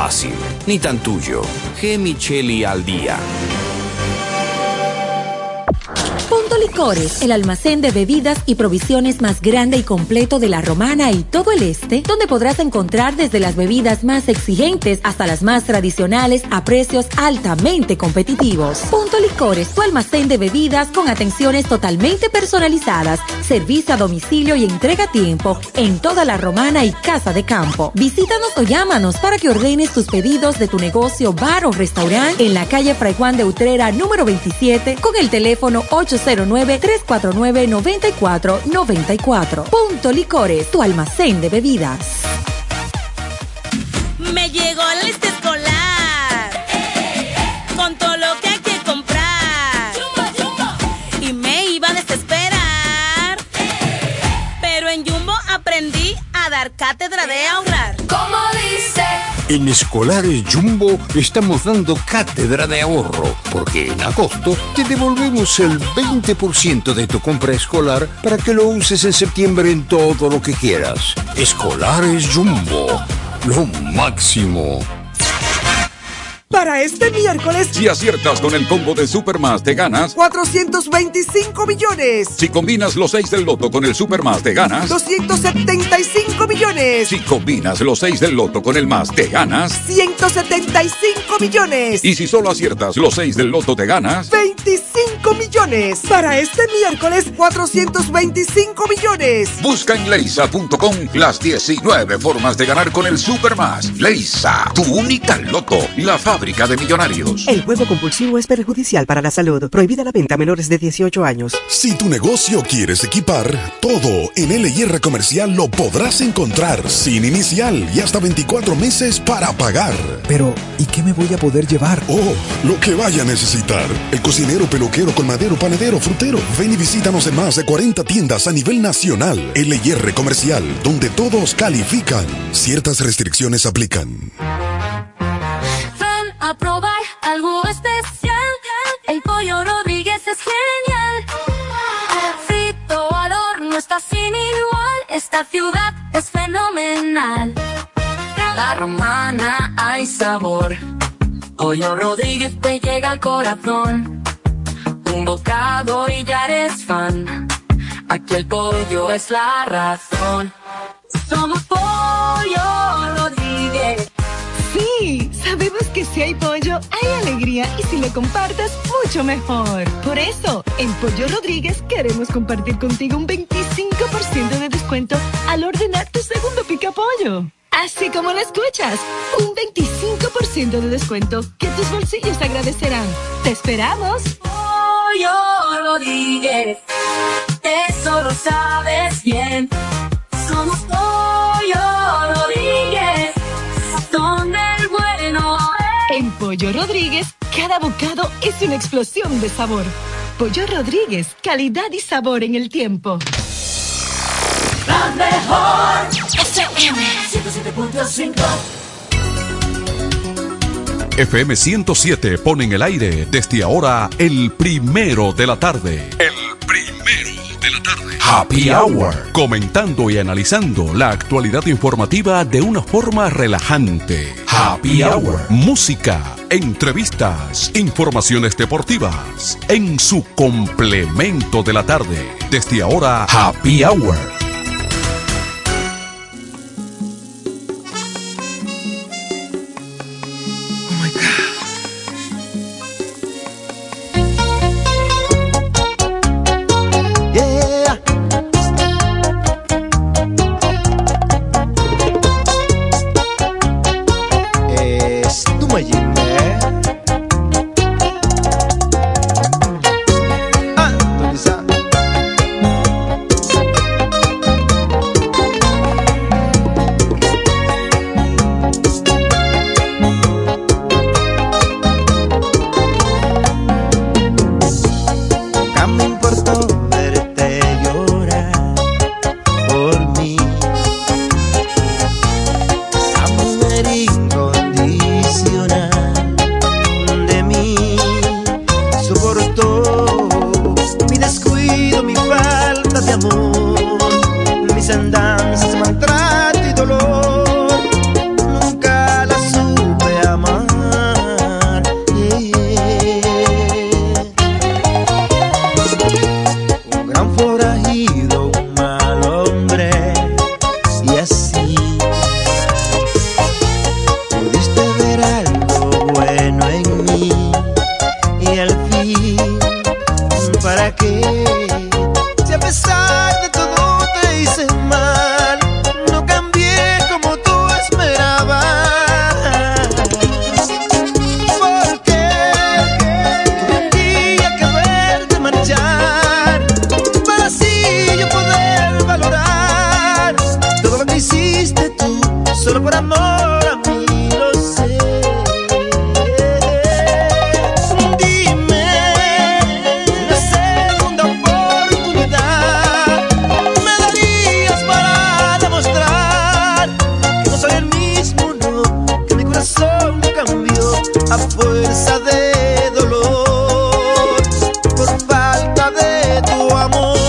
fácil, ni tan tuyo. G. Micheli al día. Punto Licores, el almacén de bebidas y provisiones más grande y completo de La Romana y todo el este, donde podrás encontrar desde las bebidas más exigentes hasta las más tradicionales a precios altamente competitivos. Punto Licores, tu almacén de bebidas con atenciones totalmente personalizadas, servicio a domicilio y entrega a tiempo en toda La Romana y Casa de Campo. Visítanos o llámanos para que ordenes tus pedidos de tu negocio, bar o restaurante en la calle Fray Juan de Utrera número 27 con el teléfono 809-349-9494. Punto Licores, tu almacén de bebidas. Me llegó la lista escolar con todo lo que hay que comprar. Y me iba a desesperar, pero en Jumbo aprendí a dar cátedra de ahorrar. ¿Cómo dice? En Escolares Jumbo estamos dando cátedra de ahorro, porque en agosto te devolvemos el 20% de tu compra escolar para que lo uses en septiembre en todo lo que quieras. Escolares Jumbo, lo máximo. Para este miércoles, si aciertas con el combo de Supermás, te ganas 425 millones. Si combinas los 6 del loto con el Supermás, te ganas 275 millones. Si combinas los 6 del loto con el más, te ganas 175 millones. Y si solo aciertas los 6 del loto, te ganas 25 millones. Para este miércoles, 425 millones. Busca en leisa.com las 19 formas de ganar con el Supermás. Leisa, tu única loto, la fábrica de millonarios. El juego compulsivo es perjudicial para la salud. Prohibida la venta a menores de 18 años. Si tu negocio quieres equipar, todo en LIR Comercial lo podrás encontrar sin inicial y hasta 24 meses para pagar. Pero, ¿y qué me voy a poder llevar? Oh, lo que vaya a necesitar. El cocinero, peluquero, colmadero, panadero, frutero. Ven y visítanos en más de 40 tiendas a nivel nacional. LIR Comercial, donde todos califican. Ciertas restricciones aplican. A probar algo especial. El pollo Rodríguez es genial. Frito al horno está sin igual. Esta ciudad es fenomenal. La Romana hay sabor. Pollo Rodríguez te llega al corazón. Un bocado y ya eres fan. Aquí el pollo es la razón. Somos Pollo Rodríguez. Sí, sabemos que si hay pollo, hay alegría y si lo compartes, mucho mejor. Por eso, en Pollo Rodríguez queremos compartir contigo un 25% de descuento al ordenar tu segundo picapollo. Así como lo escuchas, un 25% de descuento que tus bolsillos agradecerán. ¡Te esperamos! Pollo Rodríguez, eso lo sabes bien. Somos Pollo Rodríguez, donde el bueno es. En Pollo Rodríguez, cada bocado es una explosión de sabor. Pollo Rodríguez, calidad y sabor en el tiempo. La mejor FM 107.5. FM 107 pone en el aire desde ahora el primero de la tarde. El primero de la tarde. Happy Hour. Comentando y analizando la actualidad informativa de una forma relajante. Happy Hour. Música, entrevistas, informaciones deportivas. En su complemento de la tarde. Desde ahora, Happy Hour. a fuerza de dolor, por falta de tu amor.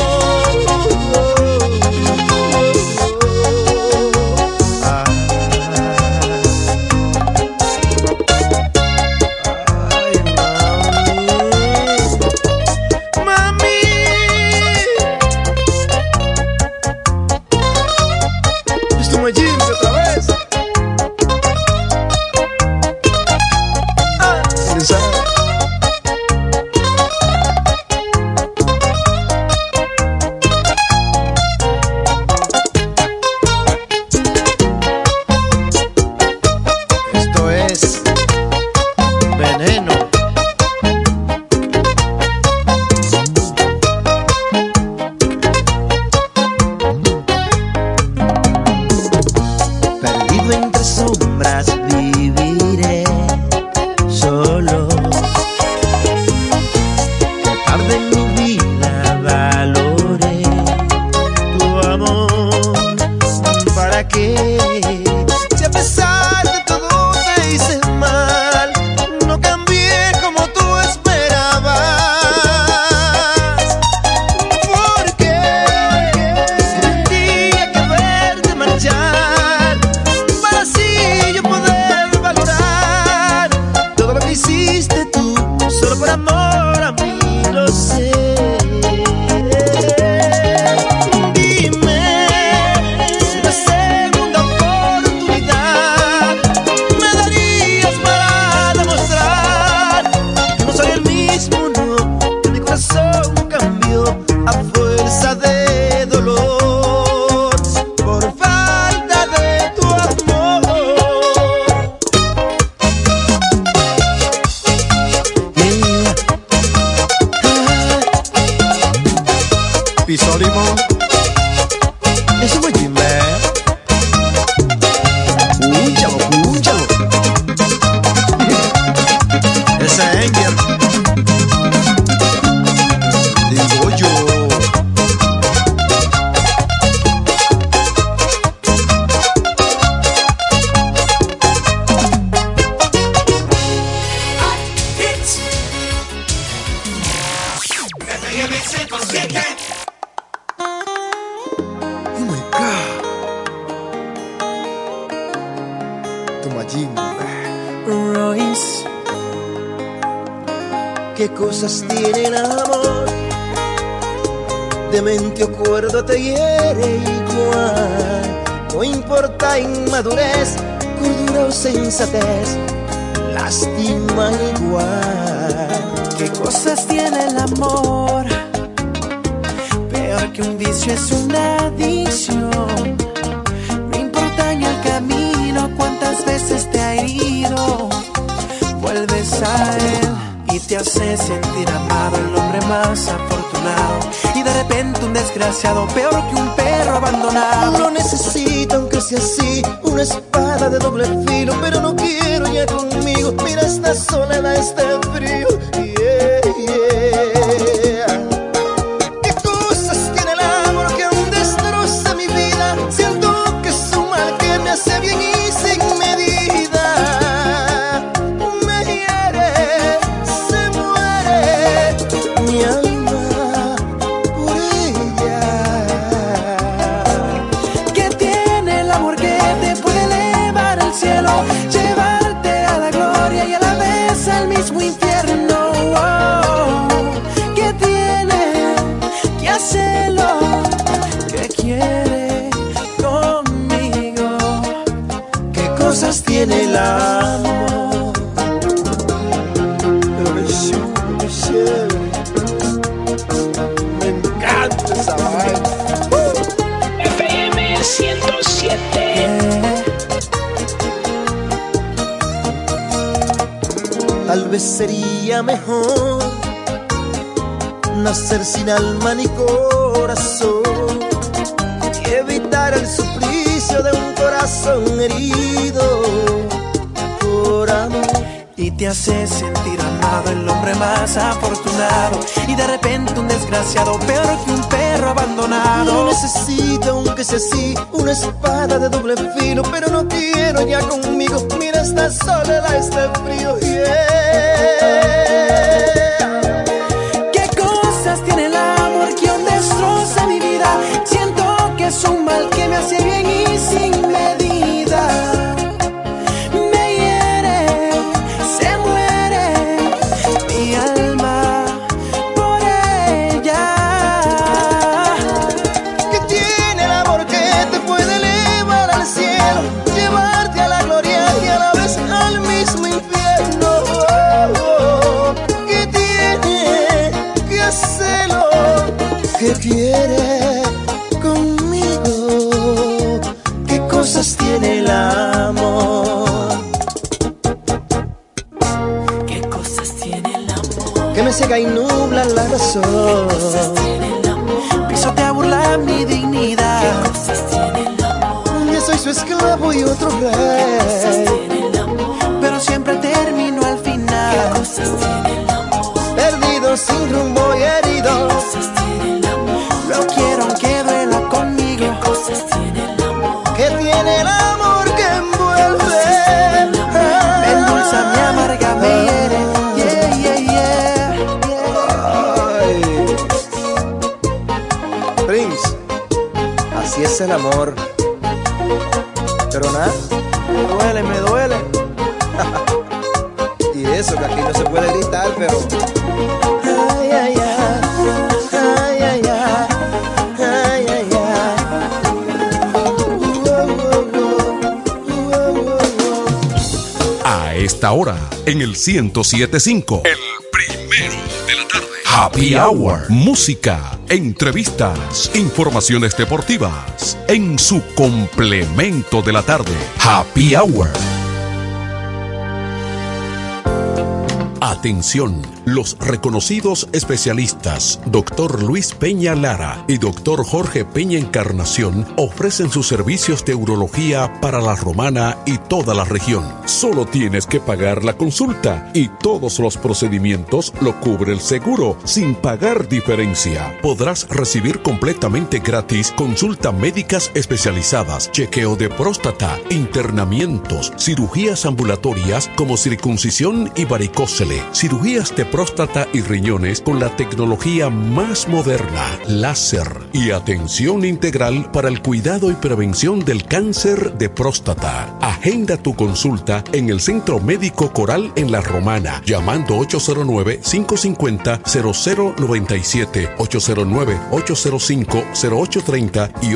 Royce, ¿qué cosas tiene el amor? De mente o cuerdo te hiere igual. No importa inmadurez, cordura o sensatez, lastima igual. ¿Qué cosas tiene el amor? Peor que un vicio es una adicción. No importa en el camino cuántas veces te ha herido, vuelves a él y te hace sentir amado, el hombre más afortunado. Y de repente un desgraciado, peor que un perro abandonado. No necesito, aunque sea así, una espada de doble filo, pero no quiero ya conmigo. Mira esta soledad, este frío. ¿Qué cosas tiene el amor que aún destroza mi vida? Siento que es un mal que me hace bien y sin medida. Me hiere, se muere mi alma por ella. ¿Qué tiene el amor que te puede elevar al cielo, llevarte a la gloria y a la vez al mismo infierno? ¿Qué tiene que hacerlo? ¿Qué quiere conmigo? ¿Qué cosas tiene el amor? Pero me chévere. Me encanta esa vaina. FM 107. Tal vez sería mejor nacer sin alma ni corazón y evitar el suplicio de un corazón herido por amor. Y te hace sentir amado, el hombre más afortunado. Y de repente un desgraciado, peor que un perro abandonado. No necesito, aunque sea así, una espada de doble filo, pero no quiero ya conmigo. Mira esta soledad, este frío, ¿Qué cosas tiene el amor que aún destroza mi vida? Siento que es un mal que me hace bien y sin medida. Me hiere, se muere mi alma por ella. que tiene el amor que te puede elevar al cielo, llevarte a la gloria y a la vez al mismo infierno. Que tiene que hacerlo, que quiere conmigo. ¿Qué cosas tiene el amor? ¿Qué cosas tiene el amor? Que me ciega y nubla la razón. Pisotea, burla mi dignidad. ¿Qué cosas tiene el amor? Yo soy su esclavo y otro rey, pero siempre termino al final. ¿Qué cosas tiene el amor? perdido, sin rumbo y herido. ¿Qué cosas tiene el amor? Lo quiero aunque duela conmigo. ¿Qué cosas tiene el amor? Que tiene el amor que envuelve. Me endulza, me amarga, me hiere. Yeah, yeah, yeah. Ay. Prince, así es el amor. Pero nada, me duele. Y eso, que aquí no se puede gritar, pero... Ay, ay, ay. Ay, ay, ay. Ay, ay, ay. A esta hora, en el 107.5, el primero de la tarde. Happy Hour. Música, entrevistas, informaciones deportivas. En su complemento de la tarde. Happy Hour. Atención, los reconocidos especialistas Dr. Luis Peña Lara y Dr. Jorge Peña Encarnación ofrecen sus servicios de urología para la Romana y toda la región. Solo tienes que pagar la consulta y todos los procedimientos lo cubre el seguro sin pagar diferencia. Podrás recibir completamente gratis consulta médicas especializadas, chequeo de próstata, internamientos, cirugías ambulatorias como circuncisión y varicócele, cirugías de próstata y riñones con la tecnología más moderna, láser, y atención integral para el cuidado y prevención del cáncer de próstata. Agenda tu consulta en el Centro Médico Coral en La Romana, llamando 809-550-0097, 809-805-0830 y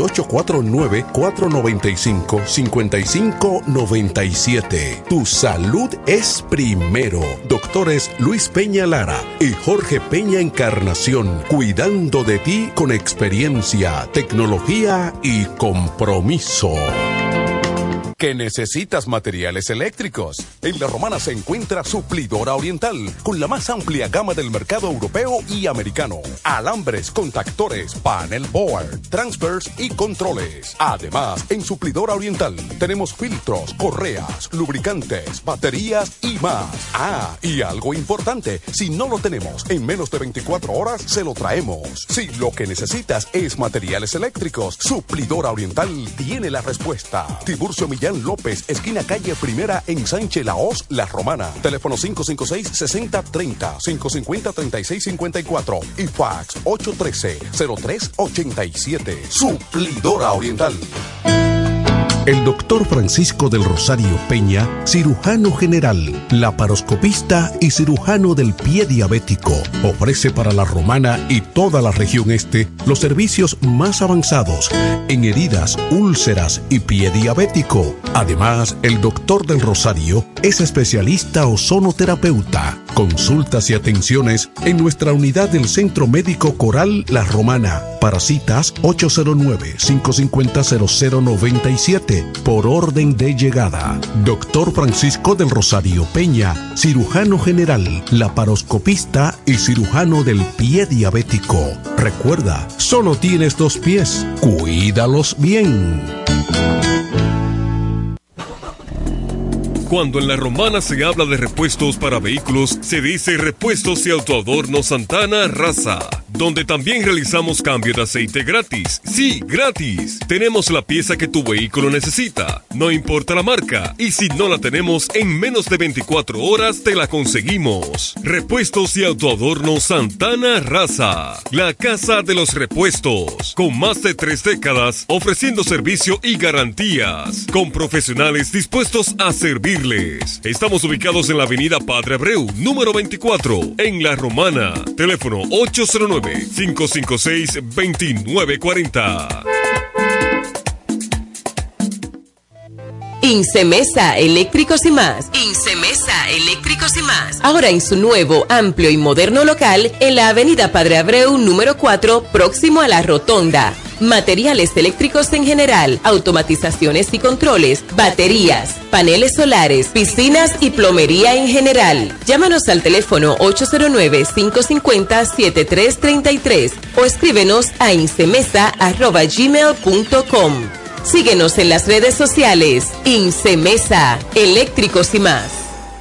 849-495-5597. Tu salud es primero. Doctores Luis Peña Lara y Jorge Peña Encarnación, cuidando de ti con experiencia, tecnología y compromiso. ¿Que necesitas materiales eléctricos? En La Romana se encuentra Suplidora Oriental, con la más amplia gama del mercado europeo y americano. Alambres, contactores, panel board, transfers y controles. Además, en Suplidora Oriental tenemos filtros, correas, lubricantes, baterías y más. Ah, y algo importante, si no lo tenemos en menos de 24 horas, se lo traemos. Si lo que necesitas es materiales eléctricos, Suplidora Oriental tiene la respuesta. Tiburcio Millán López, esquina calle Primera en Sánchez Laos, La Romana. Teléfono 556-6030, 550-3654 y fax 813-0387. Suplidora Oriental. El doctor Francisco del Rosario Peña, cirujano general, laparoscopista y cirujano del pie diabético, ofrece para La Romana y toda la región este los servicios más avanzados en heridas, úlceras y pie diabético. Además, el doctor del Rosario es especialista ozonoterapeuta. Consultas y atenciones en nuestra unidad del Centro Médico Coral La Romana. Para citas 809-550-0097 por orden de llegada. Doctor Francisco del Rosario Peña, cirujano general, laparoscopista y cirujano del pie diabético. Recuerda, solo tienes 2 pies. Cuídalos bien. Cuando en La Romana se habla de repuestos para vehículos, se dice Repuestos y Autoadorno Santana Raza. donde también realizamos cambio de aceite gratis. Sí, gratis. Tenemos la pieza que tu vehículo necesita, no importa la marca, y si no la tenemos, en menos de 24 horas te la conseguimos. Repuestos y autoadornos Santana Raza, la casa de los repuestos, con más de 3 décadas ofreciendo servicio y garantías, con profesionales dispuestos a servirles. Estamos ubicados en la avenida Padre Abreu, número 24, en La Romana. Teléfono 809-556-2940. Incemesa Eléctricos y Más. Incemesa Eléctricos y Más. Ahora en su nuevo, amplio y moderno local en la avenida Padre Abreu, número 4, próximo a la Rotonda. Materiales eléctricos en general, automatizaciones y controles, baterías, paneles solares, piscinas y plomería en general. Llámanos al teléfono 809-550-7333 o escríbenos a incemesa@gmail.com. Síguenos en las redes sociales. Incemesa, Eléctricos y Más.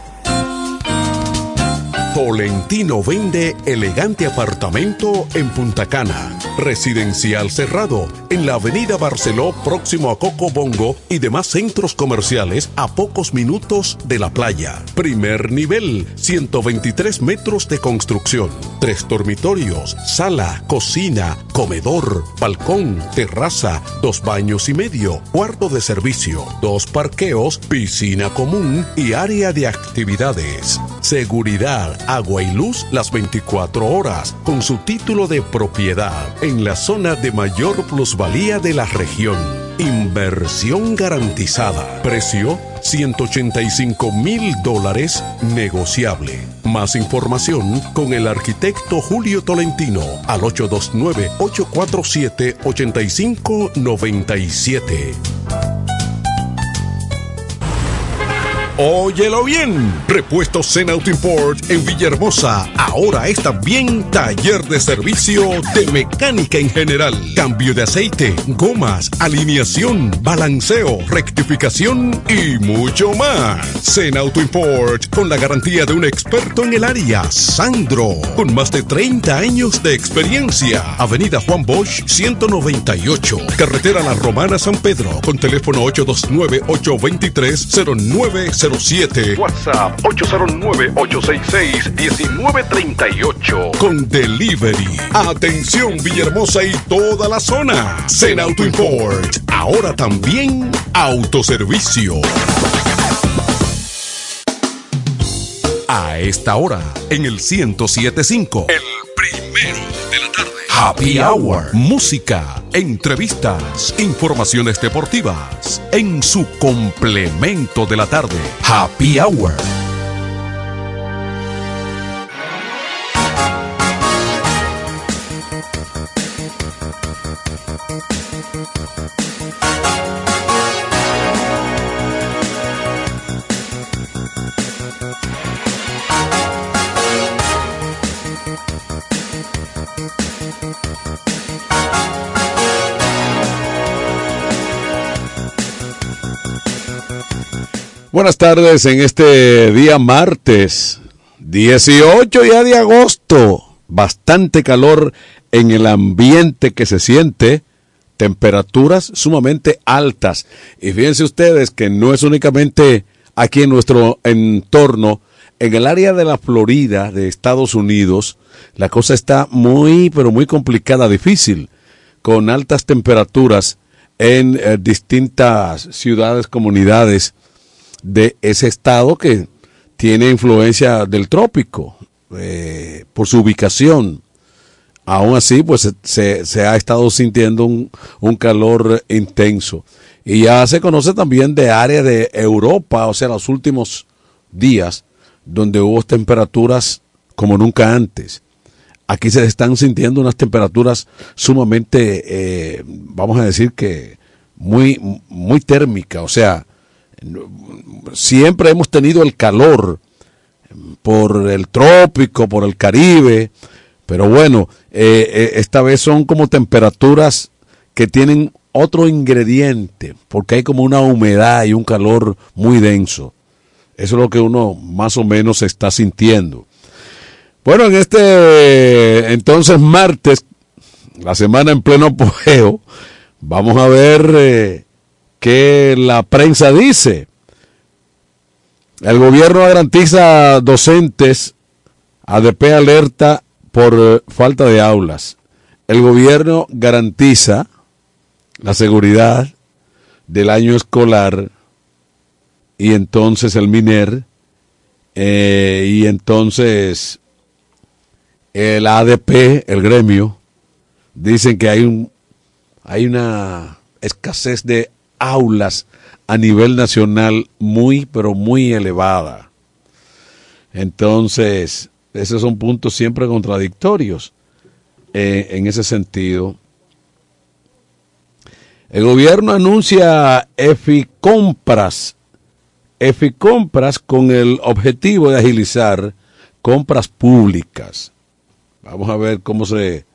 Tolentino vende elegante apartamento en Punta Cana. Residencial cerrado en la avenida Barceló, próximo a Coco Bongo y demás centros comerciales a pocos minutos de la playa. Primer nivel, 123 metros de construcción. 3 dormitorios, sala, cocina, comedor, balcón, terraza, 2 baños y medio, cuarto de servicio, 2 parqueos, piscina común y área de actividades. Seguridad, agua y luz las 24 horas, con su título de propiedad, en la zona de mayor plusvalía de la región. Inversión garantizada. Precio, $185,000 negociable. Más información con el arquitecto Julio Tolentino al 829-847-8597. Óyelo bien, Repuestos Zen Auto Import en Villahermosa ahora es también taller de servicio de mecánica en general, cambio de aceite, gomas, alineación, balanceo, rectificación y mucho más. Zen Auto Import con la garantía de un experto en el área, Sandro, con más de 30 años de experiencia. Avenida Juan Bosch 198, carretera La Romana San Pedro, con teléfono 829-823-0907. WhatsApp 809-866-1938. Con delivery. Atención Villahermosa y toda la zona. Zen Auto Import. Ahora también autoservicio. A esta hora, en el 107.5. El primero de la tarde. Happy Hour. Música, entrevistas, informaciones deportivas. En su complemento de la tarde. Happy Hour. Buenas tardes en este día martes 18 ya de agosto. Bastante calor en el ambiente que se siente, temperaturas sumamente altas. Y fíjense ustedes que no es únicamente aquí en nuestro entorno, en el área de la Florida de Estados Unidos, la cosa está muy, pero muy complicada, difícil, con altas temperaturas en distintas ciudades, comunidades de ese estado que tiene influencia del trópico por su ubicación. Aún así, pues se ha estado sintiendo un calor intenso. Y ya se conoce también de área de Europa, o sea, los últimos días, donde hubo temperaturas como nunca antes. Aquí se están sintiendo unas temperaturas sumamente, vamos a decir que muy, muy térmicas, o sea, siempre hemos tenido el calor por el trópico, por el Caribe, pero bueno, esta vez son como temperaturas que tienen otro ingrediente, porque hay como una humedad y un calor muy denso. Eso es lo que uno más o menos está sintiendo. Bueno, en entonces martes, la semana en pleno apogeo, vamos a ver qué la prensa dice. El gobierno garantiza docentes, ADP alerta por falta de aulas. El gobierno garantiza la seguridad del año escolar y entonces el MINER y entonces el ADP, el gremio, dicen que hay una escasez de aulas a nivel nacional pero muy elevada. Entonces, esos son puntos siempre contradictorios en ese sentido. El gobierno anuncia Eficompras con el objetivo de agilizar compras públicas. Vamos a ver cómo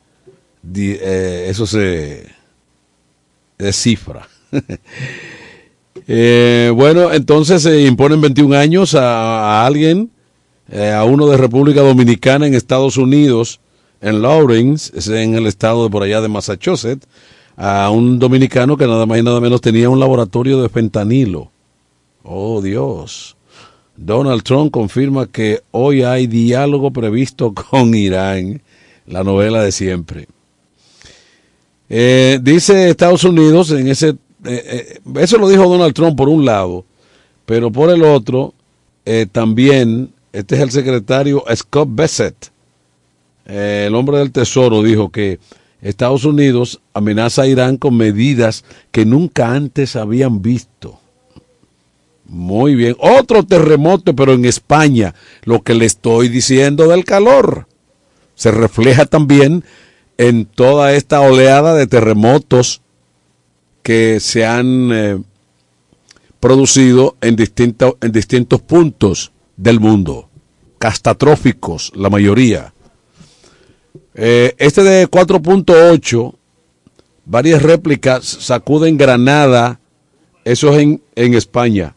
eso se descifra. Bueno, entonces se imponen 21 años a alguien, a uno de República Dominicana en Estados Unidos, en Lawrence, es en el estado de por allá de Massachusetts, a un dominicano que nada más y nada menos tenía un laboratorio de fentanilo. Oh, Dios. Donald Trump confirma que hoy hay diálogo previsto con Irán, la novela de siempre. Dice Estados Unidos, eso lo dijo Donald Trump por un lado, pero por el otro, también, este es el secretario Scott Bessent, el hombre del Tesoro, dijo que Estados Unidos amenaza a Irán con medidas que nunca antes habían visto. Muy bien. Otro terremoto, pero en España. Lo que le estoy diciendo del calor se refleja también en toda esta oleada de terremotos que se han producido en distintos puntos del mundo. Catastróficos, la mayoría. Este de 4.8, varias réplicas sacuden Granada, eso es en España.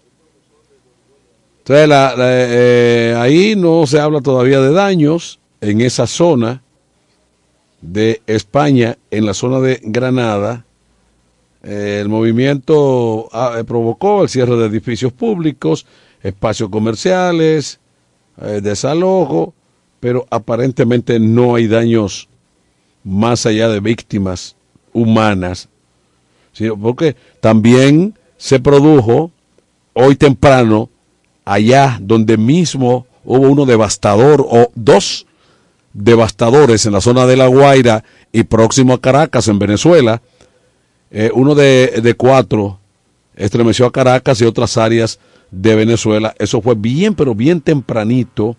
Entonces, ahí no se habla todavía de daños en esa zona de España, en la zona de Granada. El movimiento provocó el cierre de edificios públicos, espacios comerciales, desalojo, pero aparentemente no hay daños más allá de víctimas humanas, sino porque también se produjo hoy temprano allá donde mismo hubo uno devastador o dos devastadores en la zona de La Guaira y próximo a Caracas en Venezuela. Uno de 4 estremeció a Caracas y otras áreas de Venezuela. Eso fue bien, pero bien tempranito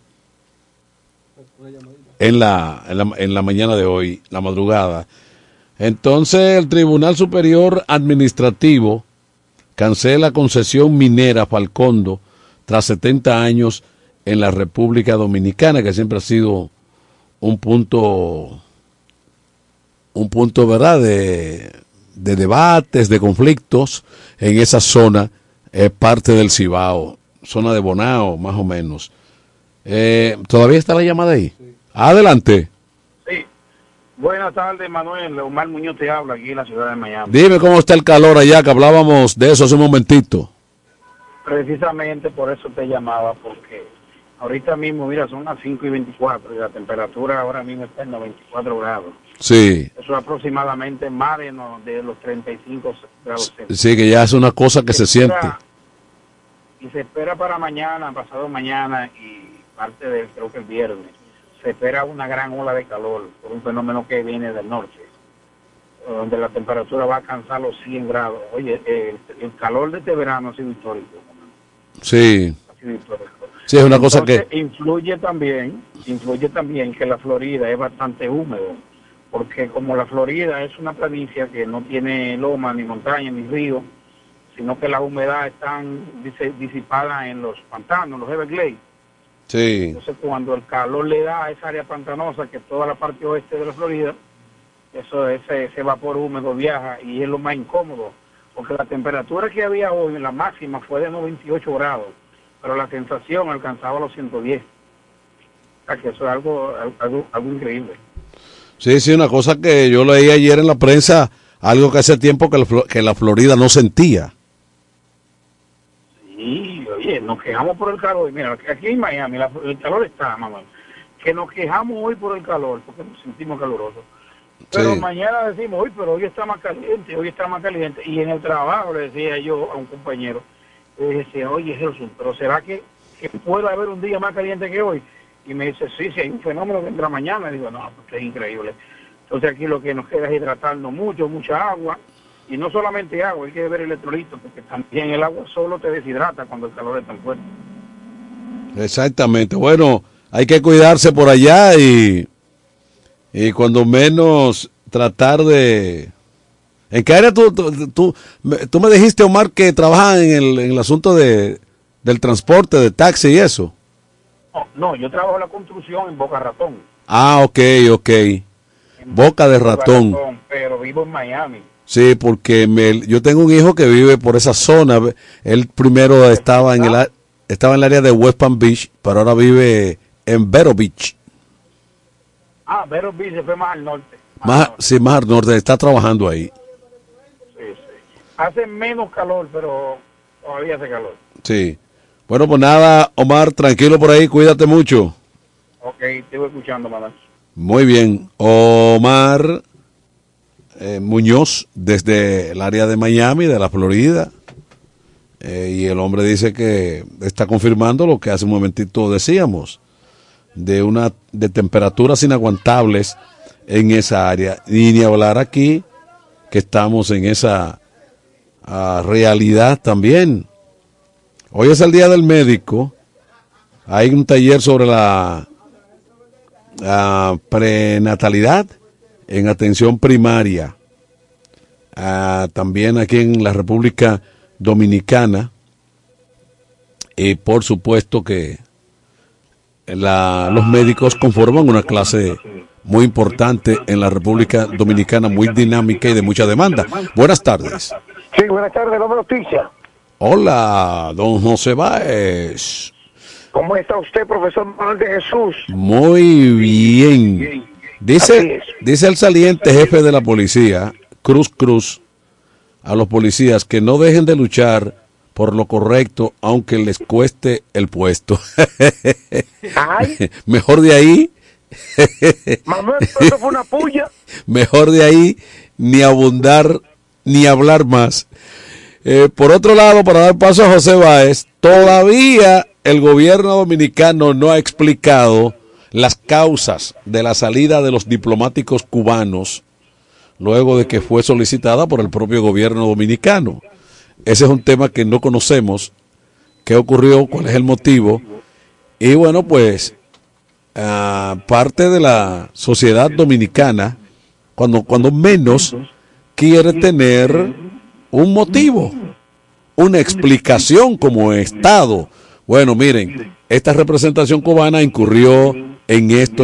en la mañana de hoy, la madrugada. Entonces el Tribunal Superior Administrativo cancela concesión minera Falcondo tras 70 años en la República Dominicana, que siempre ha sido un punto, ¿verdad?, de debates, de conflictos en esa zona, parte del Cibao, zona de Bonao, más o menos. ¿Todavía está la llamada ahí? Sí. Adelante. Sí. Buenas tardes, Manuel. Omar Muñoz te habla aquí en la ciudad de Miami. Dime cómo está el calor allá, que hablábamos de eso hace un momentito. Precisamente por eso te llamaba, porque ahorita mismo, mira, son las 5:24 y la temperatura ahora mismo está en 94 grados. Sí. Eso es aproximadamente más de los 35 grados. Sí, que ya es una cosa que se siente. Y se espera para mañana, pasado mañana y parte del, creo que el viernes, se espera una gran ola de calor por un fenómeno que viene del norte, donde la temperatura va a alcanzar los 100 grados. Oye, el calor de este verano ha sido histórico. Sí. Ha sido histórico. Sí, es una cosa que influye también que la Florida es bastante húmedo, porque como la Florida es una provincia que no tiene loma, ni montaña, ni río, sino que la humedad está disipada en los pantanos, los Everglades. Sí. Entonces cuando el calor le da a esa área pantanosa, que es toda la parte oeste de la Florida, ese vapor húmedo viaja y es lo más incómodo, porque la temperatura que había hoy, la máxima fue de 98 grados, pero la sensación alcanzaba los 110. sea, que eso es algo increíble. Sí, sí, una cosa que yo leí ayer en la prensa, algo que hace tiempo que la Florida no sentía. Sí, oye, nos quejamos por el calor. Mira, aquí en Miami el calor está, mamá. Que nos quejamos hoy por el calor, porque nos sentimos calurosos. Pero Sí. mañana decimos, hoy está más caliente, hoy está más caliente. Y en el trabajo le decía yo a un compañero, le decía, oye Jesús, pero ¿será que puede haber un día más caliente que hoy? Y me dice, sí, hay un fenómeno que entra mañana. Y digo, no, pues es increíble. Entonces aquí lo que nos queda es hidratarnos mucha agua. Y no solamente agua, hay que beber electrolitos, porque también el agua solo te deshidrata cuando el calor es tan fuerte. Exactamente. Bueno, hay que cuidarse por allá y cuando menos tratar de... ¿En qué área tú me dijiste, Omar, que trabajas en el asunto del transporte, de taxi y eso? No, yo trabajo en la construcción en Boca Ratón. Ah, ok. Boca de Ratón. Pero vivo en Miami. Sí, porque yo tengo un hijo que vive por esa zona. Él primero estaba en el área de West Palm Beach, pero ahora vive en Vero Beach. Ah, Vero Beach se fue más al norte. Más al norte. Está trabajando ahí. Sí. Hace menos calor, pero todavía hace calor. Sí. Bueno, pues nada, Omar, tranquilo por ahí, cuídate mucho. Ok, te voy escuchando, madame. Muy bien. Omar Muñoz, desde el área de Miami, de la Florida. Y el hombre dice que está confirmando lo que hace un momentito decíamos, de temperaturas inaguantables en esa área. Y ni hablar aquí, que estamos en esa realidad también. Hoy es el Día del Médico. Hay un taller sobre la prenatalidad en atención primaria. También aquí en la República Dominicana. Y por supuesto que los médicos conforman una clase muy importante en la República Dominicana, muy dinámica y de mucha demanda. Buenas tardes. Sí, buenas tardes, Dame Noticias. Hola, don José Báez. ¿Cómo está usted, profesor Manuel de Jesús? Muy bien. Dice el saliente jefe de la policía, Cruz, a los policías que no dejen de luchar por lo correcto, aunque les cueste el puesto. Mejor de ahí. Manuel, eso fue una puya. Mejor de ahí ni abundar ni hablar más. Por otro lado, para dar paso a José Báez, todavía el gobierno dominicano no ha explicado las causas de la salida de los diplomáticos cubanos luego de que fue solicitada por el propio gobierno dominicano. Ese es un tema que no conocemos. ¿Qué ocurrió? ¿Cuál es el motivo? Y bueno, pues parte de la sociedad dominicana, cuando menos quiere tener un motivo, una explicación como Estado. Bueno, miren, esta representación cubana incurrió en esto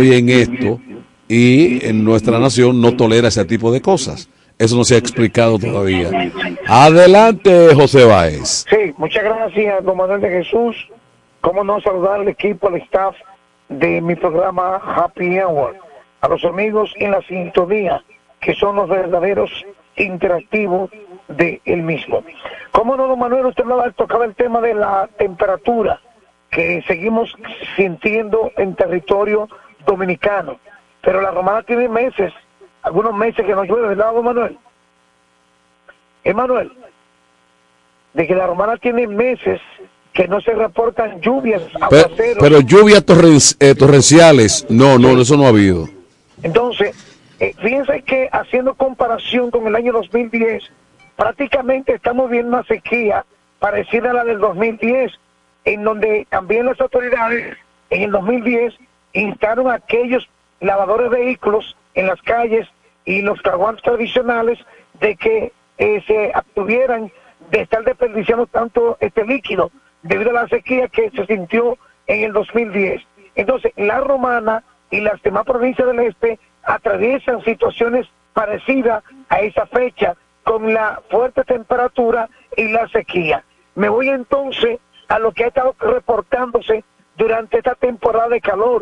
y en nuestra nación no tolera ese tipo de cosas. Eso no se ha explicado todavía. Adelante, José Báez. Sí, muchas gracias, don Manuel de Jesús. Cómo no saludar al equipo, al staff de mi programa Happy Hour, a los amigos en la sintonía, que son los verdaderos interactivos de el mismo. Cómo no, don Manuel, usted tocaba el tema de la temperatura que seguimos sintiendo en territorio dominicano, pero la Romana tiene meses, algunos meses que no llueve, ¿verdad, don Manuel? Emanuel, de que la Romana tiene meses que no se reportan lluvias, aguaceros. Pero lluvias torrenciales, no, eso no ha habido. Entonces, fíjense que haciendo comparación con el año 2010, prácticamente estamos viendo una sequía parecida a la del 2010, en donde también las autoridades en el 2010 instaron a aquellos lavadores de vehículos en las calles y los caguanes tradicionales de que se abstuvieran de estar desperdiciando tanto este líquido debido a la sequía que se sintió en el 2010. Entonces, la Romana y las demás provincias del este atraviesan situaciones parecidas a esa fecha con la fuerte temperatura y la sequía. Me voy entonces a lo que ha estado reportándose durante esta temporada de calor.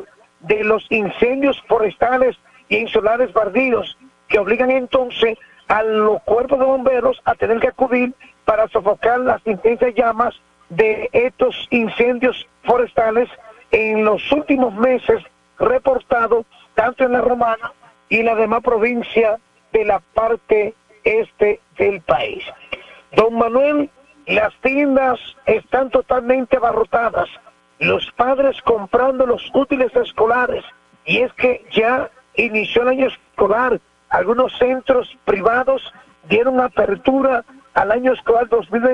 de los incendios forestales y en solares baldíos, que obligan entonces a los cuerpos de bomberos a tener que acudir para sofocar las intensas llamas de estos incendios forestales en los últimos meses reportados tanto en la Romana y la demás provincia de la parte este del país. Don Manuel, las tiendas están totalmente abarrotadas, los padres comprando los útiles escolares, y es que ya inició el año escolar. Algunos centros privados dieron apertura al año escolar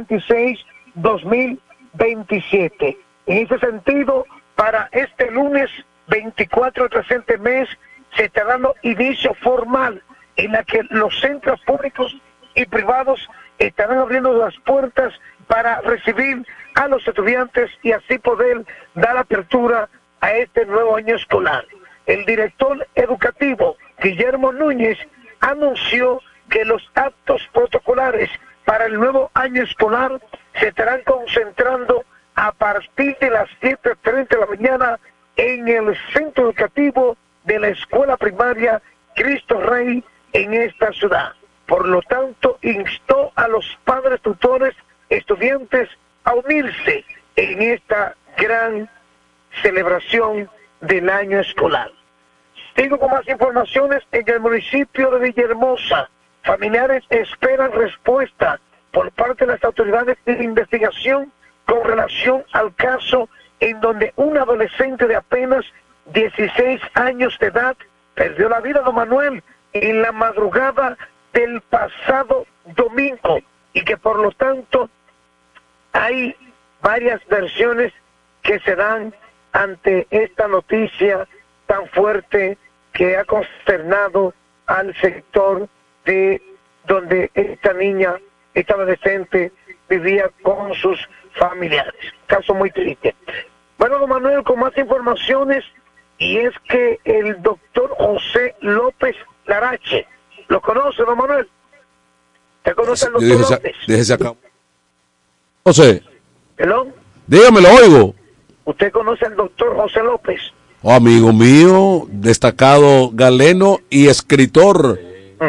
2026-2027. En ese sentido, para este lunes 24 del presente mes, se está dando inicio formal en la que los centros públicos y privados estarán abriendo las puertas para recibir a los estudiantes y así poder dar apertura a este nuevo año escolar. El director educativo, Guillermo Núñez, anunció que los actos protocolares para el nuevo año escolar se estarán concentrando a partir de las 7:30 de la mañana en el centro educativo de la escuela primaria Cristo Rey en esta ciudad. Por lo tanto, instó a los padres, tutores, estudiantes a unirse en esta gran celebración del año escolar. Sigo con más informaciones. En el municipio de Villahermosa, familiares esperan respuesta por parte de las autoridades de investigación con relación al caso en donde un adolescente de apenas 16 años de edad perdió la vida, don Manuel, en la madrugada del pasado domingo, y que por lo tanto hay varias versiones que se dan ante esta noticia tan fuerte que ha consternado al sector de donde esta niña, esta adolescente, vivía con sus familiares. Caso muy triste. Bueno, don Manuel, con más informaciones, y es que el doctor José López Larache, ¿lo conoce, don Manuel? ¿Te conoce al doctor López? Déjese acá. José. ¿Perdón? Dígame, lo oigo. ¿Usted conoce al doctor José López? Oh, amigo mío, destacado galeno y escritor.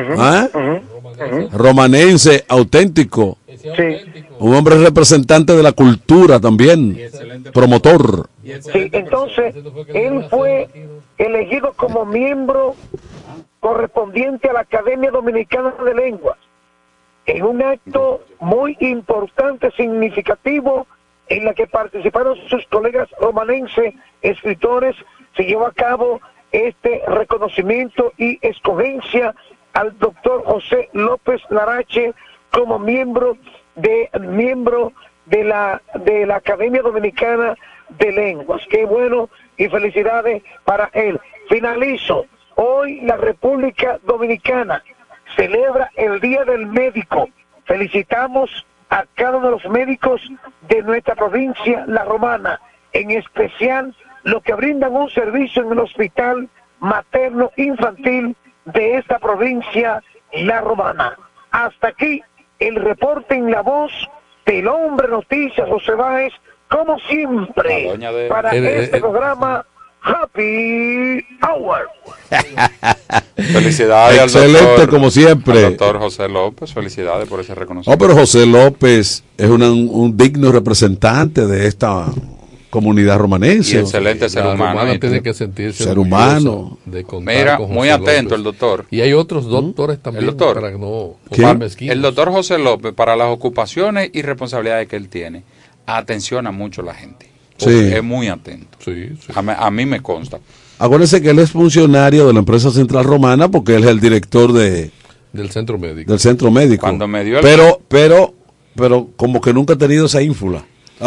Romanense, auténtico. Sí. Un hombre representante de la cultura también. Promotor. Sí, entonces, él fue elegido como miembro correspondiente a la Academia Dominicana de Lenguas, en un acto muy importante, significativo, en la que participaron sus colegas romanenses, escritores. Se llevó a cabo este reconocimiento y escogencia al doctor José López Larache como miembro de la Academia Dominicana de Lenguas. Qué bueno, y felicidades para él. Finalizo. Hoy la República Dominicana celebra el Día del Médico. Felicitamos a cada uno de los médicos de nuestra provincia, La Romana, en especial los que brindan un servicio en el hospital materno infantil de esta provincia, La Romana. Hasta aquí el reporte en la voz del hombre noticias, José Báez, como siempre, para este programa Happy Hour. Felicidades excelente, al doctor, como siempre. al doctor José López, felicidades por ese reconocimiento. Pero José López es un digno representante de esta comunidad romanense. Y excelente ser humano. Tiene que sentirse ser humano. De contar Mira, con muy José atento López. el doctor. Y hay otros doctores también. El doctor. Para no El doctor José López, para las ocupaciones y responsabilidades que él tiene, atenciona mucho a la gente. Sí. Es muy atento. Sí. A mí me consta. Acuérdense que él es funcionario de la empresa Central Romana porque él es el director del centro médico. Del centro médico. Cuando me dio pero como que nunca ha tenido esa ínfula.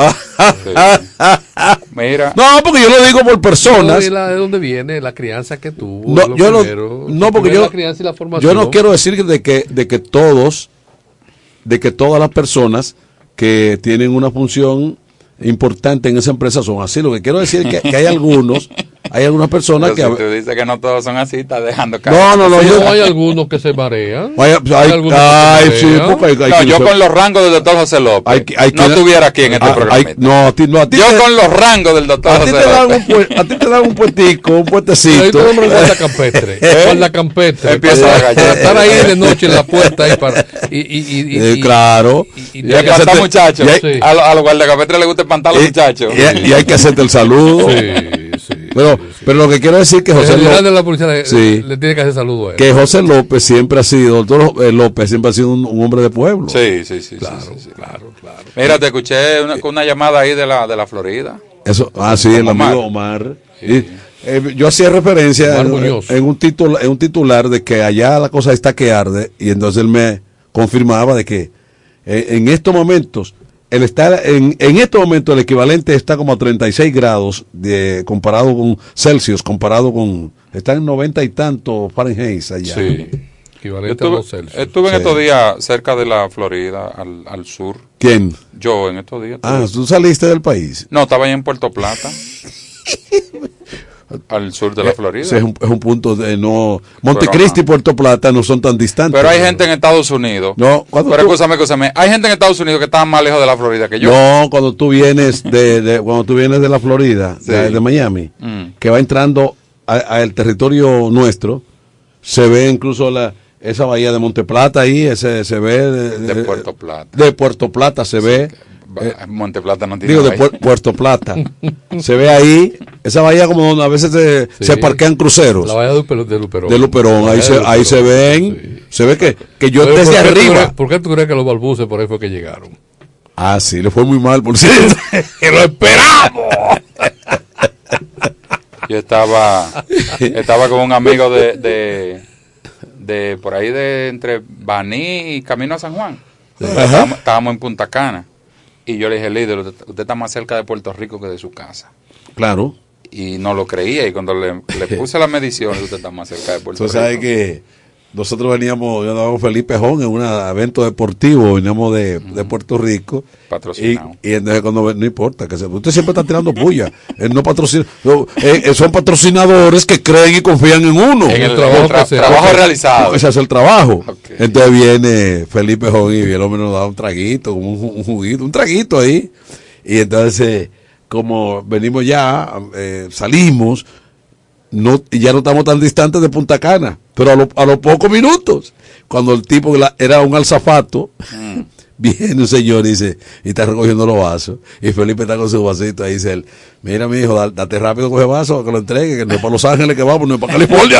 Mira. No, porque yo lo digo por personas. ¿De dónde viene la crianza que tuvo? No, porque la crianza y la formación. Yo no quiero decir de que todas las personas que tienen una función importante en esa empresa son así. Lo que quiero decir es que hay algunos hay algunas personas Pero que... si tú dices que no todos son así, estás dejando caer. No, yo... hay algunos que se marean. Hay algunos que se marean. Yo con los rangos del doctor José López no estuviera aquí en este programa. Yo con los rangos del doctor José López. A ti te dan un puestico, un puentecito. Ahí te dan guarda campestre. Guarda campestre. Empieza la galleta. Para estar ahí de noche en la puerta ahí para... claro. Y hay que hacerte muchachos. A los guardacampestres les gusta espantar a los muchachos. Y hay que hacerte el saludo. Pero lo que quiero decir que José López, de la policía le tiene que hacer saludo a él. Que José López siempre ha sido, doctor López siempre ha sido un hombre de pueblo. Sí. Claro. Mira, te escuché una llamada ahí de la Florida. Eso, sí, el amigo Omar. Sí. Yo hacía referencia en un titular de que allá la cosa está que arde, y entonces él me confirmaba de que en estos momentos el equivalente está como a 36 grados comparado con Celsius, está en 90 y tantos Fahrenheit allá. Sí, equivalente a 2 Celsius. Estuve en estos días cerca de la Florida, al sur. ¿Quién? Yo en estos días. ¿Tú saliste del país? No, estaba ahí en Puerto Plata. Al sur de la Florida. Es un punto de no... Montecristi y Puerto Plata no son tan distantes. Pero hay gente en Estados Unidos. No, escúchame. Hay gente en Estados Unidos que está más lejos de la Florida que yo. No, cuando tú vienes de la Florida, de Miami, que va entrando al territorio nuestro, se ve incluso esa bahía de Monteplata ahí, se ve... De Puerto Plata. De Puerto Plata se ve... Monteplata no tiene. Digo, de Puerto Plata. Se ve ahí, esa bahía como donde a veces se parquean cruceros. La bahía de Luperón. De Luperón, ahí se ven, se ve que yo desde arriba. ¿Por qué tú crees que los balbuces por ahí fue que llegaron? Ah, sí, le fue muy mal, por cierto. ¡Que lo esperamos! Yo estaba con un amigo de por ahí entre Baní y Camino a San Juan. Estábamos en Punta Cana. Y yo le dije, líder, usted está más cerca de Puerto Rico que de su casa. Claro. Y no lo creía. Y cuando le puse la medición, usted está más cerca de Puerto Rico. Tú sabes que nosotros yo andaba con Felipe Jón en un evento deportivo, veníamos de Puerto Rico. Patrocinado. Y entonces no importa, usted siempre está tirando puya. Él no patrocina, son patrocinadores que creen y confían en uno. En el trabajo realizado. Ese es el trabajo. Okay. Entonces viene Felipe Jón y el hombre nos da un traguito, como un juguito, un traguito ahí. Y entonces, como venimos ya, salimos, ya no estamos tan distantes de Punta Cana, pero a los pocos minutos, cuando el tipo era un alzafato, viene un señor y está recogiendo los vasos, y Felipe está con su vasito, ahí dice él, mira mi hijo, date rápido con ese vaso, que lo entregue, que no es para Los Ángeles que vamos, no es para California.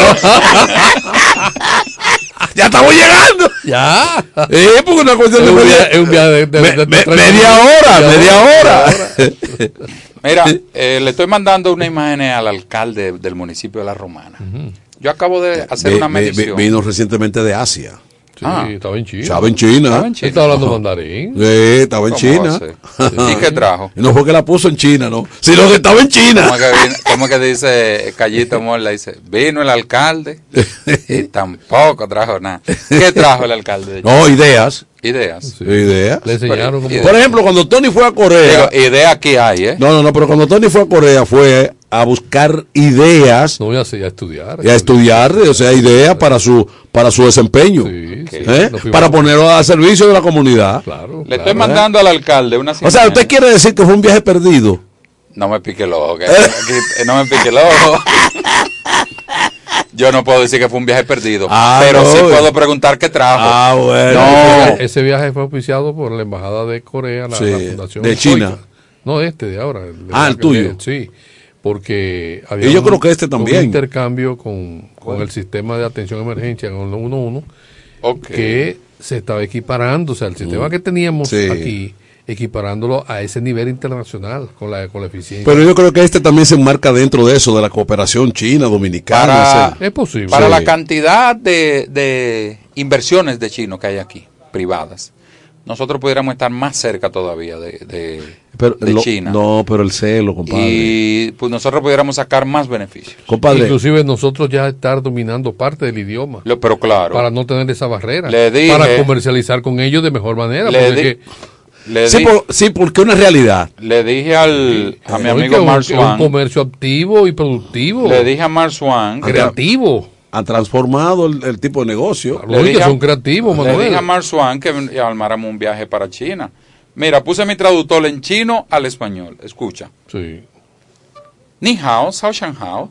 Ya estamos llegando. Ya. Porque una cuestión de media hora. Mira, le estoy mandando una imagen al alcalde del municipio de La Romana. Yo acabo de hacer una medición. Vino recientemente de Asia. Sí, estaba en China. Estaba en China. ¿Estaba hablando mandarín? Sí, estaba en China. ¿Y qué trajo? No fue que la puso en China, no, sino que estaba en China. ¿Cómo que dice Callito Morla? Dice, vino el alcalde y tampoco trajo nada. ¿Qué trajo el alcalde de China? No, ideas. Ideas. Sí, ideas. Le enseñaron cómo. Por ejemplo, cuando Tony fue a Corea. Digo, ideas que hay, ¿eh? No, pero cuando Tony fue a Corea fue a buscar ideas. No, a estudiar. Y a estudiar, o sea, ideas para su desempeño. Sí, para ponerlo al servicio de la comunidad. Claro. Le estoy mandando al alcalde una O sea, ¿usted quiere decir que fue un viaje perdido? No me pique el ojo, no me pique el ojo. Yo no puedo decir que fue un viaje perdido, pero sí puedo preguntar qué trajo. Bueno. Ese viaje fue auspiciado por la Embajada de Corea, la Fundación de China. No, de ahora. El tuyo. Sí, porque había yo creo que también. Un intercambio con el sistema de atención a emergencia, con el 111, que se estaba equiparando, o sea, el sistema que teníamos aquí, equiparándolo a ese nivel internacional con la eficiencia. Pero yo creo que también se enmarca dentro de eso, de la cooperación china-dominicana. Es posible. Para la cantidad de inversiones de chinos que hay aquí, privadas, nosotros pudiéramos estar más cerca todavía de China. No, pero el celo, compadre. Y pues nosotros pudiéramos sacar más beneficios. Compadre. Inclusive nosotros ya estar dominando parte del idioma. Pero claro. Para no tener esa barrera. Le dije, para comercializar con ellos de mejor manera. Sí, porque es una realidad. Le dije a mi amigo Mark Swan. Un comercio activo y productivo. Le dije a Mark Swan. Creativo. Han transformado el tipo de negocio. Le dije, son creativos, Manuel. Le dije a Mark Swan que armáramos un viaje para China. Mira, puse mi traductor en chino al español. Escucha. Sí. Ni hao, sao shan hao.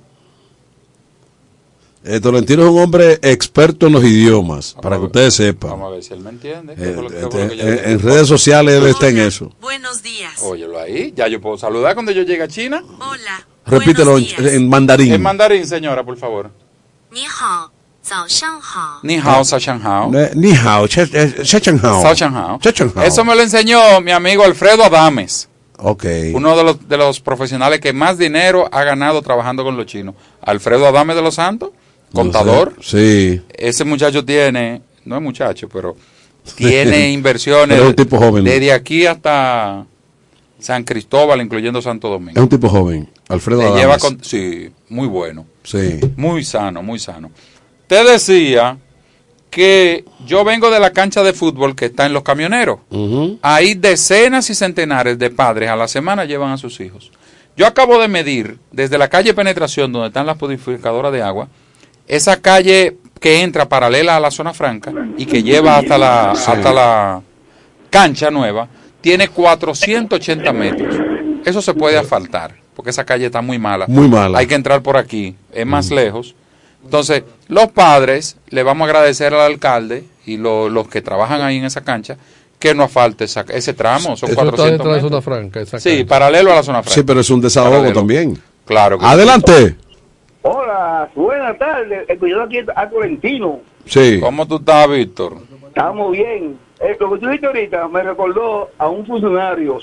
Tolentino es un hombre experto en los idiomas, para que ustedes sepan. Vamos a ver si él me entiende. En redes sociales él está en eso. Buenos días. Óyelo ahí, ya yo puedo saludar cuando yo llegue a China. Hola. Repítelo en mandarín. En mandarín, señora, por favor. Ni hao, zao shang hao. Ni hao, sao shan hao. Ni hao, sao shan hao. Eso me lo enseñó mi amigo Alfredo Adames. Okay. Uno de los profesionales que más dinero ha ganado trabajando con los chinos. Alfredo Adames de los Santos. Contador. Sí. Ese muchacho tiene, no es muchacho, pero tiene inversiones es un tipo joven. Desde aquí hasta San Cristóbal, incluyendo Santo Domingo. Es un tipo joven, Alfredo Adames. Sí, muy bueno. Sí. Muy sano, muy sano. Te decía que yo vengo de la cancha de fútbol que está en Los Camioneros. Ahí decenas y centenares de padres a la semana llevan a sus hijos. Yo acabo de medir desde la calle Penetración, donde están las purificadoras de agua, esa calle que entra paralela a la zona franca y que lleva hasta la cancha nueva, tiene 480 metros. Eso se puede asfaltar, porque esa calle está muy mala. Muy mala. Hay que entrar por aquí, es más lejos. Entonces, los padres le vamos a agradecer al alcalde y los que trabajan ahí en esa cancha que no asfalte ese tramo. Son eso 400 está dentro metros. de la zona franca. Esa Sí, cancha. paralelo a la zona franca. Sí, pero es un desahogo también. Claro. Que Adelante. Hola, buenas tardes. Cuidado aquí a Tolentino. Sí. ¿Cómo tú estás, Víctor? Estamos bien. Lo que tú dijiste ahorita me recordó a un funcionario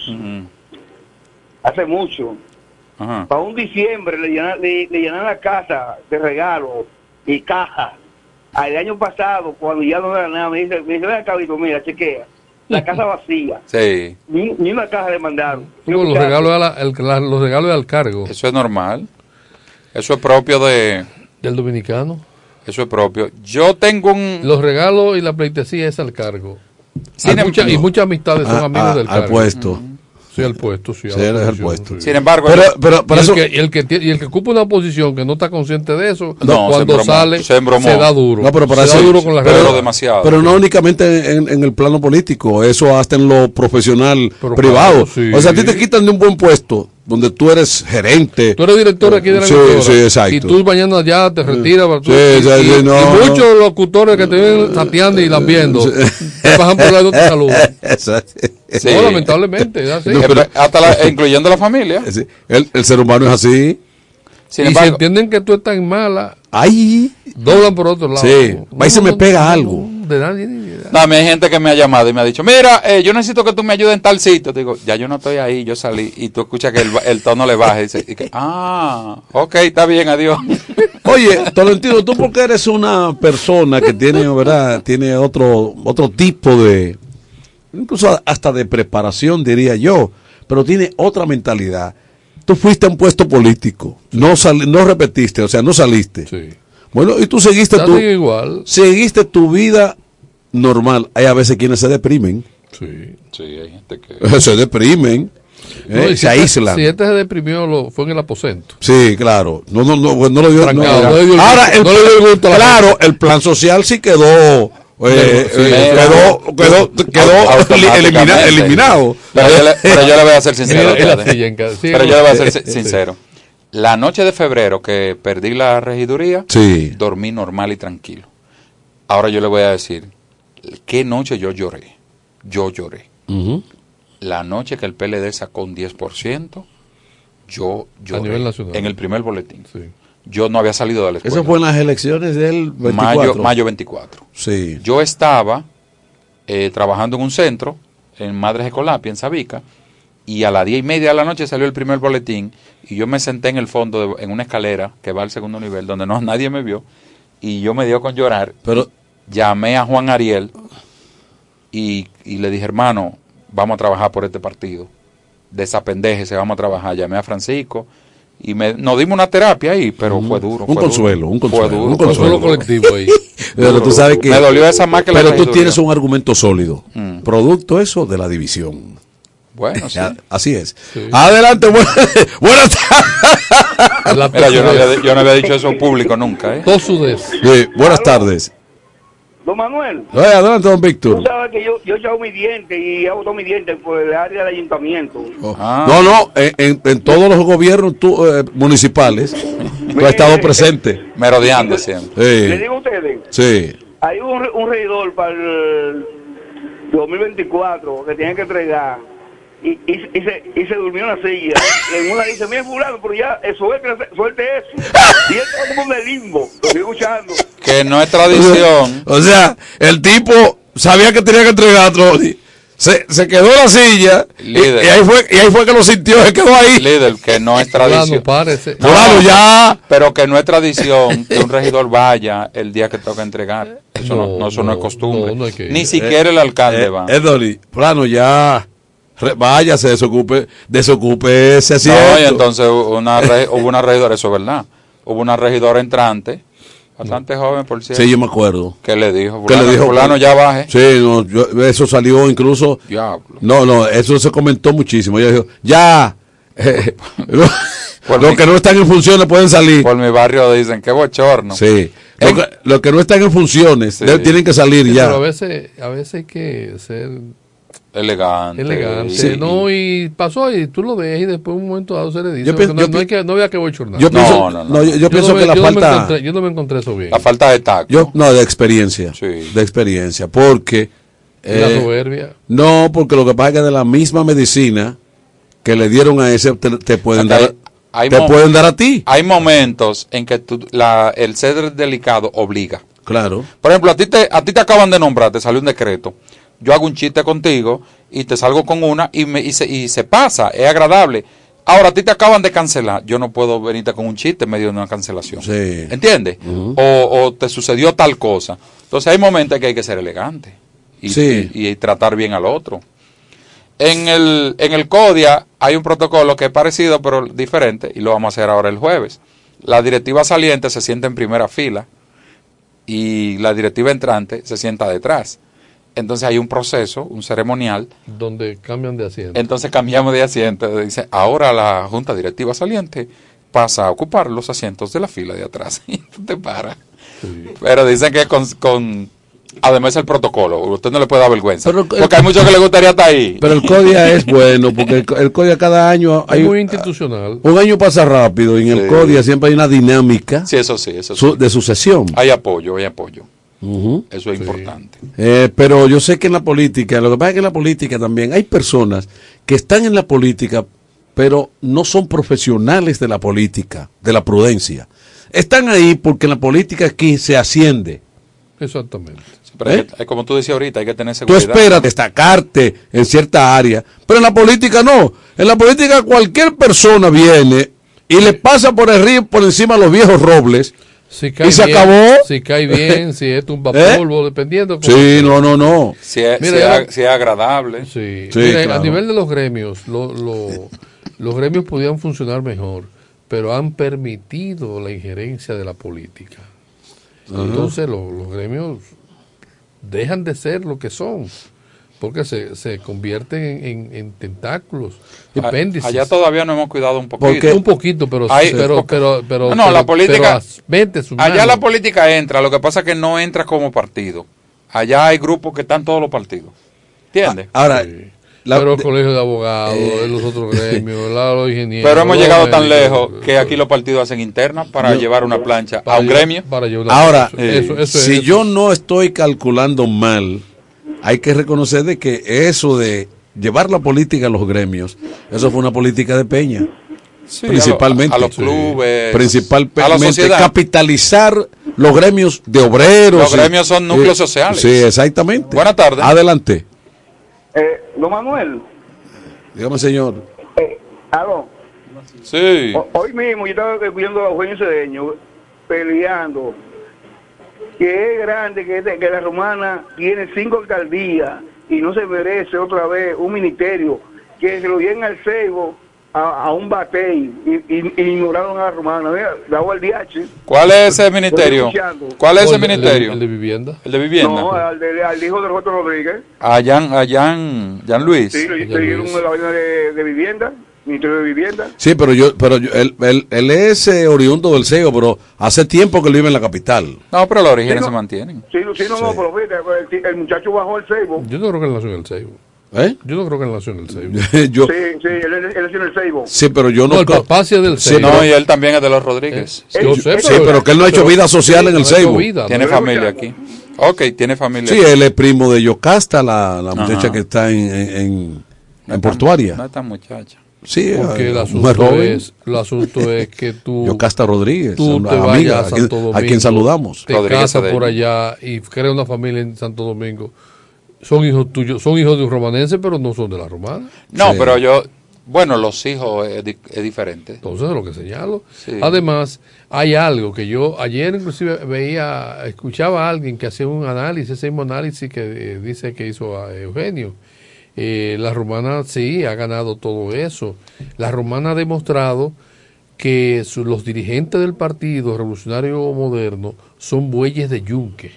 hace mucho. Para un diciembre le llenaron la casa de regalos y cajas. El año pasado, cuando ya no era nada, me dice ven acá, mira, chequea. La casa vacía. Sí. Ni una caja le mandaron. Los regalos de al cargo. Eso es normal. Eso es propio del dominicano. Eso es propio. Yo tengo Los regalos y la pleitesía es al cargo. Y muchas amistades son amigos del cargo. Al puesto. Sí, al puesto. Sí, eres el puesto. Sí. Sin embargo... Y el que ocupa una posición que no está consciente de eso, cuando sale, se da duro. No, pero para se eso, da duro con las pero demasiado. Pero no únicamente en el plano político, eso hasta en lo profesional privado. Claro, sí. O sea, a ti te quitan de un buen puesto donde tú eres gerente. Tú eres director aquí de la emisora. Sí, exacto. Y tú mañana ya te retiras. Y muchos locutores que te ven tateando y lambiendo te pasan por lado de salud. Sí. No, lamentablemente. Es así. No, pero, incluyendo la familia. Sí. El ser humano es así. Sin embargo, si entienden que tú estás en mala, doblan por otro lado. Sí. Ahí se me pega algo. De nadie. No, hay gente que me ha llamado y me ha dicho, mira, yo necesito que tú me ayudes en tal sitio. Te digo, ya yo no estoy ahí, yo salí. Y tú escuchas que el tono le baja y dice, ok, está bien, adiós. Oye, Tolentino, tú porque eres una persona que tiene, ¿verdad? Tiene otro tipo de, incluso hasta de preparación, diría yo, pero tiene otra mentalidad. Tú fuiste a un puesto político, no repetiste, o sea, no saliste. Sí. Bueno, y tú seguiste tu vida normal. Hay a veces quienes se deprimen. Sí, hay gente que... se deprimen. Se aíslan. Si este se deprimió, fue en el aposento. Sí, claro. No lo dio. Ahora, claro, el plan social sí quedó... quedó eliminado. Pero yo le voy a ser sincero. La noche de febrero que perdí la regiduría, dormí normal y tranquilo. Ahora yo le voy a decir, ¿qué noche yo lloré? Yo lloré. La noche que el PLD sacó un 10%, yo lloré. A nivel nacional. En el primer boletín. Sí. Yo no había salido de la escuela. Eso fue en las elecciones del 24. Mayo 24. Sí. Yo estaba trabajando en un centro, en Madres Escolapia, en Sabica, y a las 10:30 de la noche salió el primer boletín, y yo me senté en el fondo, en una escalera que va al segundo nivel, donde nadie me vio, y yo me dio con llorar. Pero llamé a Juan Ariel, y le dije, hermano, vamos a trabajar por este partido. Desapendéjese, vamos a trabajar. Llamé a Francisco, y nos dimos una terapia ahí, pero fue duro. Un consuelo colectivo ahí. Pero tú sabes que... Me dolió esa más que la Pero tú regiduría. tienes un argumento sólido. Producto eso de la división. Bueno, sí. Así es. Sí. Adelante, buenas tardes. Mira, yo no había dicho eso en público nunca. Todo sí, buenas tardes. Don Manuel. Adelante, don Víctor. Tú sabes que yo echado mi diente y hago todo mi diente por el área del ayuntamiento. No, en todos los gobiernos municipales tú has estado presente. Merodeando siempre. Le digo a ustedes. Sí. Hay un regidor para el 2024 que tiene que entregar y se durmió en la silla. En una dice, mira fulano, pero ya suelte eso. Y él está como en el limbo, lo estoy escuchando. Que no es tradición. O sea, el tipo sabía que tenía que entregar otro. Se quedó en la silla y ahí fue que lo sintió, se quedó ahí. Líder, que no es tradición. Claro, ya. Pero que no es tradición que un regidor vaya el día que toca entregar. Eso no es costumbre. No ni siquiera el alcalde va. Edoli, plano ya. Vaya, se desocupe ese asiento. No, y entonces hubo una regidora, eso es verdad. Hubo una regidora entrante, bastante joven, por cierto. Sí, yo me acuerdo. ¿Qué le dijo? Fulano ya baje. Sí, no, eso salió incluso. Diablo. No, eso se comentó muchísimo. Ella dijo, ya. Los que no están en funciones pueden salir. Por mi barrio dicen, qué bochorno. Sí. Los que no están en funciones tienen que salir ya. Pero a veces hay que ser elegante. Sí. No, y pasó y tú lo ves y después un momento dado se le dice. No había que bochornar. Yo pienso que la falta. Yo no me encontré eso bien. La falta de tacto. De experiencia. Sí. De experiencia. Porque. La soberbia. No, porque lo que pasa es que de la misma medicina que le dieron a ese te pueden dar. Pueden dar a ti. Hay momentos en que el ser delicado obliga. Claro. Por ejemplo, a ti te acaban de nombrar, te salió un decreto. Yo hago un chiste contigo y te salgo con una y se pasa, es agradable. Ahora a ti te acaban de cancelar, yo no puedo venirte con un chiste en medio de una cancelación. Sí. ¿Entiendes? O te sucedió tal cosa. Entonces hay momentos en que hay que ser elegante y tratar bien al otro. En el CODIA hay un protocolo que es parecido pero diferente y lo vamos a hacer ahora el jueves. La directiva saliente se sienta en primera fila y la directiva entrante se sienta detrás. Entonces hay un proceso, un ceremonial. Donde cambian de asiento. Entonces cambiamos de asiento. Dice, ahora la junta directiva saliente pasa a ocupar los asientos de la fila de atrás. Y tú te paras. Sí. Pero dicen que además el protocolo, usted no le puede dar vergüenza. Porque hay muchos que le gustaría estar ahí. Pero el CODIA es bueno, porque el CODIA cada año... Es muy institucional. Un año pasa rápido y en el CODIA siempre hay una dinámica de sucesión. Hay apoyo. Eso es importante. Pero yo sé que en la política, lo que pasa es que en la política también hay personas que están en la política, pero no son profesionales de la política, de la prudencia. Están ahí porque en la política aquí se asciende. Exactamente. Pero como tú decías ahorita, hay que tener seguridad. Tú esperas destacarte en cierta área, pero en la política no. En la política cualquier persona viene y le pasa por el río, por encima de los viejos robles. Y se acabó. Si cae bien, si es tumba polvo, dependiendo. Sí, no. Si es agradable. Sí. Mira, claro. A nivel de los gremios, los gremios podían funcionar mejor, pero han permitido la injerencia de la política. Entonces los gremios dejan de ser lo que son, porque se convierten en tentáculos, apéndices. Allá todavía no hemos cuidado un poquito. Un poquito, pero la política, allá la política entra, lo que pasa es que no entra como partido. Allá hay grupos que están todos los partidos. ¿Entiendes? Ahora, pero el colegio de abogados, los otros gremios, los ingenieros. Pero hemos llegado tan lejos que aquí los partidos hacen internas para llevar una plancha a un gremio. Ahora, si yo no estoy calculando mal, hay que reconocer de que eso de llevar la política a los gremios, eso fue una política de Peña. Sí, principalmente. A los clubes. Principalmente a la sociedad. Capitalizar los gremios de obreros. Los gremios son núcleos sociales. Sí, exactamente. Buenas tardes. Adelante. Don Manuel. Dígame, señor. ¿Aló? Sí. Hoy mismo yo estaba escuchando a Eugenio Cedeño peleando que es grande, que la Romana tiene 5 alcaldías y no se merece otra vez un ministerio, que se lo den al Ceibo, a un bate y ignoraron a la romana. Mira, la ULDH. ¿Cuál es ese ministerio? ¿Cuál es ese ministerio? El de vivienda. ¿El de vivienda? No, al hijo de Roberto Rodríguez. A Jan Luis. Sí, le dieron la vaina de vivienda, ministerio de vivienda. Sí, pero él es oriundo del Seibo, pero hace tiempo que él vive en la capital. No, pero los orígenes se mantienen. Sí, no, pero fíjate, el muchacho bajó el Seibo. Yo no creo que él nació en el Seibo. Yo no creo que él nació en el Seibo. Sí, él nació en el Seibo. Sí, pero yo no. No, el papá sí es del Seibo. No, y él también es de los Rodríguez. Yo sé, pero que él no ha hecho vida social en el Seibo. Tiene familia aquí. Ok, tiene familia. Sí, él es primo de Yocasta, la muchacha que está en Portuaria. No esta muchacha. Sí, porque el asunto es que tú Yocasta Rodríguez, tú te vayas a Santo Domingo, a quien saludamos. Te casas por allá y creas una familia en Santo Domingo. Son hijos tuyos, son hijos de un romanense, pero no son de la romana. No, pero los hijos es diferente. Entonces, es lo que señalo. Sí. Además, hay algo que yo ayer inclusive escuchaba a alguien que hacía un análisis, ese mismo análisis que dice que hizo a Eugenio. La romana sí ha ganado todo eso. La romana ha demostrado que los dirigentes del Partido Revolucionario Moderno son bueyes de yunque.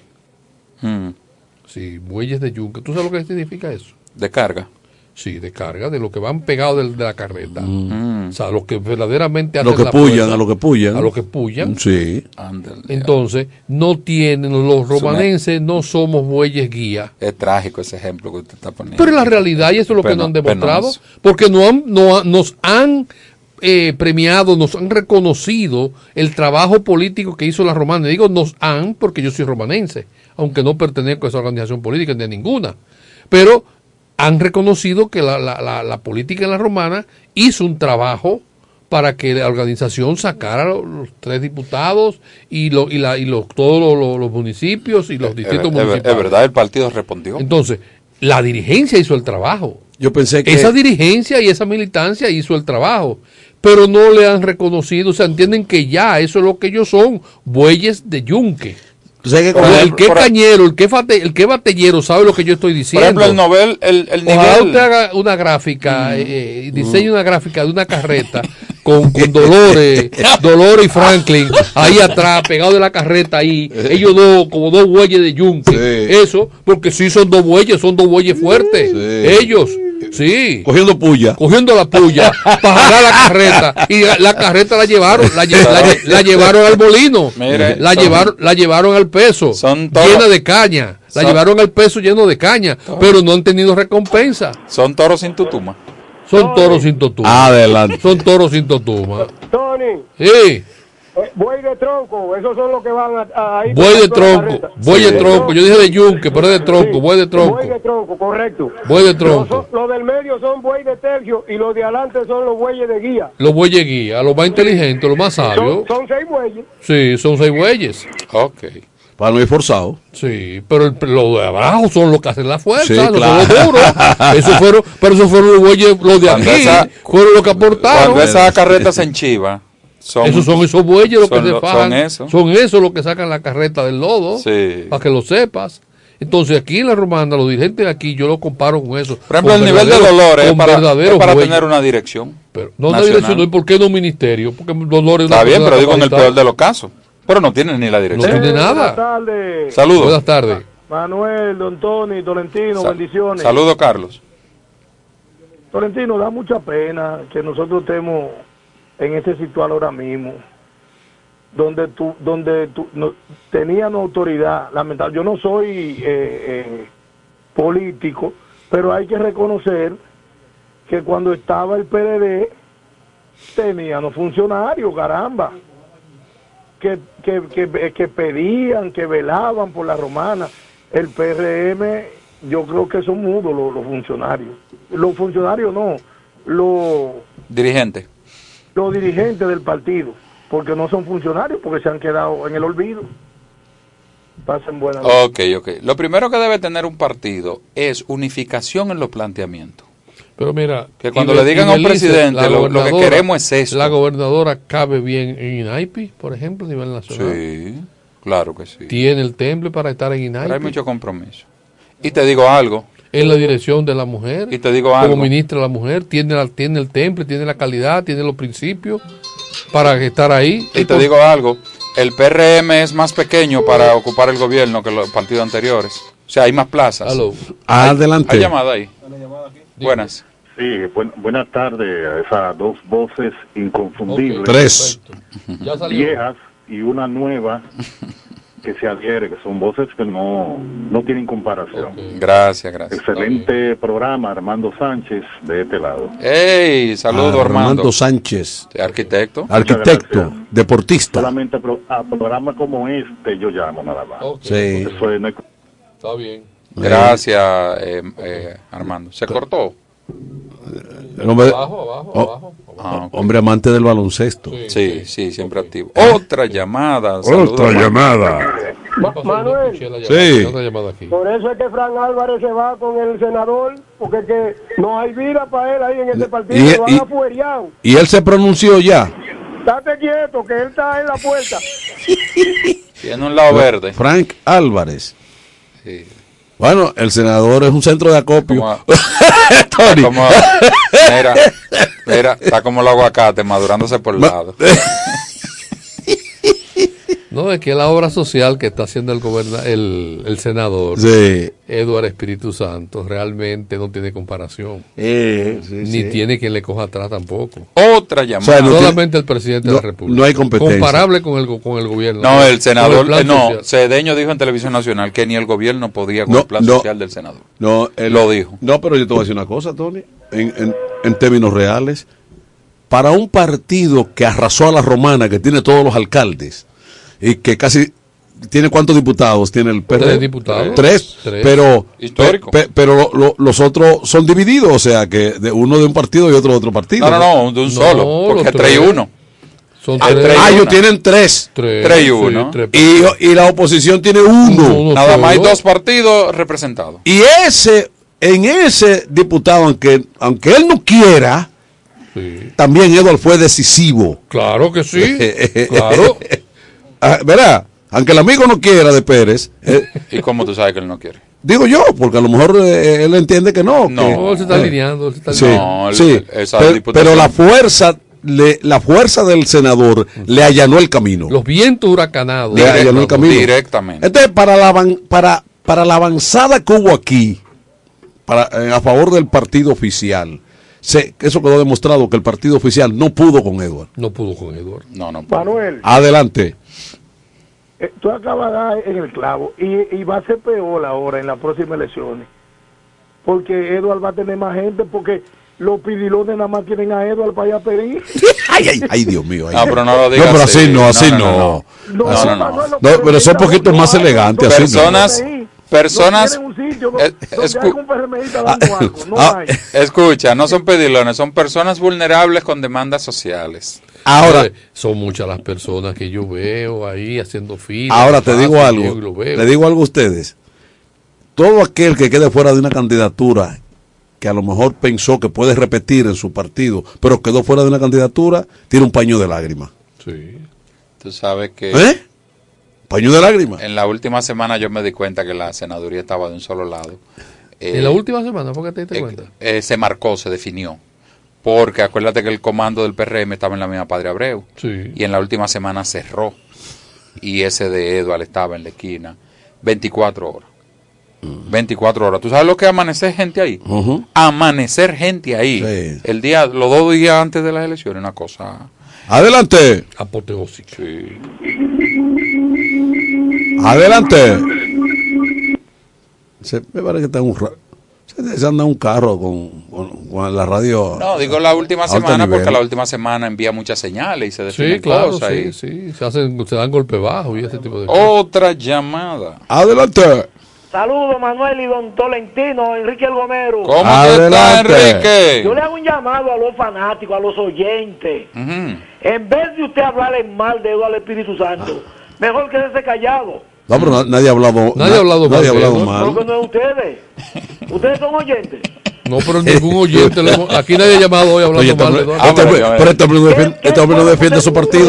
Sí, bueyes de yunque. ¿Tú sabes lo que significa eso? De carga. Sí, de carga, de lo que van pegados de la carreta. O sea, lo que verdaderamente hacen a lo que pullan. Sí. Entonces, no tienen, los romanenses no somos bueyes guía. Es trágico ese ejemplo que usted está poniendo. Pero es la realidad y eso es lo que nos han demostrado. Porque nos han premiado, nos han reconocido el trabajo político que hizo la romana. Digo nos han porque yo soy romanense, aunque no pertenezco a esa organización política ni a ninguna. Pero han reconocido que la política en la romana hizo un trabajo para que la organización sacara los 3 diputados y todos los municipios y los distritos municipales. Es verdad, el partido respondió. Entonces, la dirigencia hizo el trabajo. Yo pensé que esa dirigencia y esa militancia hizo el trabajo, pero no le han reconocido, o sea, entienden que ya eso es lo que ellos son, bueyes de yunque. El que cañero, el que batellero sabe lo que yo estoy diciendo. Por ejemplo, el nivel. Ojalá usted haga una gráfica, diseñe una gráfica de una carreta con Dolores y Franklin ahí atrás, pegado de la carreta ahí, ellos como dos bueyes de yunque. Eso, porque sí son dos bueyes fuertes. Ellos. Sí. Cogiendo la puya para jalar la carreta. Y la carreta la llevaron al molino. Mire, la llevaron al peso llena de caña. La llevaron al peso lleno de caña. Pero no han tenido recompensa. Son toros sin tutuma. Son toros sin tutuma. Adelante. Son toros sin tutuma. Tony. Sí. Buey de tronco, esos son los que van a ir. Buey de tronco, yo dije de yunque, pero es de tronco, buey de tronco. Buey de tronco, correcto. Buey de tronco. Los del medio son buey de tercio y los de adelante son los bueyes de guía. Los bueyes guía, los más inteligentes, los más sabios. Son 6 bueyes. Sí, son 6 bueyes. Ok. Para no ir forzado. Sí, pero los de abajo son los que hacen la fuerza, sí, claro. Claro. Son los duros. Esos fueron los bueyes, los de aquí, fueron los que aportaron. Cuando esa carreta se enchiva. Esos son esos bueyes los que se fajan. Son esos los que sacan la carreta del lodo. Sí. Para que lo sepas. Entonces aquí en la romana, los dirigentes de aquí, yo lo comparo con eso. Por ejemplo, el nivel de Dolores es para tener una dirección. Pero no una dirección, ¿y por qué no un ministerio? Porque Dolores está bien, pero digo en el peor de los casos. Pero no tiene ni la dirección. No tiene nada. Buenas tardes. Saludos. Buenas tardes. Manuel, don Tony, Tolentino, bendiciones. Saludos, Carlos. Tolentino, da mucha pena que nosotros estemos en este situación ahora mismo, donde tú no, tenían autoridad, lamentable. Yo no soy político, pero hay que reconocer que cuando estaba el PLD tenían funcionarios, caramba, que pedían, que velaban por la romana. El PRM, yo creo que son mudos los funcionarios. Los funcionarios no, los dirigentes del partido, porque no son funcionarios, porque se han quedado en el olvido. Pasen buenas noches. Ok. Lo primero que debe tener un partido es unificación en los planteamientos. Pero mira, que cuando le digan a un presidente lo que queremos es esto. La gobernadora cabe bien en INAIPI, por ejemplo, a nivel nacional. Sí, claro que sí. Tiene el temple para estar en INAIPI. Pero hay mucho compromiso. Y te digo algo. en la dirección de la mujer. Y te digo como algo. ministra de la mujer, tiene el temple, tiene la calidad, tiene los principios para estar ahí. Y te digo algo, el PRM es más pequeño para ocupar el gobierno que los partidos anteriores. O sea, hay más plazas. Adelante. Hay llamada ahí. Buenas. Sí, buenas tardes a esas dos voces inconfundibles. Tres. Viejas y una nueva que se adhiere, que son voces que no tienen comparación. Gracias. Excelente programa, Armando Sánchez, de este lado. ¡Ey! Saludo, Armando Sánchez. Arquitecto. Arquitecto, deportista. Solamente a programas como este yo llamo nada más. Sí. Eso es, Está bien. Gracias, Armando. ¿Se cortó? El hombre, abajo. Hombre amante del baloncesto. Sí, siempre activo. Otra llamada. Otra llamada. Manuel, Sí. por eso es que Fran Álvarez se va con el senador, porque es que no hay vida para él ahí en ese partido, lo van afuereado. Y él se pronunció ya. Estate quieto, que él está en la puerta. Tiene un lado verde. Frank Álvarez. Sí. Bueno, el senador es un centro de acopio. Tony. Mira, está como el aguacate madurándose por el lado. No, es que la obra social que está haciendo el senador, Eduardo Espíritu Santo, realmente no tiene comparación. Ni tiene quien le coja atrás tampoco. Otra llamada. O sea, solamente el presidente de la República. No hay competencia. Comparable con el gobierno. No, el senador, Cedeño dijo en Televisión Nacional que ni el gobierno podía con el plan social del senador. Lo dijo. No, pero yo te voy a decir una cosa, Tony, en términos reales. Para un partido que arrasó a la Romana, que tiene todos los alcaldes, y que casi tiene ¿cuántos diputados tiene el PRD? 3 diputados. Tres. Pero histórico. Pero los otros son divididos, o sea, que uno de un partido y otro de otro partido. No, de un solo, porque 3 y 1. Son ellos tienen 3. 3 y 1. Y la oposición tiene 1. Nada más hay 2 partidos representados. Y en ese diputado, aunque él no quiera, también Eduardo fue decisivo. Claro que sí. Claro. Verá, aunque el amigo no quiera de Pérez. ¿Y cómo tú sabes que él no quiere? Digo yo, porque a lo mejor él entiende que no. No, él se está alineando. Pero la fuerza del senador le allanó el camino. Los vientos huracanados. Le allanó el camino. Directamente. Entonces, para la avanzada que hubo aquí, a favor del partido oficial, eso quedó demostrado que el partido oficial no pudo con Eduardo. No pudo con Eduardo. No. Manuel. Adelante. Tú acabas de dar en el clavo y va a ser peor ahora en las próximas elecciones, porque Eduardo va a tener más gente, porque los pidilones nada más quieren a Eduardo para ir a pedir. Ay, Dios mío. No, pero no lo digas. No, pero así no. Pero son poquitos más elegantes. Personas escucha, no son pedilones, son personas vulnerables con demandas sociales. Ahora son muchas las personas que yo veo ahí haciendo fila. Ahora te digo algo, le digo algo a ustedes. Todo aquel que quede fuera de una candidatura, que a lo mejor pensó que puede repetir en su partido, pero quedó fuera de una candidatura, tiene un paño de lágrimas. Sí. Tú sabes que paño de lágrimas. En la última semana yo me di cuenta que la senaduría estaba de un solo lado. ¿En la última semana? ¿Por qué te diste cuenta? Se marcó, se definió. Porque acuérdate que el comando del PRM estaba en la misma Padre Abreu. Sí. Y en la última semana cerró. Y ese de Eduardo estaba en la esquina. 24 horas. 24 horas. ¿Tú sabes lo que es amanecer gente ahí? Amanecer gente ahí. Sí. Los 2 días antes de las elecciones, una cosa... Adelante. Apoteósica. Sí. Adelante. Me parece que está se anda un carro con la radio. No, digo la última semana porque la última semana envía muchas señales y se definen cosas. Sí. Se dan golpe bajo y ese tipo de cosas. Otra llamada. Adelante. Saludos, Manuel y don Tolentino, Enrique El Gomero. ¿Cómo está, Enrique? Yo le hago un llamado a los fanáticos, a los oyentes. En vez de usted hablarle mal de Eduardo Espíritu Santo, mejor quédese callado. No, pero nadie ha hablado mal. Porque no es ustedes. Ustedes son oyentes. No, pero ningún oyente. Aquí nadie ha llamado hoy hablando mal de Eduardo. Pero este hombre no defiende su partido.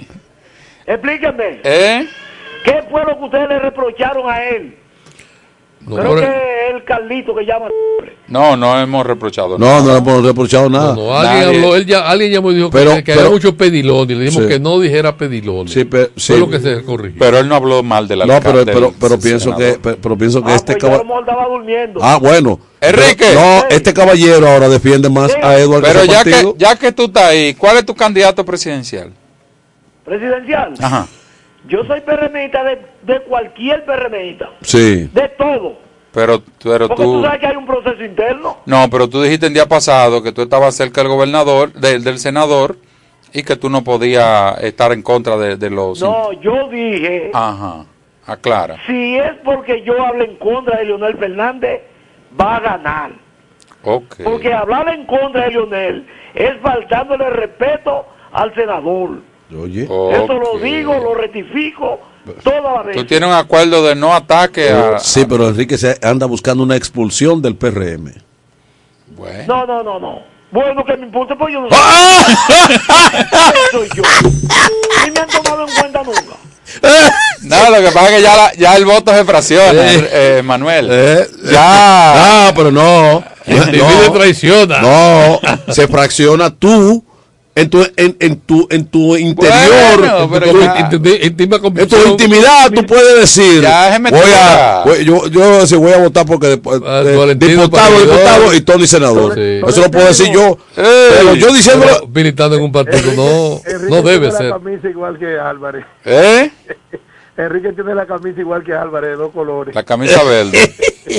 Explíquenme. ¿Qué fue lo que ustedes le reprocharon a él? Creo que es el Carlito que llama. No hemos reprochado nada. No hemos reprochado nada. Alguien llamó y dijo que había muchos pedilones. Le dijimos que no dijera pedilones. Sí, fue lo que se corrigió. Pero él no habló mal del alcalde. Pero pienso que este caballero estaba durmiendo. Bueno. Enrique. Este caballero ahora defiende más a Eduardo. Pero ya que tú estás ahí, ¿cuál es tu candidato presidencial? ¿Presidencial? Ajá. Yo soy PRMista de cualquier PRMista. Sí. De todo. Pero porque tú sabes que hay un proceso interno. No, pero tú dijiste el día pasado que tú estabas cerca del gobernador, del senador, y que tú no podías estar en contra de los... No, yo dije... Ajá, aclara. Si es porque yo hablo en contra de Leonel Fernández, va a ganar. Okay. Porque hablar en contra de Leonel es faltándole respeto al senador. Oye. Eso lo digo, lo rectifico toda la vez. Tú tienes un acuerdo de no ataque a... Sí, pero Enrique se anda buscando una expulsión del PRM. Bueno. No. Bueno, que me impulse, pues yo no soy yo. Ni me han tomado en cuenta nunca. No, lo que pasa es que ya el voto se fracciona, Manuel. Pero no. Divide traiciona. No, se fracciona tú. En tu interior, en tu intimidad, tú puedes decir, voy a votar porque diputado y Tony senador. Sí. Eso lo puedo decir yo. Pero yo diciéndolo, militando en un partido no debe ser. La camisa igual que Álvarez. Enrique tiene la camisa igual que Álvarez, de 2 colores. La camisa verde.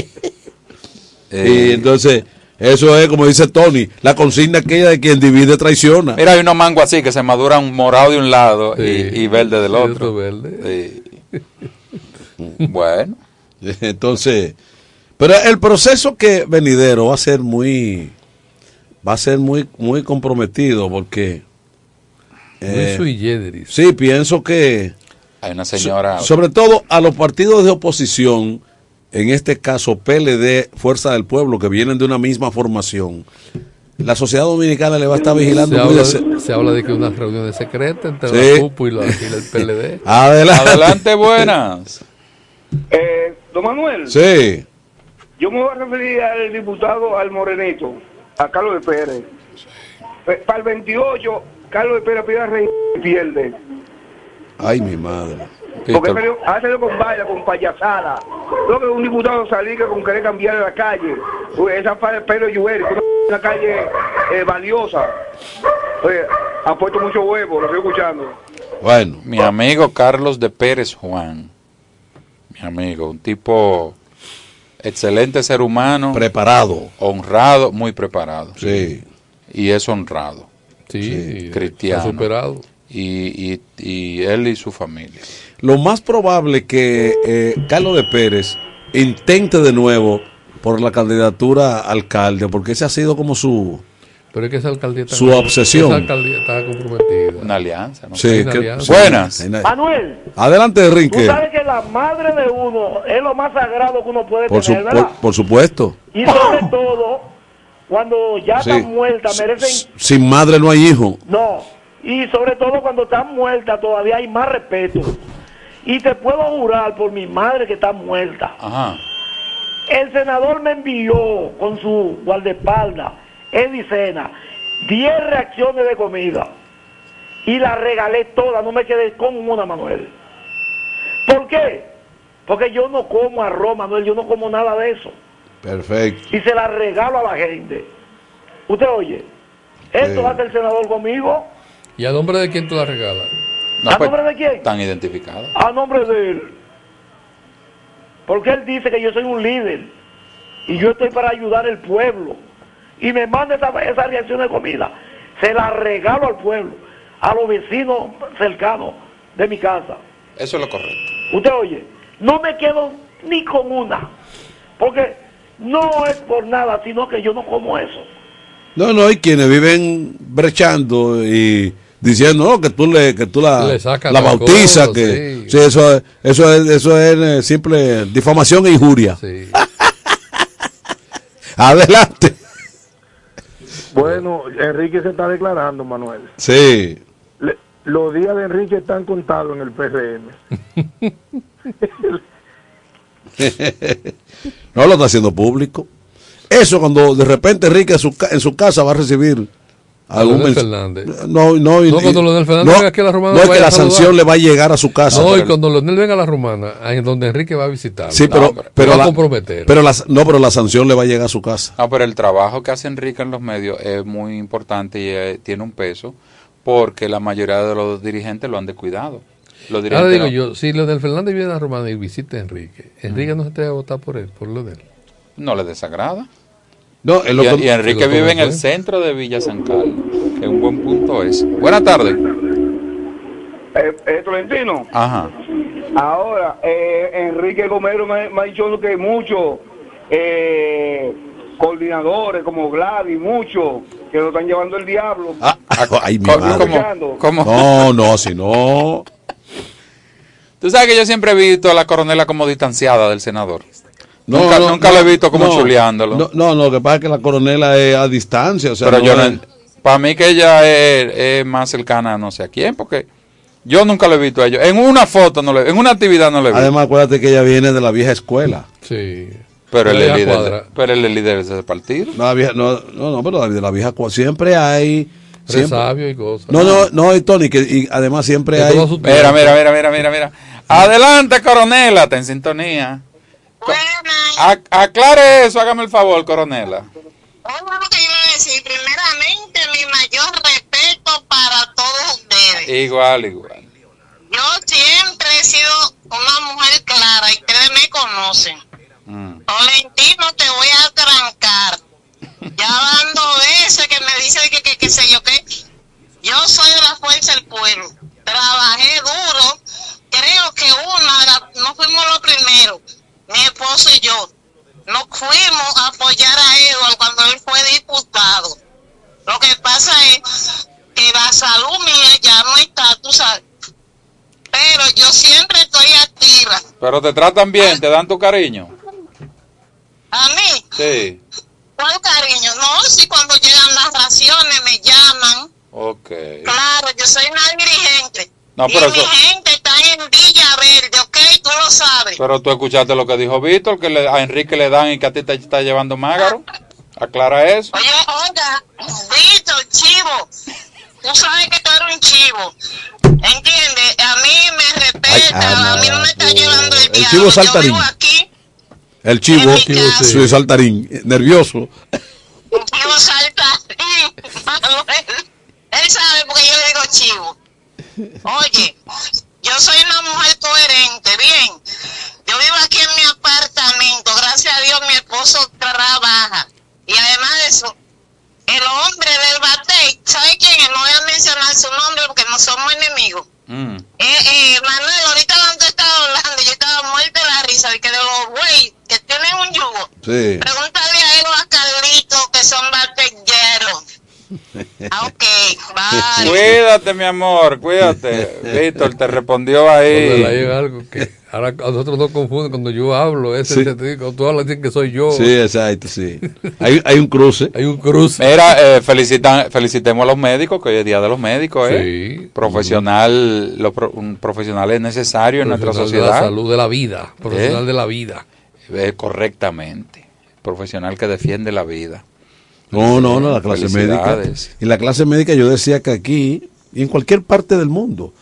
Y entonces eso es, como dice Tony, la consigna aquella de quien divide traiciona. Mira, hay unos mangos así que se maduran morado de un lado y verde del otro. Verde. Bueno. Entonces, pero el proceso que venidero va a ser muy comprometido porque... muy sui generis. Sí, pienso que... Hay una señora... Sobre todo a los partidos de oposición... En este caso, PLD, Fuerza del Pueblo, que vienen de una misma formación, la sociedad dominicana le va a estar vigilando. Se habla de que una reunión secreta entre la CUPO y el PLD. Adelante, buenas. Don Manuel. Sí. Yo me voy a referir al diputado, al morenito, a Carlos de Pérez. Para el 28, Carlos de Pérez pide a reír y pierde. Ay, mi madre. Porque ha salido con baila, con payasada. Creo que un diputado salía con querer cambiar la calle. Esa fue el Pedro Lluel, una calle valiosa. Ha puesto mucho huevo, lo estoy escuchando. Bueno. Mi amigo Carlos de Pérez Juan. Mi amigo, un tipo excelente ser humano. Preparado. Honrado, muy preparado. Sí. Y es honrado. Sí. Cristiano. Está superado. Y él y su familia. Lo más probable que Carlos de Pérez intente de nuevo por la candidatura a alcalde, porque ese ha sido como su... Pero es que esa alcaldía su obsesión. Esa alcaldía está comprometida. Una alianza, ¿no? Sí, buenas. Manuel. Adelante, Enrique. Tú sabes que la madre de uno es lo más sagrado que uno puede tener, ¿verdad? Por supuesto. Y sobre todo, cuando ya están muertas, merecen... Sin madre no hay hijo. No. Y sobre todo cuando están muertas todavía hay más respeto. Y te puedo jurar por mi madre que está muerta. Ajá. El senador me envió con su guardaespaldas, Edicena, 10 reacciones de comida. Y las regalé todas, no me quedé con una, Manuel. ¿Por qué? Porque yo no como arroz, Manuel, yo no como nada de eso. Perfecto. Y se las regalo a la gente. ¿Usted oye? ¿Esto hace el senador conmigo? ¿Y a nombre de quién tú la regalas? ¿A nombre de quién? Están identificados. A nombre de él. Porque él dice que yo soy un líder. Y yo estoy para ayudar al pueblo. Y me manda esa reacción de comida. Se la regalo al pueblo. A los vecinos cercanos de mi casa. Eso es lo correcto. Usted oye, no me quedo ni con una. Porque no es por nada, sino que yo no como eso. No, hay quienes viven brechando y diciendo que tú la bautizas, cosa, que sí, eso es simple difamación e injuria. Sí. Adelante. Bueno, Enrique se está declarando, Manuel. Sí. Los días de Enrique están contados en el PRM. No lo está haciendo público. Eso cuando de repente Enrique en su casa va a recibir algún Fernández. No, cuando Leonel Fernández venga aquí a la Romana, no es que la sanción le va a llegar a su casa. No, y cuando Leonel venga a la Romana, ahí es donde Enrique va a visitar. Sí, pero va a comprometer. Pero la sanción le va a llegar a su casa. No, pero el trabajo que hace Enrique en los medios es muy importante y tiene un peso porque la mayoría de los dirigentes lo han descuidado. Ahora digo yo, si Leonel Fernández viene a la Romana y visita a Enrique no se te va a votar por él, por Leonel. No le desagrada. No, y Enrique vive en el centro de Villa San Carlos, que un buen punto es. Buenas tardes. Tolentino. Ajá. Ahora, Enrique Gomero me ha dicho que muchos coordinadores como Gladys, muchos que lo están llevando el diablo. Ay, mi madre. ¿Cómo? No, si no. Tú sabes que yo siempre he visto a la coronela como distanciada del senador. Nunca lo he visto como chuleándolo. No, lo que pasa es que la coronela es a distancia. O sea, pero para mí que ella es más cercana a no sé a quién, porque yo nunca lo he visto a ellos. En una foto, en una actividad no lo he visto. Además, acuérdate que ella viene de la vieja escuela. Sí. Pero él es el líder de ese partido. No, pero de la vieja escuela siempre hay... Resabio y cosas. No, y Tony, y además siempre hay... Mira. Adelante, coronela, está en sintonía. Aclare eso, hágame el favor, coronela. Lo que iba a decir, primeramente, mi mayor respeto para todos ustedes. Igual. Yo siempre he sido una mujer clara y ustedes me conocen. Tolentino, te voy a trancar. Ya van 2 veces que me dice que sé yo qué. Yo soy de la fuerza del pueblo. Trabajé duro. Creo que no fuimos los primeros. Mi esposo y yo nos fuimos a apoyar a Eduardo cuando él fue diputado. Lo que pasa es que la salud mía ya no está, tú sabes. Pero yo siempre estoy activa. Pero te tratan bien, te dan tu cariño. ¿A mí? Sí. ¿Cuál cariño? No, si cuando llegan las raciones me llaman. Ok. Claro, yo soy una dirigente. No, pero mi gente está en Villaverde, ¿ok? Tú lo sabes. Pero tú escuchaste lo que dijo Víctor, que a Enrique le dan y que a ti te está llevando mágaro. Aclara eso. Oiga, Víctor, chivo. Tú sabes que tú eres un chivo. ¿Entiendes? A mí me respeta, a mí no me está llevando el diablo. El chivo saltarín. El chivo, soy saltarín, nervioso. El chivo saltarín. Él sabe porque yo le digo chivo. Oye, yo soy una mujer coherente, bien. Yo vivo aquí en mi apartamento, gracias a Dios mi esposo trabaja. Y además de eso, el hombre del batey, ¿sabe quién es? No voy a mencionar su nombre porque no somos enemigos. Manuel, ahorita cuando estaba hablando, yo estaba muerta de la risa, de que de los güeyes que tienen un yugo. Sí. Pregúntale a él o a Carlito que son bateyeros. Ok, bye. Cuídate, mi amor, cuídate. Víctor te respondió ahí. Hay algo que ahora a nosotros nos confunden cuando yo hablo. Cuando tú hablas, dicen que soy yo. Sí, exacto, sí. Hay un cruce. Hay un cruce. Mira, felicitemos a los médicos, que hoy es Día de los Médicos. Sí. Un profesional es necesario en nuestra sociedad. De la salud de la vida. Profesional de la vida. Correctamente. Profesional que defiende la vida. No, la clase médica. Y la clase médica, yo decía que aquí y en cualquier parte del mundo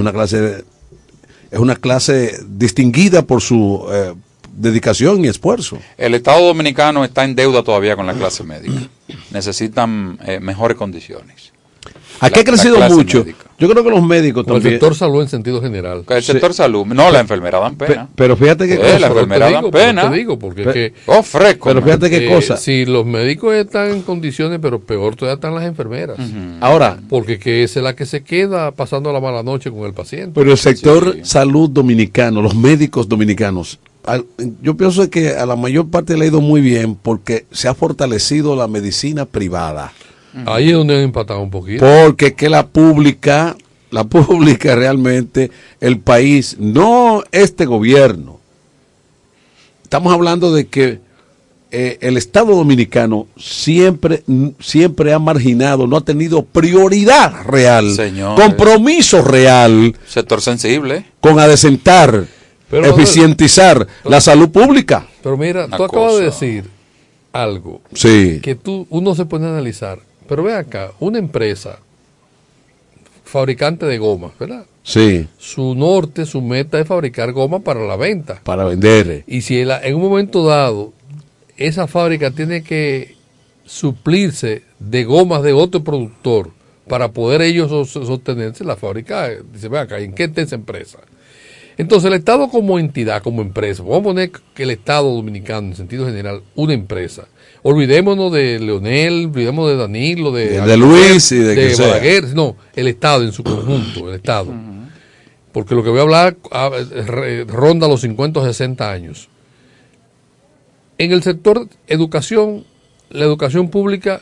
es una clase distinguida por su dedicación y esfuerzo. El Estado Dominicano está en deuda todavía con la clase médica. Necesitan mejores condiciones. Aquí ha crecido mucho. Médica. Yo creo que los médicos también. El sector salud en sentido general. El sector salud. No, la enfermera dan pena. Pero fíjate qué cosa. La enfermera dan pena. Te digo, porque fresco. Pero fíjate qué cosa. Si los médicos están en condiciones, pero peor todavía están las enfermeras. Ahora. Porque que es la que se queda pasando la mala noche con el paciente. Pero el sector salud dominicano, los médicos dominicanos, yo pienso que a la mayor parte le ha ido muy bien porque se ha fortalecido la medicina privada. Ahí es donde han empatado un poquito. Porque que la pública realmente, el país, no este gobierno. Estamos hablando de que el Estado Dominicano siempre ha marginado, no ha tenido prioridad real, compromiso real. Sector sensible. Con adecentar eficientizar la salud pública. Pero mira, tú acabas de decir algo que uno se pone a analizar. Pero ve acá, una empresa fabricante de gomas, ¿verdad? Sí. Su norte, su meta es fabricar goma para la venta. Para vender. Y si en un momento dado esa fábrica tiene que suplirse de gomas de otro productor para poder ellos sostenerse, la fábrica dice, ve acá, ¿en qué está esa empresa? Entonces el Estado como entidad, como empresa, vamos a poner que el Estado dominicano en sentido general, una empresa. Olvidémonos de Leonel, olvidémonos de Danilo, de Luis y de Balaguer, no, el Estado en su conjunto, el Estado. Porque lo que voy a hablar ronda los 50 o 60 años. En el sector educación, la educación pública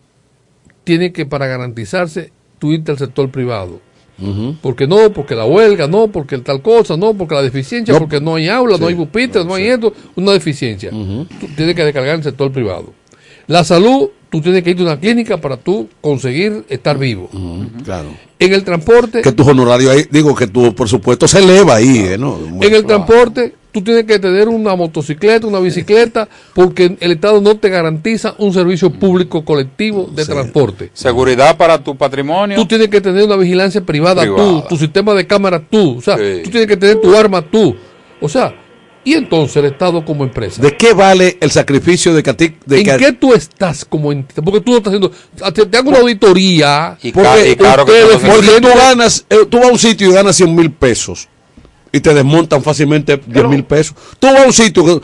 tiene que, para garantizarse, tú irte al sector privado. Porque no, porque la huelga, no, porque tal cosa, no, porque la deficiencia, no, porque no hay aula, no hay pupitres, no hay esto, una deficiencia. Tú tienes que descargar en el sector privado. La salud, tú tienes que irte a una clínica para tú conseguir estar vivo. Claro. En el transporte... Que tus honorarios ahí, digo que tu por supuesto se eleva ahí, ¿no? En el transporte, tú tienes que tener una motocicleta, una bicicleta, porque el Estado no te garantiza un servicio público colectivo de transporte. Seguridad para tu patrimonio. Tú tienes que tener una vigilancia privada. Tú, tu sistema de cámara tú, o sea, tú tienes que tener tu arma tú. O sea, y entonces el Estado como empresa. ¿De qué vale el sacrificio de que a ti... ¿En qué tú estás como entidad? Porque tú no estás haciendo... Te hago una auditoría. Porque tú ganas, tú vas a un sitio y ganas 100,000 pesos. Y te desmontan fácilmente 10,000 pesos. Tú vas a un sitio que...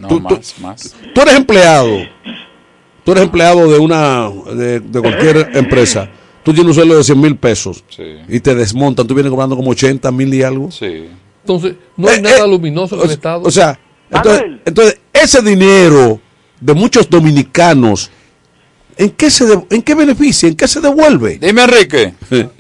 más. Tú eres empleado. Tú eres empleado de cualquier empresa. Tú tienes un sueldo de 100,000 pesos. Y te desmontan. Tú vienes cobrando como 80,000 y algo. Entonces, no hay nada luminoso en el Estado. O sea, entonces, ese dinero de muchos dominicanos, ¿en qué beneficia? ¿En qué se devuelve? Dime, Enrique.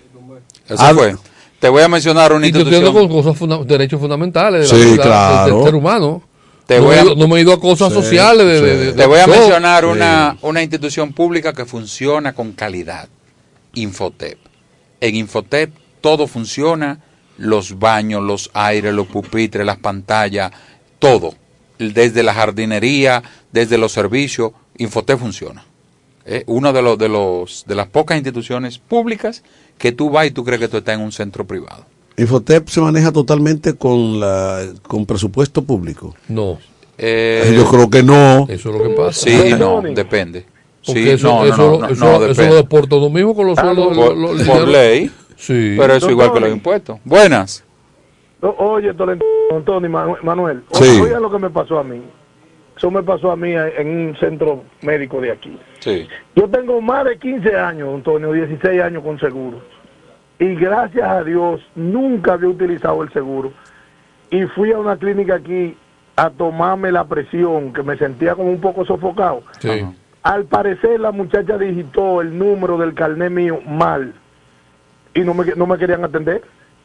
Eso fue. Te voy a mencionar una institución. Con cosas derechos fundamentales del ser humano. No me he ido a cosas sociales. Te voy a mencionar una institución pública que funciona con calidad. Infotep. En Infotep todo funciona. Los baños, los aires, los pupitres, las pantallas, todo. Desde la jardinería, desde los servicios, Infotep funciona. Una de las pocas instituciones públicas que tú vas y tú crees que tú estás en un centro privado. ¿Infotep se maneja totalmente con presupuesto público? No. Yo creo que no. Eso es lo que pasa. Sí, no, depende. Porque sí, eso lo deporta lo mismo con los sueldos. Por ley. Sí. Pero eso igual que los impuestos. Buenas. Oye, Tony, Manuel, oigan lo que me pasó a mí. Eso me pasó a mí en un centro médico de aquí. Sí. Yo tengo más de 15 años, Antonio, 16 años con seguro. Y gracias a Dios nunca había utilizado el seguro. Y fui a una clínica aquí a tomarme la presión, que me sentía como un poco sofocado. Sí. Al parecer la muchacha digitó el número del carnet mío mal. Y no me querían atender.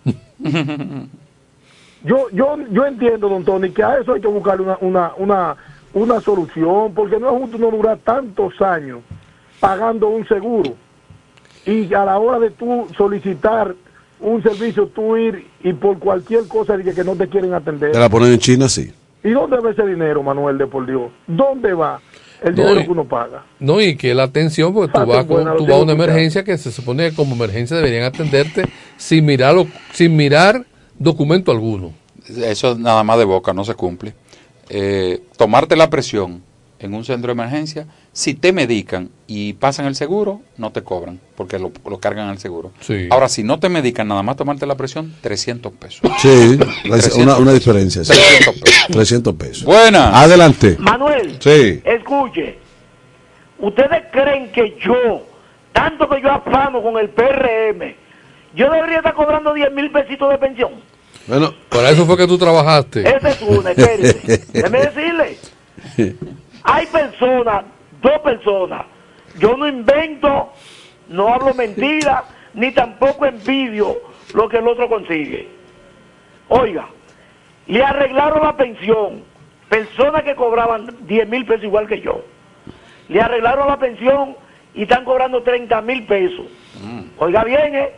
Yo entiendo, don Tony, que a eso hay que buscar una solución, porque no es justo no durar tantos años pagando un seguro y a la hora de tú solicitar un servicio, tú ir y por cualquier cosa que no te quieren atender. Te la ponen en China, sí. ¿Y dónde va ese dinero, Manuel, de por Dios? ¿Dónde va el dinero que uno paga? No, y que la atención, porque tú vas a una emergencia que se supone que como emergencia deberían atenderte sin mirar documento alguno. Eso nada más de boca, no se cumple. Tomarte la presión en un centro de emergencia, si te medican y pasan el seguro, no te cobran, porque lo cargan al seguro. Sí. Ahora, si no te medican, nada más tomarte la presión, 300 pesos. Sí, una diferencia. Sí. 300 pesos. 300 pesos. Buena. Adelante. Manuel, sí. Escuche, ¿ustedes creen que tanto que yo afano con el PRM, yo debería estar cobrando 10,000 pesitos de pensión? Bueno, para eso fue que tú trabajaste. Esa es una, espérese. Déjeme decirle. Hay dos personas. Yo no invento, no hablo mentiras, ni tampoco envidio lo que el otro consigue. Oiga, le arreglaron la pensión. Personas que cobraban 10,000 pesos igual que yo. Le arreglaron la pensión y están cobrando 30,000 pesos. Oiga bien,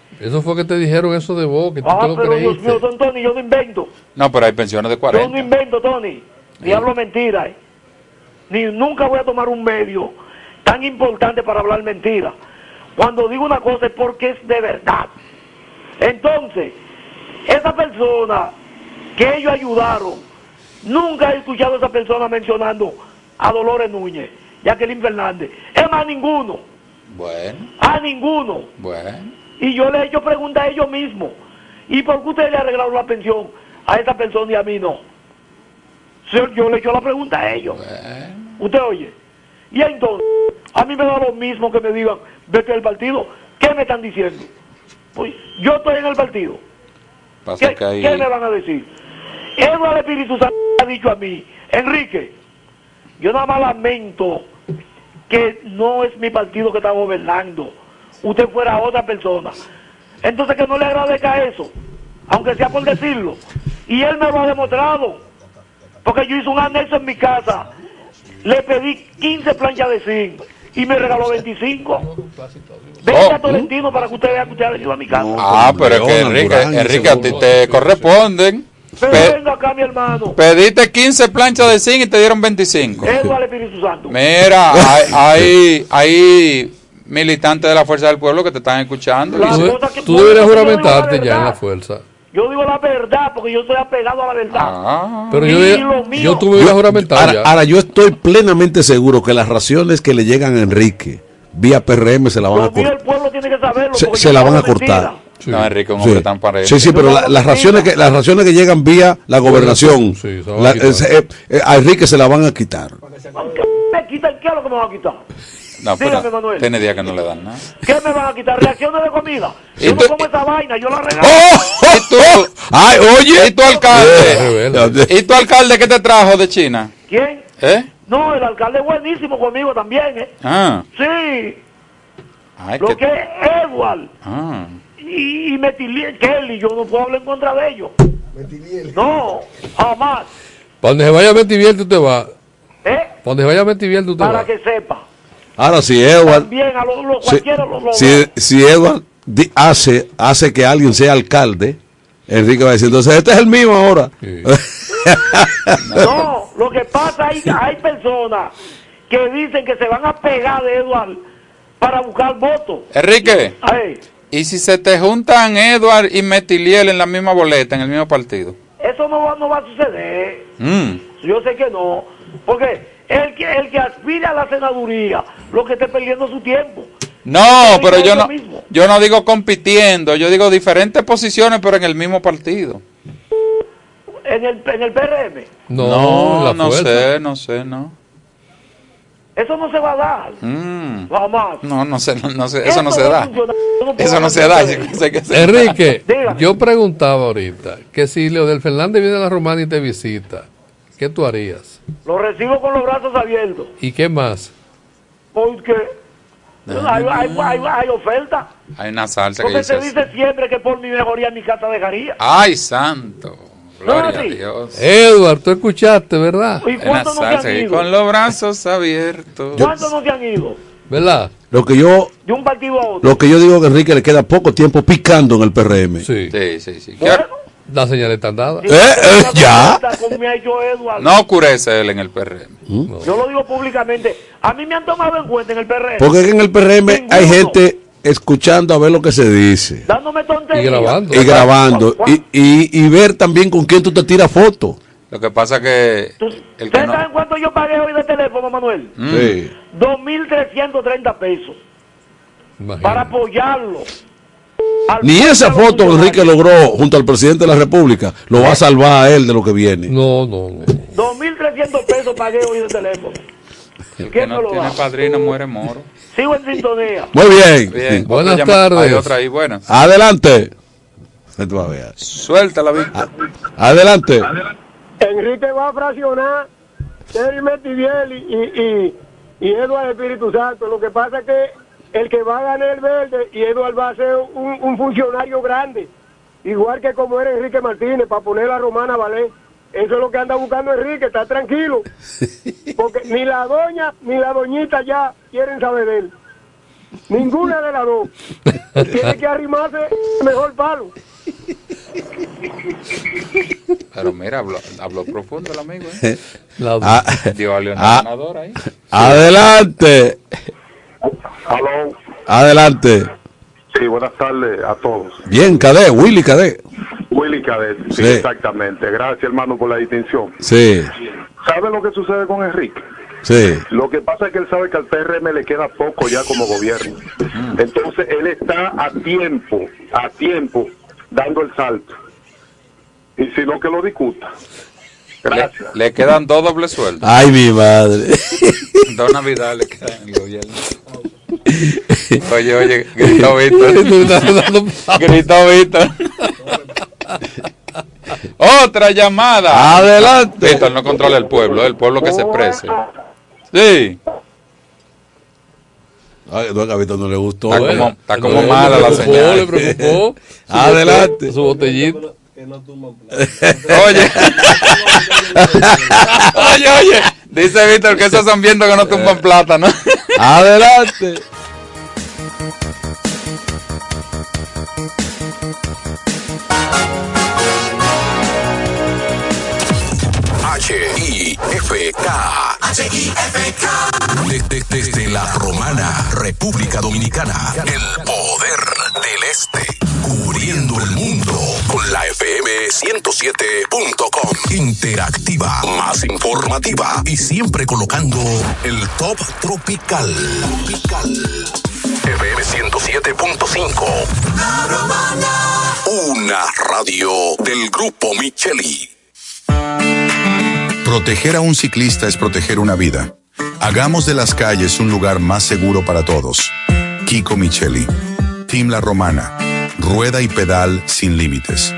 Eso fue que te dijeron eso de vos, que tú te lo pero Dios creíste. mío, don Tony, yo no invento. No, pero hay pensiones de 40. Yo no invento, Tony. Ni hablo mentira. Ni nunca voy a tomar un medio tan importante para hablar mentira. Cuando digo una cosa es porque es de verdad. Entonces, esa persona que ellos ayudaron, nunca he escuchado a esa persona mencionando a Dolores Núñez, Jacqueline Fernández. Es más, ninguno. Bueno. A ninguno. Bueno. Y yo le he hecho preguntas a ellos mismos. ¿Y por qué ustedes le arreglaron la pensión a esa persona y a mí no? Yo le he hecho la pregunta a ellos. ¿Usted oye? Y entonces, a mí me da lo mismo que me digan, vete del partido. ¿Qué me están diciendo? Pues yo estoy en el partido. Pasa que ahí... ¿Qué me van a decir? Eduardo Espíritu Santo ha dicho a mí, Enrique, yo nada más lamento que no es mi partido que está gobernando. Usted fuera otra persona. Entonces que no le agradezca eso, aunque sea por decirlo. Y él me lo ha demostrado. Porque yo hice un anexo en mi casa, le pedí 15 planchas de zinc y me regaló 25. Venga a Tolentino para que usted vea que usted ha venido a mi casa. Ah, pero es que Enrique, a ti te corresponden. Pero venga acá, mi hermano. Pediste 15 planchas de zinc y te dieron 25. Eduardo Espíritu Santo. Mira, hay militantes de la Fuerza del Pueblo que te están escuchando. Tú deberías juramentarte ya en la fuerza. Yo digo la verdad porque yo estoy apegado a la verdad. Pero yo tuve una juramentaria. Ahora, yo estoy plenamente seguro que las raciones que le llegan a Enrique vía PRM se la van a cortar. El pueblo tiene que saberlo. Se la van a cortar. Sí. No, Enrique, un hombre tan parejo. Sí, pero las raciones que llegan vía la gobernación, a Enrique se la van a quitar. ¿Me quitan qué es lo que me van a quitar? No, pero Manuel, tiene días que no le dan nada. ¿Qué me van a quitar? ¿Reacciones de comida? Yo no como esa vaina, yo la regalo. ¿Y tú? Ay, oye. ¿Y tu alcalde? ¿Y tu alcalde qué te trajo de China? ¿Quién? No, el alcalde es buenísimo conmigo también, Ah. Sí. Ay, lo que es Edward. Y Metiliel, Kelly, yo no puedo hablar en contra de ellos. No, jamás. Para donde se vaya Metiviel, tú te vas. Para donde se vaya Metiviel, tú te vas. Para que sepa. Ahora, si Edward, También a cualquiera lo si Edward hace que alguien sea alcalde, Enrique va a decir, entonces este es el mío ahora. Sí. No, lo que pasa es que hay personas que dicen que se van a pegar de Edward para buscar votos. Enrique, ¿y si se te juntan Edward y Metiliel en la misma boleta, en el mismo partido? Eso no va a suceder. Yo sé que no, porque el que aspira a la senaduría, lo que esté perdiendo su tiempo. No, pero yo no digo compitiendo, yo digo diferentes posiciones, pero en el mismo partido. ¿En el PRM? No sé. Eso no se va a dar. Jamás. No sé, eso no se da. Eso no se da. Enrique, yo preguntaba ahorita que si Leonel Fernández viene a la Romana y te visita, ¿qué tú harías? Lo recibo con los brazos abiertos. ¿Y qué más? Porque hay oferta. Hay una salsa porque que se dice siempre que por mi mejoría mi casa dejaría. ¡Ay, santo! Gloria a Dios. Edward, tú escuchaste, ¿verdad? ¿Y cuántos no se han ido? Con los brazos abiertos. ¿Cuántos no se han ido? ¿Verdad? Lo que yo de un partido a otro. Lo que yo digo que a Enrique le queda poco tiempo picando en el PRM. Sí. Bueno, la señal está dada. Ya. Como me ha hecho Edward. No oscurece él en el PRM. Yo lo digo públicamente. A mí me han tomado en cuenta en el PRM. Porque en el PRM hay gente escuchando a ver lo que se dice. Dándome tonterías. Y grabando. Y ver también con quién tú te tiras fotos. Lo que pasa que... ¿Ustedes saben cuánto yo pagué hoy de teléfono, Manuel? Sí. 2.330 pesos. Imagínate. Para apoyarlo. Ni esa foto Enrique logró junto al presidente de la República lo va a salvar a él de lo que viene. No. 2.300 pesos pagué hoy de teléfono. El que no tiene padrino muere moro. Sigo en sintonía. Muy bien. Buenas tardes. Hay otra ahí, buenas. Adelante. Suelta la Víctor. Adelante. Enrique va a fraccionar Terry Metiviel y Eduardo Espíritu Santo. Lo que pasa es que el que va a ganar el verde y Eduardo va a ser un funcionario grande, igual que como era Enrique Martínez, para poner la Romana a valer. Eso es lo que anda buscando Enrique, está tranquilo, porque ni la doña ni la doñita ya quieren saber de él. Ninguna de las dos. Tiene que arrimarse mejor palo. Pero mira, habló profundo el amigo. Dio a Leonel ganador ahí. Adelante. Aló. Adelante. Sí, buenas tardes a todos. Bien, Cadet, Willy Cadet. Willy Cadet, sí, exactamente. Gracias, hermano, por la distinción. Sí. ¿Sabe lo que sucede con Enrique? Sí. Lo que pasa es que él sabe que al PRM le queda poco ya como gobierno. Entonces, él está a tiempo, dando el salto. Y si no, que lo discuta. Gracias. Le quedan 2 dobles sueldos. Ay, mi madre. 2 navidades le quedan en el gobierno. Oye, gritó Víctor. Gritó Víctor. Otra llamada. Adelante. Víctor no controla el pueblo que se exprese. Sí. Ay, a Víctor no le gustó. Está como mala la señal. Le preocupó. Adelante. Su botellito. Oye. Oye. Dice Víctor que esos son vientos que no tumban plátano. Adelante. HIFK. Desde la Romana, República Dominicana, el poder del este, cubriendo el mundo con la FM 107.com. Interactiva, más informativa y siempre colocando el top tropical. FM 107.5. La Romana. Una radio del Grupo Micheli. Proteger a un ciclista es proteger una vida. Hagamos de las calles un lugar más seguro para todos. Kiko Micheli, Team La Romana, rueda y pedal sin límites.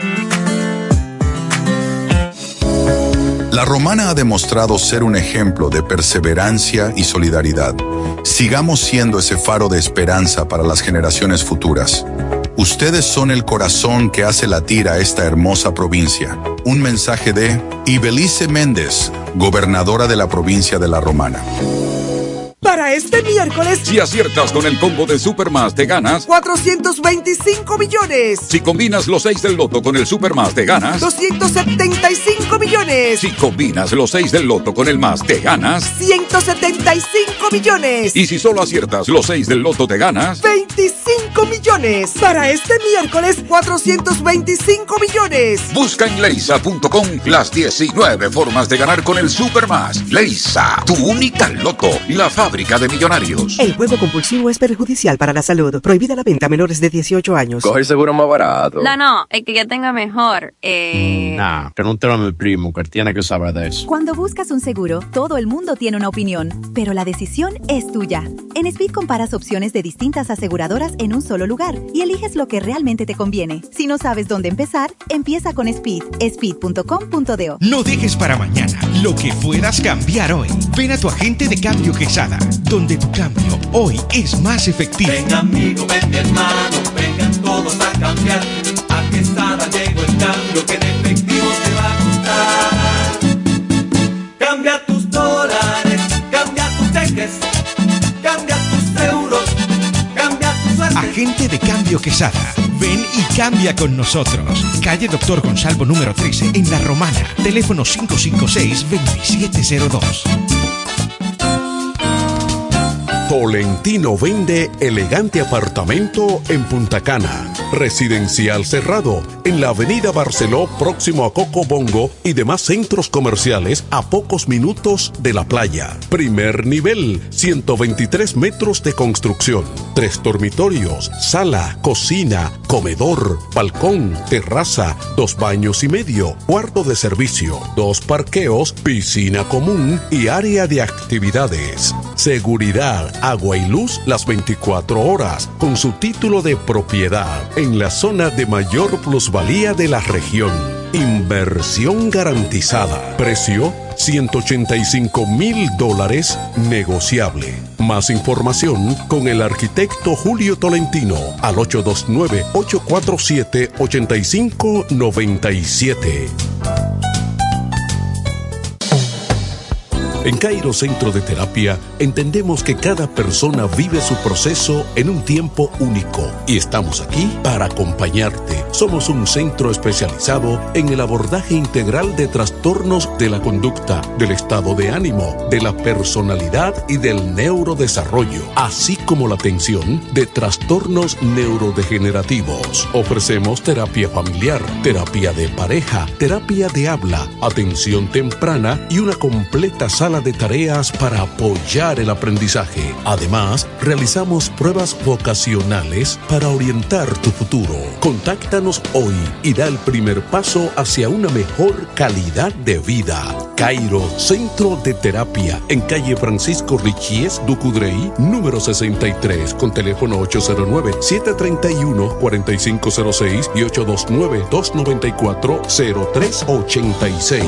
La Romana ha demostrado ser un ejemplo de perseverancia y solidaridad. Sigamos siendo ese faro de esperanza para las generaciones futuras. Ustedes son el corazón que hace latir a esta hermosa provincia. Un mensaje de Ibelice Méndez, gobernadora de la provincia de La Romana. Para este miércoles, si aciertas con el combo de Supermás, te ganas 425 millones. Si combinas los 6 del loto con el Supermás, te ganas 275 millones. Si combinas los 6 del loto con el más, te ganas 175 millones. Y si solo aciertas los 6 del loto, te ganas 25 millones. Para este miércoles, 425 millones. Busca en leisa.com las 19 formas de ganar con el Supermás. Leisa, tu única loto, la fábrica de millonarios. El juego compulsivo es perjudicial para la salud. Prohibida la venta a menores de 18 años. Coge el seguro más barato. No, el que yo tenga mejor. Pregúntale a mi primo, que él tiene que saber de eso. Cuando buscas un seguro, todo el mundo tiene una opinión, pero la decisión es tuya. En Speed comparas opciones de distintas aseguradoras en un solo lugar y eliges lo que realmente te conviene. Si no sabes dónde empezar, empieza con Speed. Speed.com.do. No dejes para mañana lo que puedas cambiar hoy. Ven a tu agente de cambio Quesada, donde tu cambio hoy es más efectivo. Ven amigo, ven mi hermano, vengan todos a cambiar. A Quesada llegó el cambio que en efectivo te va a gustar. Cambia tus dólares, cambia tus cheques, cambia tus euros, cambia tu suerte. Agente de cambio Quesada, ven y cambia con nosotros. Calle Doctor Gonzalvo número 13 en La Romana. Teléfono 556-2702. Tolentino vende elegante apartamento en Punta Cana. Residencial cerrado en la avenida Barceló, próximo a Coco Bongo y demás centros comerciales a pocos minutos de la playa. Primer nivel, 123 metros de construcción. 3 dormitorios, sala, cocina, comedor, balcón, terraza, 2 baños y medio, cuarto de servicio, 2 parqueos, piscina común y área de actividades. Seguridad, agua y luz las 24 horas, con su título de propiedad en la zona de mayor plusvalía de la región. Inversión garantizada. Precio $185,000 negociable. Más información con el arquitecto Julio Tolentino al 829-847-8597. En Cairo Centro de Terapia entendemos que cada persona vive su proceso en un tiempo único y estamos aquí para acompañarte. Somos un centro especializado en el abordaje integral de trastornos de la conducta, del estado de ánimo, de la personalidad y del neurodesarrollo, así como la atención de trastornos neurodegenerativos. Ofrecemos terapia familiar, terapia de pareja, terapia de habla, atención temprana y una completa sala de tareas para apoyar el aprendizaje. Además, realizamos pruebas vocacionales para orientar tu futuro. Contáctanos hoy y da el primer paso hacia una mejor calidad de vida. Cairo Centro de Terapia, en calle Francisco Richies Ducudrey, número 63, con teléfono 809-731-4506 y 829-294-0386.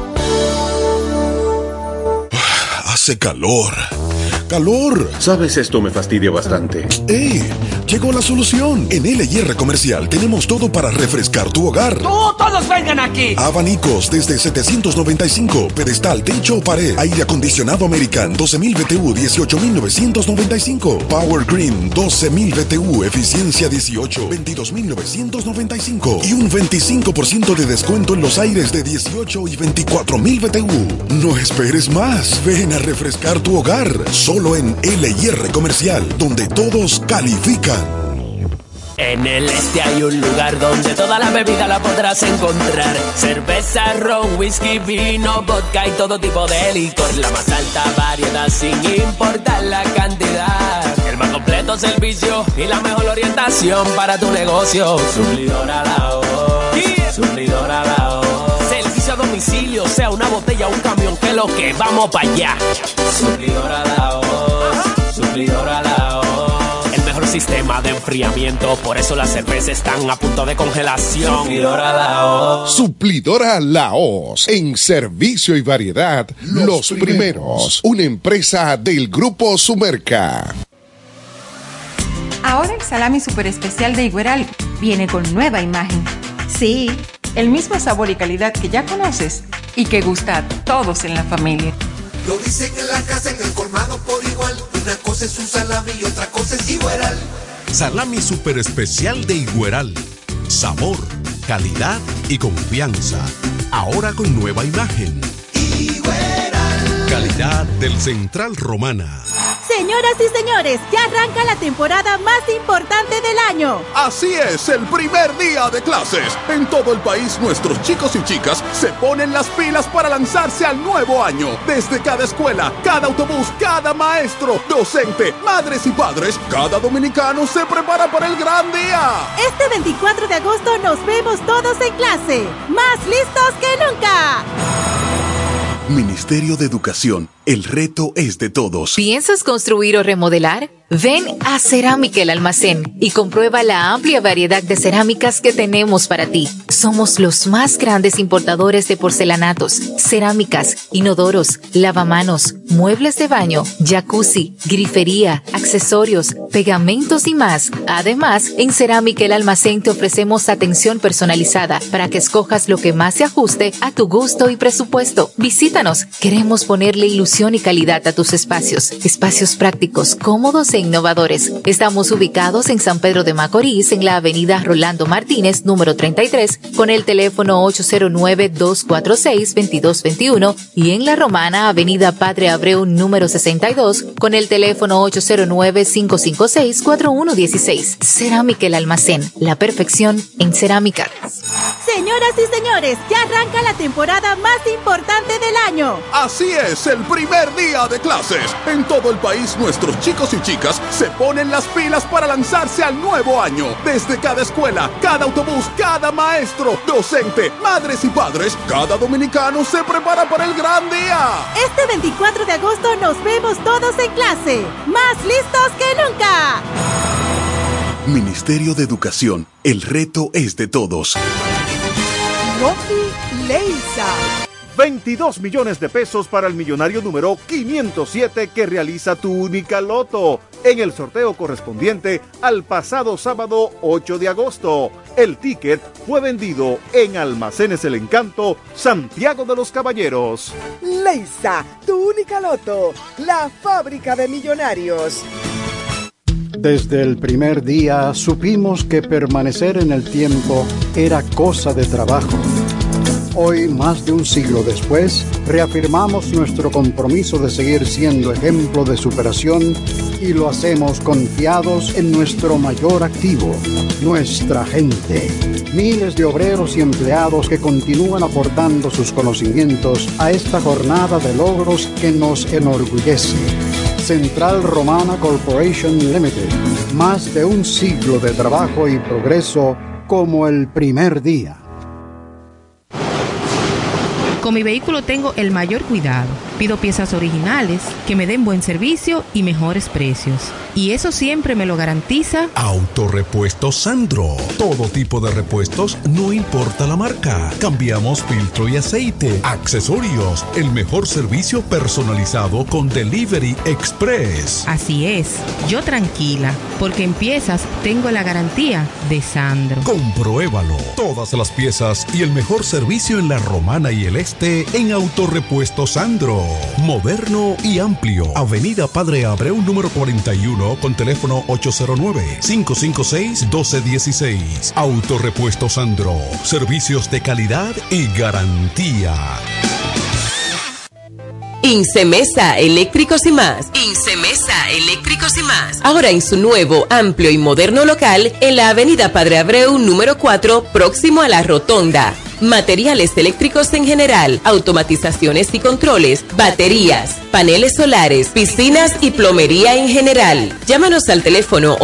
Hace calor. ¡Calor! Sabes, esto me fastidia bastante. ¡Ey! Llegó la solución. En LIR Comercial tenemos todo para refrescar tu hogar. ¡Todos vengan aquí! Abanicos desde 795, pedestal, techo o pared. Aire acondicionado American, 12.000 BTU, 18.995. Power Green, 12.000 BTU, eficiencia 18, 22.995. Y un 25% de descuento en los aires de 18 y 24.000 BTU. No esperes más. Ven a refrescar tu hogar. Solo en LIR Comercial, donde todos califican. En el este hay un lugar donde toda la bebida la podrás encontrar. Cerveza, ron, whisky, vino, vodka y todo tipo de licor. La más alta variedad sin importar la cantidad. El más completo servicio y la mejor orientación para tu negocio. Suplidora La Hoz. Suplidora La Hoz. Servicio a domicilio, sea una botella o un camión, que lo que vamos para allá. Suplidora La Hoz. Suplidora La Hoz. El mejor sistema de enfriamiento, por eso las cervezas están a punto de congelación. Suplidora La Hoz. Suplidora La Hoz. En servicio y variedad, los primeros. Una empresa del Grupo Sumerca. Ahora el salami super especial de Igueral viene con nueva imagen. Sí, el mismo sabor y calidad que ya conoces y que gusta a todos en la familia. Lo dicen en la casa, en el colmado por igual. Una cosa es un salami y otra cosa es Igueral. Salami super especial de Igueral. Sabor, calidad y confianza. Ahora con nueva imagen. Igueral. Calidad del Central Romana. Señoras y señores, ya arranca la temporada más importante del año. Así es, el primer día de clases. En todo el país, nuestros chicos y chicas se ponen las pilas para lanzarse al nuevo año. Desde cada escuela, cada autobús, cada maestro, docente, madres y padres, cada dominicano se prepara para el gran día. Este 24 de agosto nos vemos todos en clase, más listos que nunca. Ministerio de Educación, el reto es de todos. ¿Piensas construir o remodelar? Ven a Cerámica El Almacén y comprueba la amplia variedad de cerámicas que tenemos para ti. Somos los más grandes importadores de porcelanatos, cerámicas, inodoros, lavamanos, muebles de baño, jacuzzi, grifería, accesorios, pegamentos y más. Además, en Cerámica El Almacén te ofrecemos atención personalizada para que escojas lo que más se ajuste a tu gusto y presupuesto. Visítanos. Queremos ponerle ilusión y calidad a tus espacios. Espacios prácticos, cómodos e innovadores. Estamos ubicados en San Pedro de Macorís, en la avenida Rolando Martínez, número 33, con el teléfono 809-246-2221 y en La Romana, avenida Padre Abreu, número 62, con el teléfono 809-556-4116. Cerámica El Almacén, la perfección en cerámica. Señoras y señores, ya arranca la temporada más importante del año. Así es, el primer día de clases. En todo el país, nuestros chicos y chicas se ponen las pilas para lanzarse al nuevo año. Desde cada escuela, cada autobús, cada maestro, docente, madres y padres, cada dominicano se prepara para el gran día. Este 24 de agosto nos vemos todos en clase, más listos que nunca. Ministerio de Educación, el reto es de todos. Rocky Leisa. 22 millones de pesos para el millonario número 507 que realiza tu única loto en el sorteo correspondiente al pasado sábado 8 de agosto. El ticket fue vendido en Almacenes El Encanto, Santiago de los Caballeros. Leisa, tu única loto, la fábrica de millonarios. Desde el primer día supimos que permanecer en el tiempo era cosa de trabajo. Hoy, más de un siglo después, reafirmamos nuestro compromiso de seguir siendo ejemplo de superación y lo hacemos confiados en nuestro mayor activo, nuestra gente. Miles de obreros y empleados que continúan aportando sus conocimientos a esta jornada de logros que nos enorgullece. Central Romana Corporation Limited. Más de un siglo de trabajo y progreso como el primer día. Con mi vehículo tengo el mayor cuidado. Pido piezas originales, que me den buen servicio y mejores precios. Y eso siempre me lo garantiza Autorepuestos Sandro. Todo tipo de repuestos, no importa la marca. Cambiamos filtro y aceite, accesorios, el mejor servicio personalizado con Delivery Express. Así es, yo tranquila, porque en piezas tengo la garantía de Sandro. Compruébalo. Todas las piezas y el mejor servicio en la Romana y el Este en Autorepuestos Sandro. Moderno y amplio. Avenida Padre Abreu, número 41, con teléfono 809-556-1216. Autorepuestos Sandro. Servicios de calidad y garantía. Incemesa Eléctricos y Más. Incemesa Eléctricos y Más. Ahora en su nuevo, amplio y moderno local en la Avenida Padre Abreu, número 4, próximo a la Rotonda. Materiales eléctricos en general, automatizaciones y controles, baterías, paneles solares, piscinas y plomería en general. Llámanos al teléfono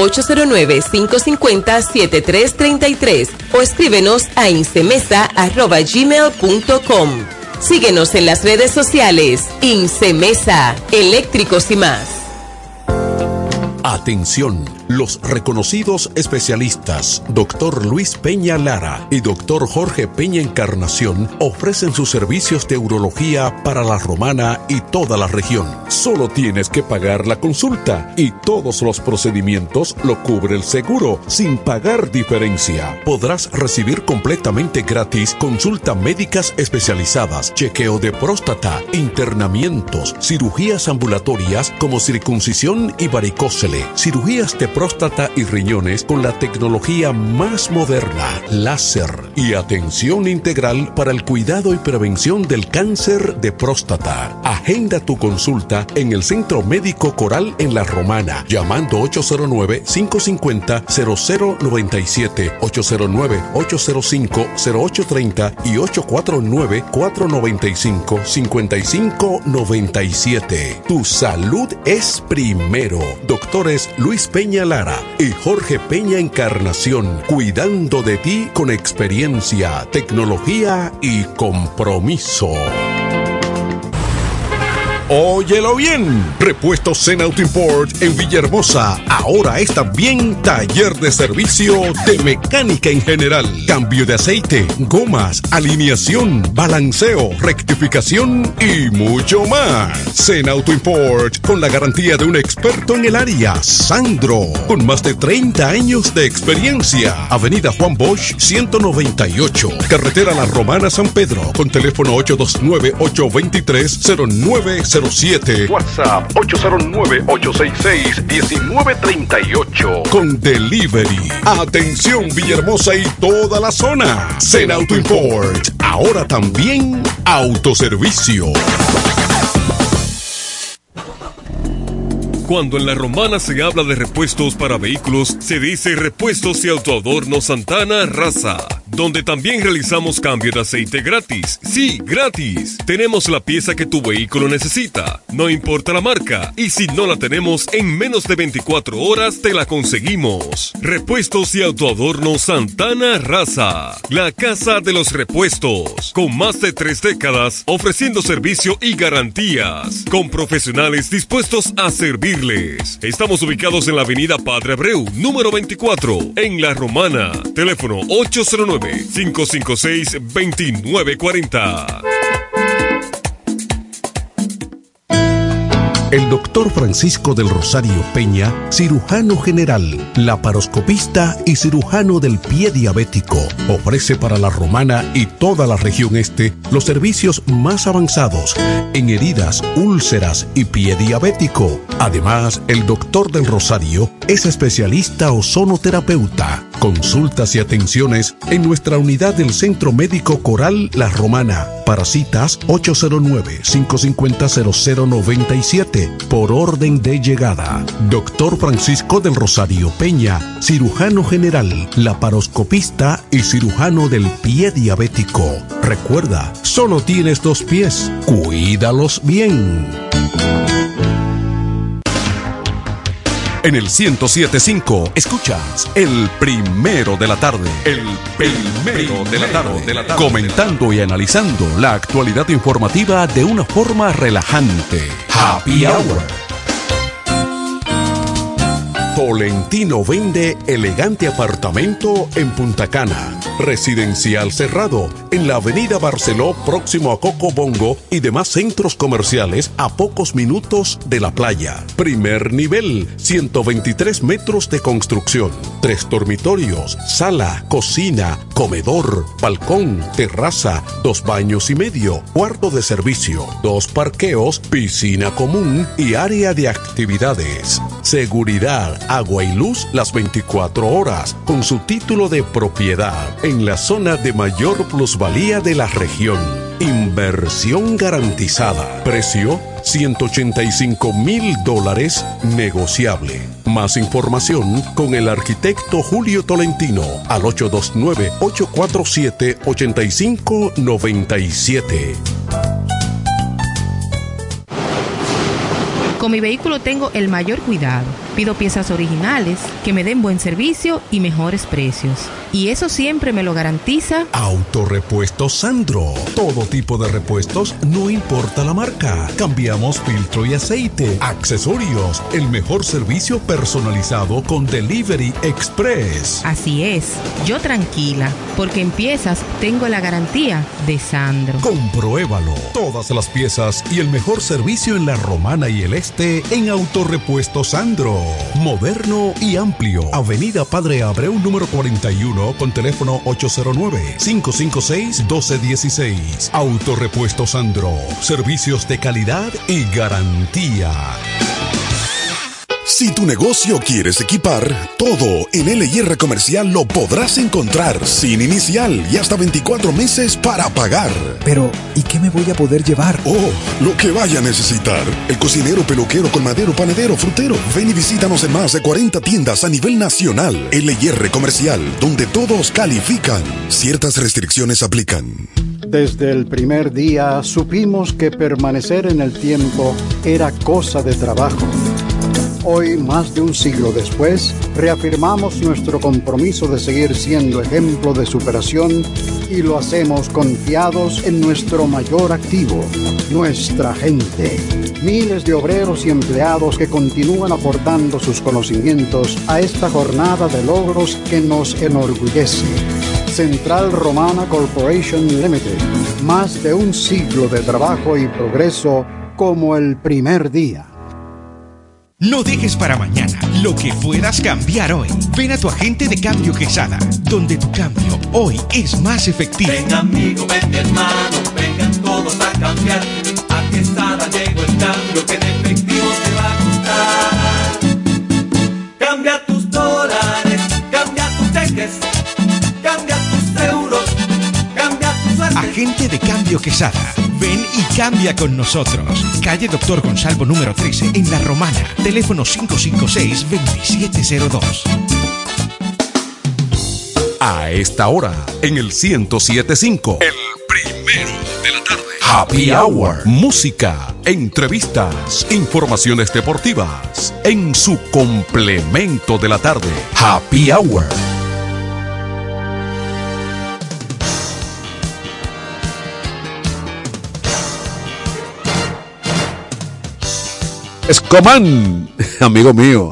809-550-7333 o escríbenos a incemesa@gmail.com. Síguenos en las redes sociales. Incemesa, Eléctricos y Más. Atención, los reconocidos especialistas Dr. Luis Peña Lara y Dr. Jorge Peña Encarnación ofrecen sus servicios de urología para la Romana y toda la región. Solo tienes que pagar la consulta y todos los procedimientos lo cubre el seguro sin pagar diferencia. Podrás recibir completamente gratis consultas médicas especializadas, chequeo de próstata, internamientos, cirugías ambulatorias como circuncisión y varicócele, cirugías de próstata y riñones con la tecnología más moderna, láser y atención integral para el cuidado y prevención del cáncer de próstata. Agenda tu consulta en el Centro Médico Coral en La Romana, llamando 809-550-0097, 809-805-0830 y 849-495-5597. Tu salud es primero. Doctores Luis Peña Lara y Jorge Peña Encarnación, cuidando de ti con experiencia, tecnología y compromiso. Óyelo bien. Repuestos Zen Auto Import en Villahermosa. Ahora es también taller de servicio de mecánica en general. Cambio de aceite, gomas, alineación, balanceo, rectificación y mucho más. Zen Auto Import con la garantía de un experto en el área, Sandro, con más de 30 años de experiencia. Avenida Juan Bosch 198, carretera La Romana San Pedro, con teléfono 829-823-0907. WhatsApp 809-866-1938. Con delivery. Atención Villahermosa y toda la zona. Zen Auto Import. Ahora también autoservicio. Cuando en La Romana se habla de repuestos para vehículos, se dice Repuestos y Autoadornos Santana Raza, donde también realizamos cambio de aceite gratis. Sí, gratis. Tenemos la pieza que tu vehículo necesita, no importa la marca, y si no la tenemos, en menos de 24 horas te la conseguimos. Repuestos y Autoadornos Santana Raza, la casa de los repuestos, con más de 3 décadas ofreciendo servicio y garantías, con profesionales dispuestos a servir. Estamos ubicados en la avenida Padre Abreu, número 24, en La Romana. Teléfono 809-556-2940. El doctor Francisco del Rosario Peña, cirujano general, laparoscopista y cirujano del pie diabético, ofrece para La Romana y toda la región este los servicios más avanzados en heridas, úlceras y pie diabético. Además, el doctor del Rosario es especialista ozonoterapeuta. Consultas y atenciones en nuestra unidad del Centro Médico Coral La Romana. Para citas 809-550-0097 por orden de llegada. Doctor Francisco del Rosario Peña, cirujano general, laparoscopista y cirujano del pie diabético. Recuerda, solo tienes 2 pies. Cuídalos bien. En el 107.5 escuchas El Primero de la Tarde. El Primero de la Tarde. Comentando y analizando la actualidad informativa de una forma relajante. Happy Hour. Tolentino vende elegante apartamento en Punta Cana. Residencial cerrado en la avenida Barceló, próximo a Coco Bongo y demás centros comerciales a pocos minutos de la playa. Primer nivel, 123 metros de construcción. 3 dormitorios, sala, cocina, comedor, balcón, terraza, 2 baños y medio, cuarto de servicio, 2 parqueos, piscina común y área de actividades. Seguridad, agua y luz las 24 horas, con su título de propiedad en la zona de mayor plusvalía de la región. Inversión garantizada. Precio $185,000 negociable. Más información con el arquitecto Julio Tolentino al 829-847-8597. Con mi vehículo tengo el mayor cuidado. Pido piezas originales, que me den buen servicio y mejores precios. Y eso siempre me lo garantiza Autorepuestos Sandro. Todo tipo de repuestos, no importa la marca. Cambiamos filtro y aceite, accesorios, el mejor servicio personalizado con Delivery Express. Así es, yo tranquila, porque en piezas tengo la garantía de Sandro. Compruébalo. Todas las piezas y el mejor servicio en La Romana y el Este en Autorepuestos Sandro. Moderno y amplio. Avenida Padre Abreu número 41 con teléfono 809-556-1216. Autorepuestos Sandro. Servicios de calidad y garantía. Si tu negocio quieres equipar, todo en L&R Comercial lo podrás encontrar sin inicial y hasta 24 meses para pagar. Pero, ¿y qué me voy a poder llevar? Oh, lo que vaya a necesitar. El cocinero, peluquero, colmadero, panadero, frutero. Ven y visítanos en más de 40 tiendas a nivel nacional. L&R Comercial, donde todos califican. Ciertas restricciones aplican. Desde el primer día supimos que permanecer en el tiempo era cosa de trabajo. Hoy, más de un siglo después, reafirmamos nuestro compromiso de seguir siendo ejemplo de superación y lo hacemos confiados en nuestro mayor activo, nuestra gente. Miles de obreros y empleados que continúan aportando sus conocimientos a esta jornada de logros que nos enorgullece. Central Romana Corporation Limited. Más de un siglo de trabajo y progreso como el primer día. No dejes para mañana lo que puedas cambiar hoy. Ven a tu agente de cambio Quesada, donde tu cambio hoy es más efectivo. Ven amigo, ven hermano, vengan todos a cambiar. A Quesada llegó el cambio que en efectivo te va a gustar. Cambia tus dólares, cambia tus cheques, cambia tus euros, cambia tu suerte. Agente de cambio Quesada. Ven y cambia con nosotros. Calle Doctor Gonzalvo número 13 en La Romana. Teléfono 556-2702. A esta hora, en el 107.5, el primero de la tarde. Happy Hour. Música, entrevistas, informaciones deportivas. En su complemento de la tarde. Happy Hour. Escomán, amigo mío.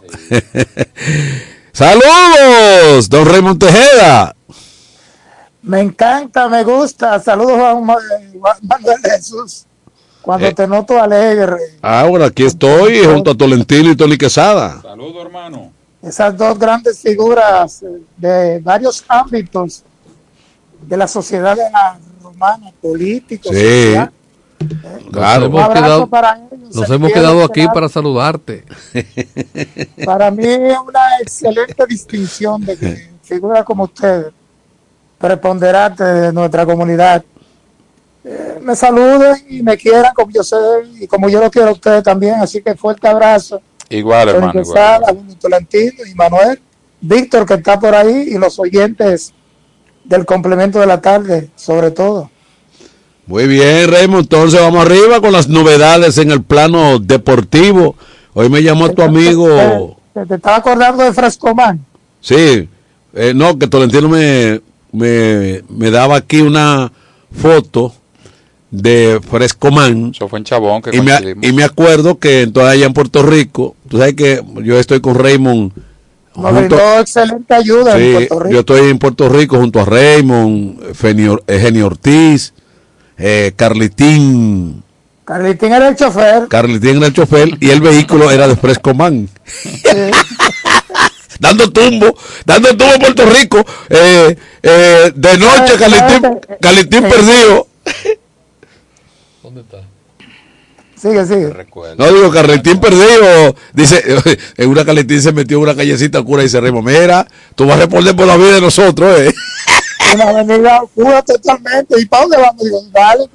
Saludos, don Raymond Tejeda. Me encanta, me gusta. Saludos a Juan Manuel Jesús. Cuando te noto alegre. Ahora aquí estoy junto a Tolentino y Tony Quesada. Saludos, hermano. Esas dos grandes figuras de varios ámbitos de la sociedad de la romana, políticos, sí, social. Claro. Nos hemos quedado aquí para saludarte. Para mí es una excelente distinción de que figuras como ustedes, preponderantes de nuestra comunidad, me saluden y me quieran como yo sé y como yo lo quiero a ustedes también. Así que fuerte abrazo. Igual, hermano. Quesada, Tolentino y Manuel, Víctor, que está por ahí, y los oyentes del complemento de la tarde, sobre todo. Muy bien, Raymond, entonces vamos arriba con las novedades en el plano deportivo. Hoy me llamó tu amigo. ¿Te estaba acordando de Frescomán? Sí, no, que Tolentino me daba aquí una foto de Frescomán. Eso fue en Chabón que y me acuerdo que entonces allá en Puerto Rico, tú sabes que yo estoy con Raymond. Nos brindó excelente ayuda en Puerto Rico. Yo estoy en Puerto Rico junto a Raymond, Eugenio Ortiz, Carlitín. Carlitín era el chofer. Y el vehículo era de Frescomán. Sí. dando tumbo a Puerto Rico. De noche, Carlitín perdido. ¿Dónde está? Sigue. No, digo, Carletín perdido. Dice, en una Carletín se metió en una callecita oscura y dice, Remo, mira, tú vas a responder por la vida de nosotros, Una avenida oscura totalmente. ¿Y para dónde vamos? Digo, dale.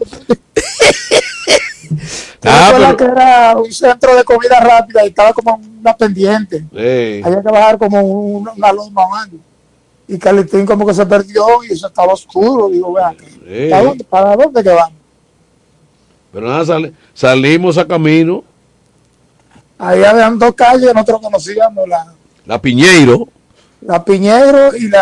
Pero que era un centro de comida rápida y estaba como una pendiente. Sí. Había que bajar como una loma o algo. Y Carletín como que se perdió y eso estaba oscuro. Digo, vean, sí. ¿Para dónde que vamos? Pero nada, salimos a camino. Ahí habían dos calles, nosotros conocíamos la Piñeiro. La Piñeiro y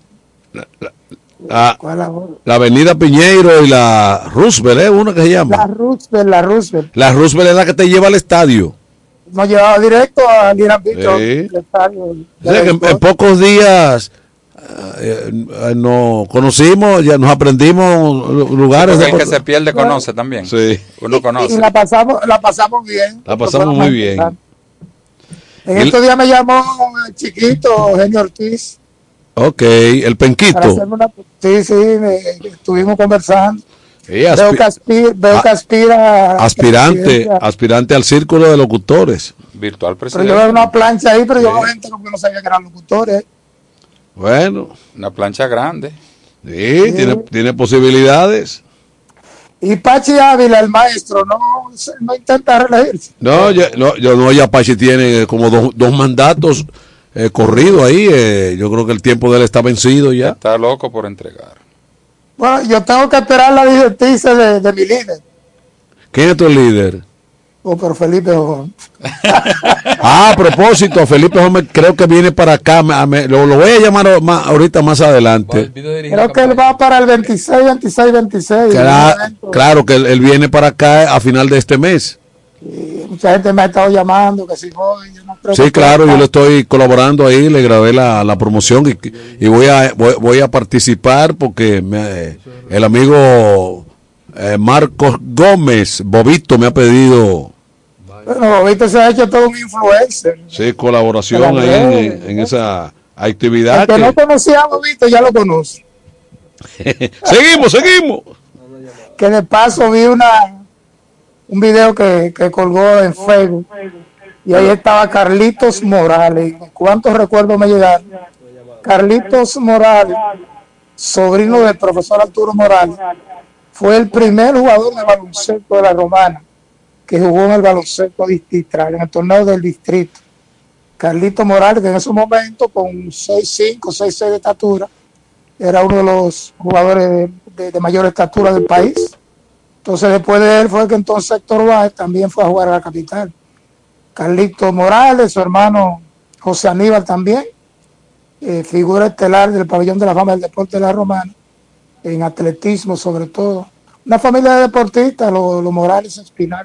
la avenida Piñeiro y la Roosevelt, una que se llama. La Roosevelt. La Roosevelt es la que te lleva al estadio. Nos llevaba directo al Irán Beach, el estadio. O sea que en pocos días nos conocimos, ya nos aprendimos lugares. El que se pierde conoce también. Sí. Uno conoce. Y la pasamos bien. La pasamos muy bien. En estos días me llamó el chiquito Eugenio Ortiz. Ok, el Penquito. Sí, estuvimos conversando. Sí, veo que aspira aspirante al círculo de locutores. Virtual presidente. Pero yo veo una plancha ahí, pero yo veo gente como que no sabía que eran locutores. Bueno. Una plancha grande. Sí. Tiene posibilidades. Y Pachi Ávila, el maestro, no intenta reelegirse. Ya Pachi tiene como dos mandatos corridos ahí. Yo creo que el tiempo de él está vencido ya. Está loco por entregar. Bueno, yo tengo que esperar la directriz de mi líder. ¿Quién es tu líder? Pero Felipe Jojón. A propósito, Felipe Jojón creo que viene para acá. Lo voy a llamar ahorita más adelante. Creo que él va para el 26. Claro que él viene para acá a final de este mes. Y mucha gente me ha estado llamando que si voy. Yo no creo sí, claro, yo le estoy colaborando ahí, le grabé la promoción y voy a participar porque el amigo Marcos Gómez, Bobito, me ha pedido. Bueno, Bobito se ha hecho todo un influencer. Sí, colaboración ahí en esa actividad. El que no conocía a Bobito ya lo conoce. Seguimos. Que de paso vi un video que colgó en Facebook y ahí estaba Carlitos Morales. ¿Cuántos recuerdos me llegaron? Carlitos Morales, sobrino del profesor Arturo Morales, fue el primer jugador de baloncesto de la Romana que jugó en el baloncesto distrital, en el torneo del distrito. Carlitos Morales, que en ese momento con 6'5", 6'6" de estatura, era uno de los jugadores de mayor estatura del país. Entonces después de él fue que entonces Héctor Báez también fue a jugar a la capital. Carlitos Morales, su hermano José Aníbal también, figura estelar del pabellón de la fama del deporte de la Romana, en atletismo sobre todo. Una familia de deportistas, los Morales Espinal.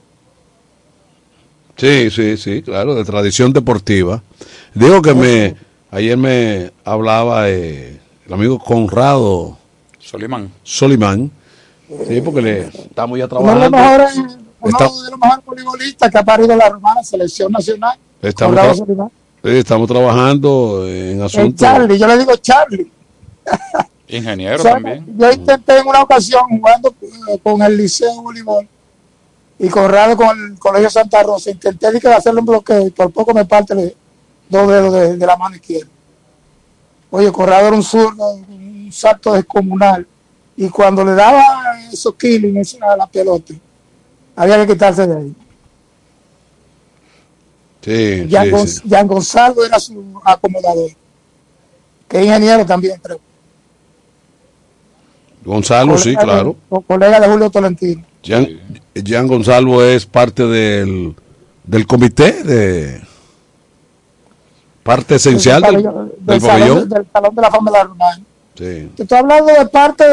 Sí, claro, de tradición deportiva. Digo que ayer me hablaba el amigo Conrado Solimán, Sí, porque estamos ya Uno de los trabajando. mejores, uno de los mejores voleibolistas que ha parido la Romana, selección nacional. Estamos, Corrado Solimán. estamos trabajando en El asuntos. Charlie, yo le digo Charlie. Ingeniero O sea, también. yo intenté en una ocasión jugando con el Liceo de Voleibol y Corrado con el Colegio Santa Rosa, intenté hacerle un bloqueo y por poco me parte los dos dedos de la mano izquierda. Oye, Corrado era un zurdo, un salto descomunal, y cuando le daba esos killings a la pelota, había que quitarse de ahí. Sí, Jan Gonzalo era su acomodador, que es ingeniero también, creo. Gonzalo, sí, claro. Colega de Julio Tolentino. Jan Gonzalo es parte del comité, parte esencial del pabellón. Del Salón de la Fama de la Romana. Sí. Te estoy hablando de parte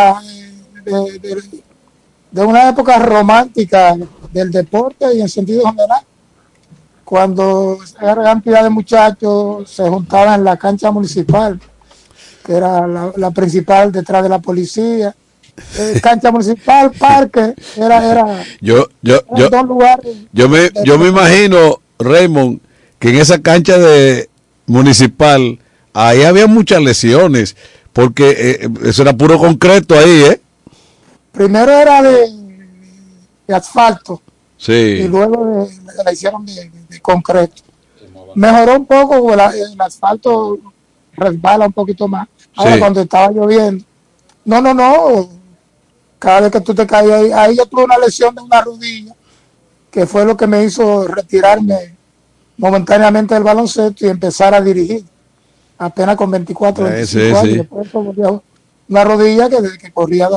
de una época romántica del deporte y en sentido general, cuando gran cantidad de muchachos se juntaban en la cancha municipal, que era la principal detrás de la policía. Cancha municipal, parque, era dos lugares. Yo me imagino, Raymond, que en esa cancha de municipal ahí había muchas lesiones, porque eso era puro concreto ahí, Primero era de asfalto, sí, y luego la hicieron de concreto. Mejoró un poco, porque el asfalto resbala un poquito más. Ahora, sí, cuando estaba lloviendo, no, cada vez que tú te caías ahí yo tuve una lesión de una rodilla, que fue lo que me hizo retirarme momentáneamente del baloncesto y empezar a dirigir, apenas con 24, 25 años. Después una rodilla que corría.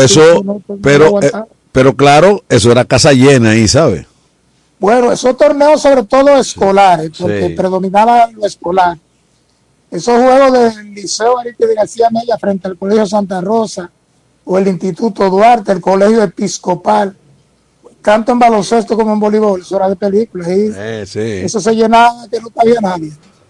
Pero claro, eso era casa llena ahí, ¿sabes? Bueno, esos torneos sobre todo escolares, porque predominaba lo escolar. Esos juegos del Liceo Aristides García Mella frente al Colegio Santa Rosa, o el Instituto Duarte, el Colegio Episcopal, tanto en baloncesto como en voleibol, eso era de película. Eso se llenaba que no cabía nadie.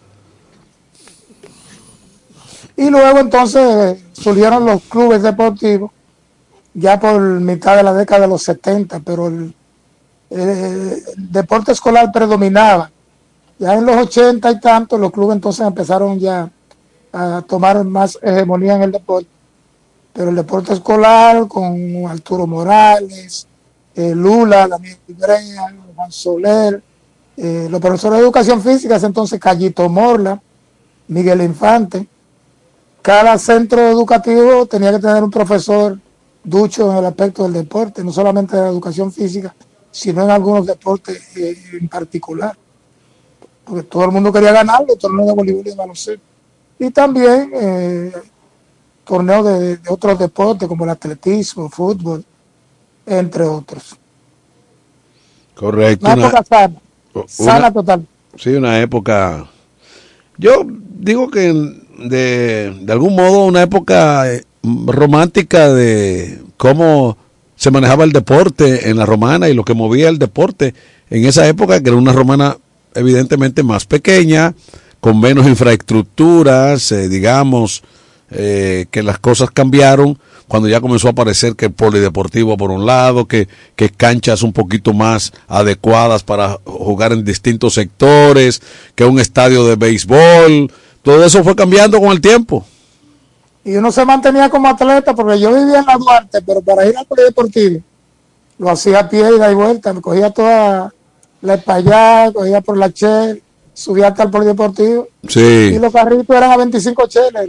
Y luego entonces surgieron los clubes deportivos, ya por mitad de la década de los 70, pero el deporte escolar predominaba. Ya en los 80 y tanto, los clubes entonces empezaron ya a tomar más hegemonía en el deporte. Pero el deporte escolar, con Arturo Morales, Lula, Daniel Brea, Juan Soler, los profesores de educación física, entonces Callito Morla, Miguel Infante. Cada centro educativo tenía que tener un profesor ducho en el aspecto del deporte, no solamente de la educación física, sino en algunos deportes en particular. Porque todo el mundo quería ganar los torneos de voleibol y de baloncesto. Y también torneos de otros deportes como el atletismo, fútbol, entre otros. Correcto. Una época sana total. Sí, una época, yo digo que de algún modo una época romántica de cómo se manejaba el deporte en la Romana y lo que movía el deporte en esa época, que era una Romana evidentemente más pequeña, con menos infraestructuras, digamos, que las cosas cambiaron cuando ya comenzó a aparecer que el polideportivo por un lado, que canchas un poquito más adecuadas para jugar en distintos sectores, que un estadio de béisbol, todo eso fue cambiando con el tiempo. Y uno se mantenía como atleta, porque yo vivía en la Duarte, pero para ir al polideportivo lo hacía a pie, ida y vuelta, me cogía toda la Espallá, cogía por la Che, subía hasta el polideportivo, sí, y los carritos eran a 25 cheles.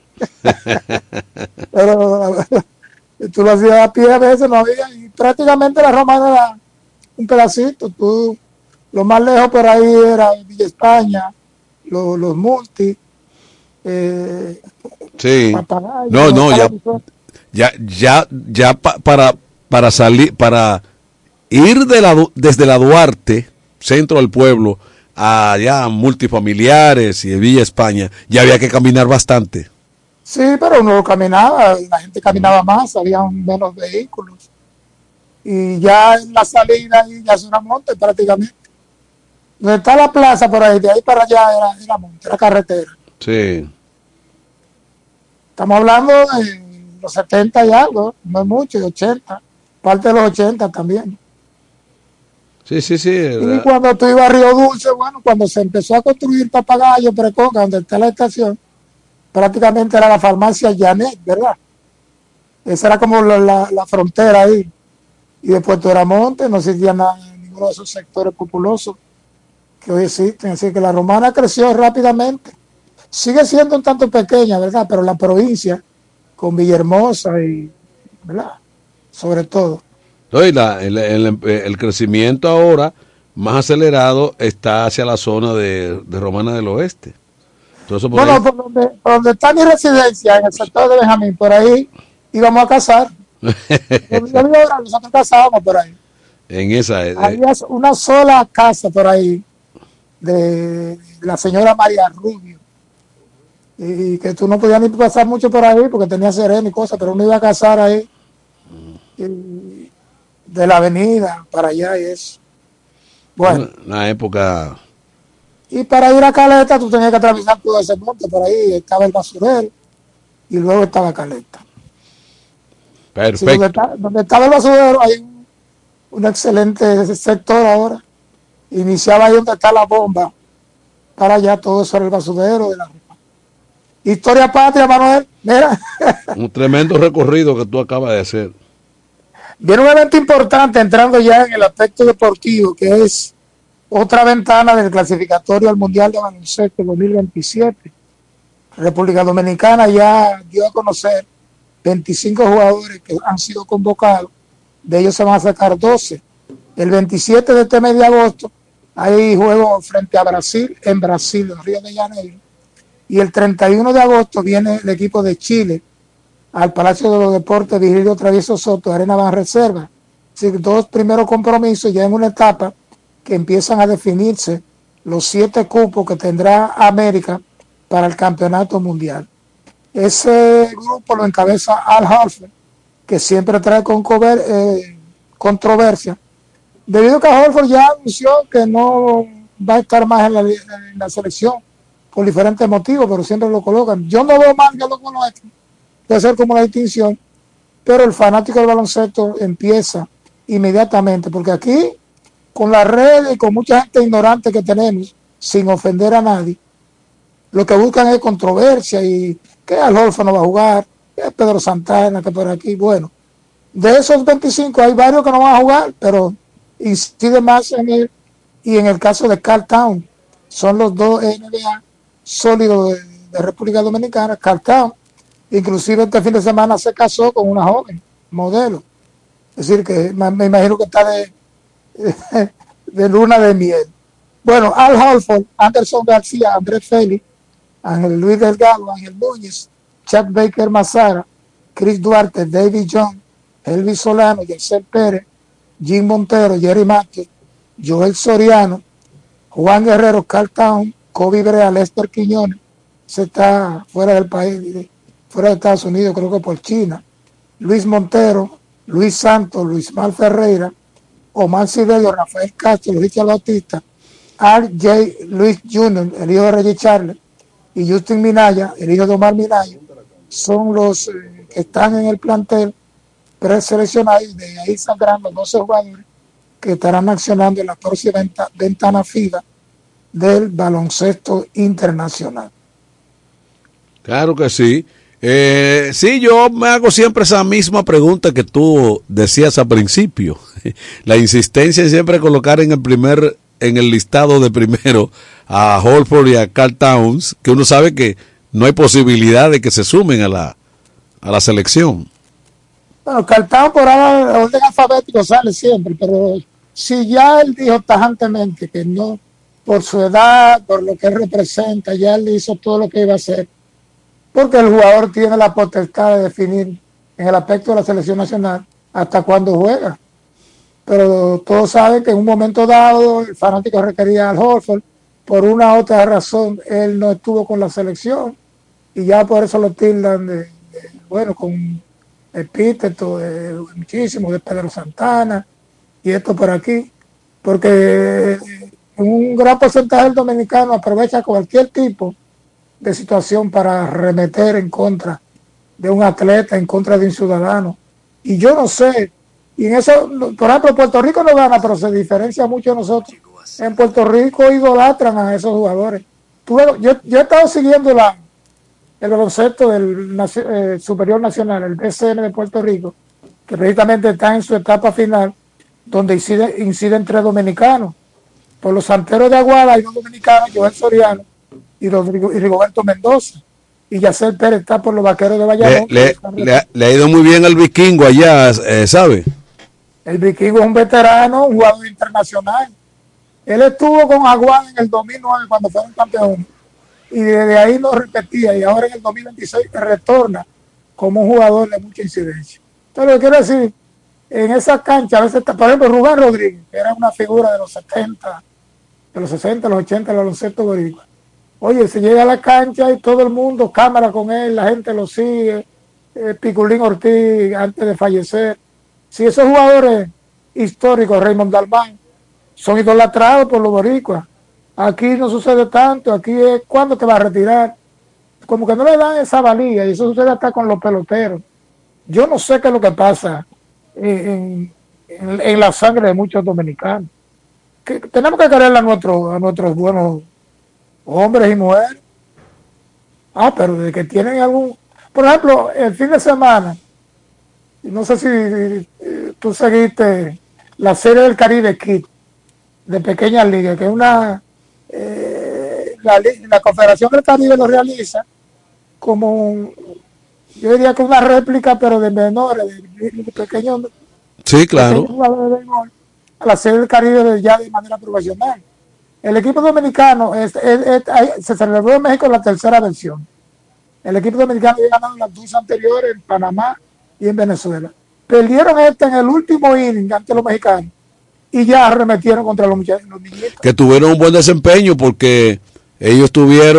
Pero tú lo hacías a pie, a veces no había, y prácticamente la Romana era un pedacito. Lo más lejos por ahí era Villa España, los multi, sí, Papagayo, para salir, para ir desde la Duarte, centro del pueblo, allá multifamiliares y Villa España, ya había que caminar bastante. Sí, pero uno caminaba, la gente caminaba más, había menos vehículos. Y ya en la salida ya es una monte prácticamente. Donde está la plaza por ahí, de ahí para allá era monte, era carretera. Sí. Estamos hablando de los 70 y algo, no es mucho, y 80, parte de los 80 también. Sí. Y cuando tú ibas a Río Dulce, bueno, cuando se empezó a construir Papagayo, Precoca, donde está la estación, prácticamente era la farmacia Janet, ¿verdad? Esa era como la frontera ahí. Y de Puerto Eramonte no existía nada en ninguno de esos sectores populosos que hoy existen. Así que la Romana creció rápidamente. Sigue siendo un tanto pequeña, ¿verdad? Pero la provincia, con Villahermosa y, ¿verdad? Sobre todo. No, y el crecimiento ahora más acelerado está hacia la zona de Romana del Oeste. Entonces, bueno, por donde está mi residencia, en el sector de Benjamín, por ahí íbamos a cazar. Nosotros cazábamos por ahí. En esa. Había una sola casa por ahí de la señora María Rubio. Y que tú no podías ni pasar mucho por ahí porque tenía sereno y cosas, pero uno iba a cazar ahí. De la avenida para allá y eso. Bueno. Una época. Y para ir a Caleta tú tenías que atravesar todo ese monte. Por ahí estaba el basurero y luego estaba Caleta. Perfecto. Sí, donde estaba el basurero hay un excelente sector ahora. Iniciaba ahí donde está la bomba. Para allá todo eso era el basurero de la Historia Patria, Manuel. Mira. Un tremendo recorrido que tú acabas de hacer. Viene un evento importante entrando ya en el aspecto deportivo, que es otra ventana del clasificatorio al Mundial de Baloncesto 2027. República Dominicana ya dio a conocer 25 jugadores que han sido convocados. De ellos se van a sacar 12. El 27 de este mes de agosto hay juego frente a Brasil, en Brasil, en Río de Janeiro. Y el 31 de agosto viene el equipo de Chile al Palacio de los Deportes Virgilio Travieso Soto, Arena Banreserva. Así que dos primeros compromisos ya en una etapa que empiezan a definirse los 7 cupos que tendrá América para el campeonato mundial. Ese grupo lo encabeza Al Horford, que siempre trae controversia, debido a que Horford ya anunció que no va a estar más en la selección por diferentes motivos, pero siempre lo colocan. Yo no veo mal que lo coloquen, puede ser como una distinción, pero el fanático del baloncesto empieza inmediatamente, porque aquí, con las redes y con mucha gente ignorante que tenemos, sin ofender a nadie, lo que buscan es controversia y que Al Horford no va a jugar, que Pedro Santana, que por aquí, bueno, de esos 25 hay varios que no van a jugar, pero incide más en él, y en el caso de Carl Town, son los dos NBA sólidos de República Dominicana. Carl Town, inclusive este fin de semana se casó con una joven modelo, es decir que me imagino que está de luna de miel. Bueno, Al Horford, Anderson García, Andrés Félix, Ángel Luis Delgado, Ángel Núñez, Chad Baker Mazara, Chris Duarte, David John, Elvis Solano, Yesel Pérez, Jim Montero, Jerry Matthews, Joel Soriano, Juan Guerrero, Carl Town, Kobe Brea, Lester Quiñones, se está fuera del país, fuera de Estados Unidos, creo que por China, Luis Montero, Luis Santos, Luis Mal Ferreira, Omar Sidelio, Rafael Castro, Richard Bautista, R.J. Luis Jr., el hijo de Reggie Charles, y Justin Minaya, el hijo de Omar Minaya, son los que están en el plantel preseleccionados, y de ahí saldrán los 12 jugadores que estarán accionando en la próxima ventana FIBA del baloncesto internacional. Claro que sí. Sí, yo me hago siempre esa misma pregunta que tú decías al principio. La insistencia en siempre colocar en el listado de primero a Horford y a Carl Towns, que uno sabe que no hay posibilidad de que se sumen a la selección. Bueno, Carl Towns por ahora orden alfabético sale siempre, pero si ya él dijo tajantemente que no, por su edad, por lo que él representa, ya él hizo todo lo que iba a hacer, porque el jugador tiene la potestad de definir en el aspecto de la selección nacional hasta cuándo juega. Pero todos saben que en un momento dado el fanático requería al Horford, por una u otra razón él no estuvo con la selección y ya por eso lo tildan bueno, con epíteto muchísimo de Pedro Santana y esto por aquí, porque un gran porcentaje del dominicano aprovecha cualquier tipo de situación para arremeter en contra de un atleta en contra de un ciudadano. Y yo no sé, y en eso, por ejemplo, Puerto Rico no gana, pero se diferencia mucho de nosotros. En Puerto Rico idolatran a esos jugadores. Yo he estado siguiendo el baloncesto del Superior Nacional, el BCN de Puerto Rico, que precisamente está en su etapa final, donde inciden 3 dominicanos. Por los santeros de Aguada hay 2 dominicanos, Joel Soriano y Rigoberto Mendoza. Y Yacel Pérez está por los Vaqueros de Bayamón. Le ha ido muy bien al Vikingo allá, ¿sabe? El Vikingo es un veterano, un jugador internacional. Él estuvo con Aguada en el 2009 cuando fueron campeones. Y desde ahí no repetía. Y ahora en el 2026 retorna como un jugador de mucha incidencia. Entonces, lo que quiero decir, en esa cancha, a veces, por ejemplo, Rubén Rodríguez, que era una figura de los 70, de los 60, los 80, el baloncesto boricua. Oye, se llega a la cancha y todo el mundo, cámara con él, la gente lo sigue. Piculín Ortiz, antes de fallecer. Si esos jugadores históricos, Raymond Dalmán, son idolatrados por los boricuas. Aquí no sucede tanto, aquí es cuando te vas a retirar. Como que no le dan esa valía, y eso sucede hasta con los peloteros. Yo no sé qué es lo que pasa en la sangre de muchos dominicanos. Que tenemos que querer a nuestros buenos hombres y mujeres. Pero de que tienen algún... Por ejemplo, el fin de semana, no sé si tú seguiste la serie del Caribe Kid, de Pequeñas Ligas, que es una... la Confederación del Caribe lo realiza como yo diría que una réplica, pero de menores, de pequeños. Sí, claro. A la serie del Caribe ya de manera profesional. El equipo dominicano se celebró en México la 3ª versión. El equipo dominicano había ganado las 2 anteriores en Panamá y en Venezuela. Perdieron en el último inning ante los mexicanos y ya arremetieron contra los niñitos. Que tuvieron un buen desempeño porque ellos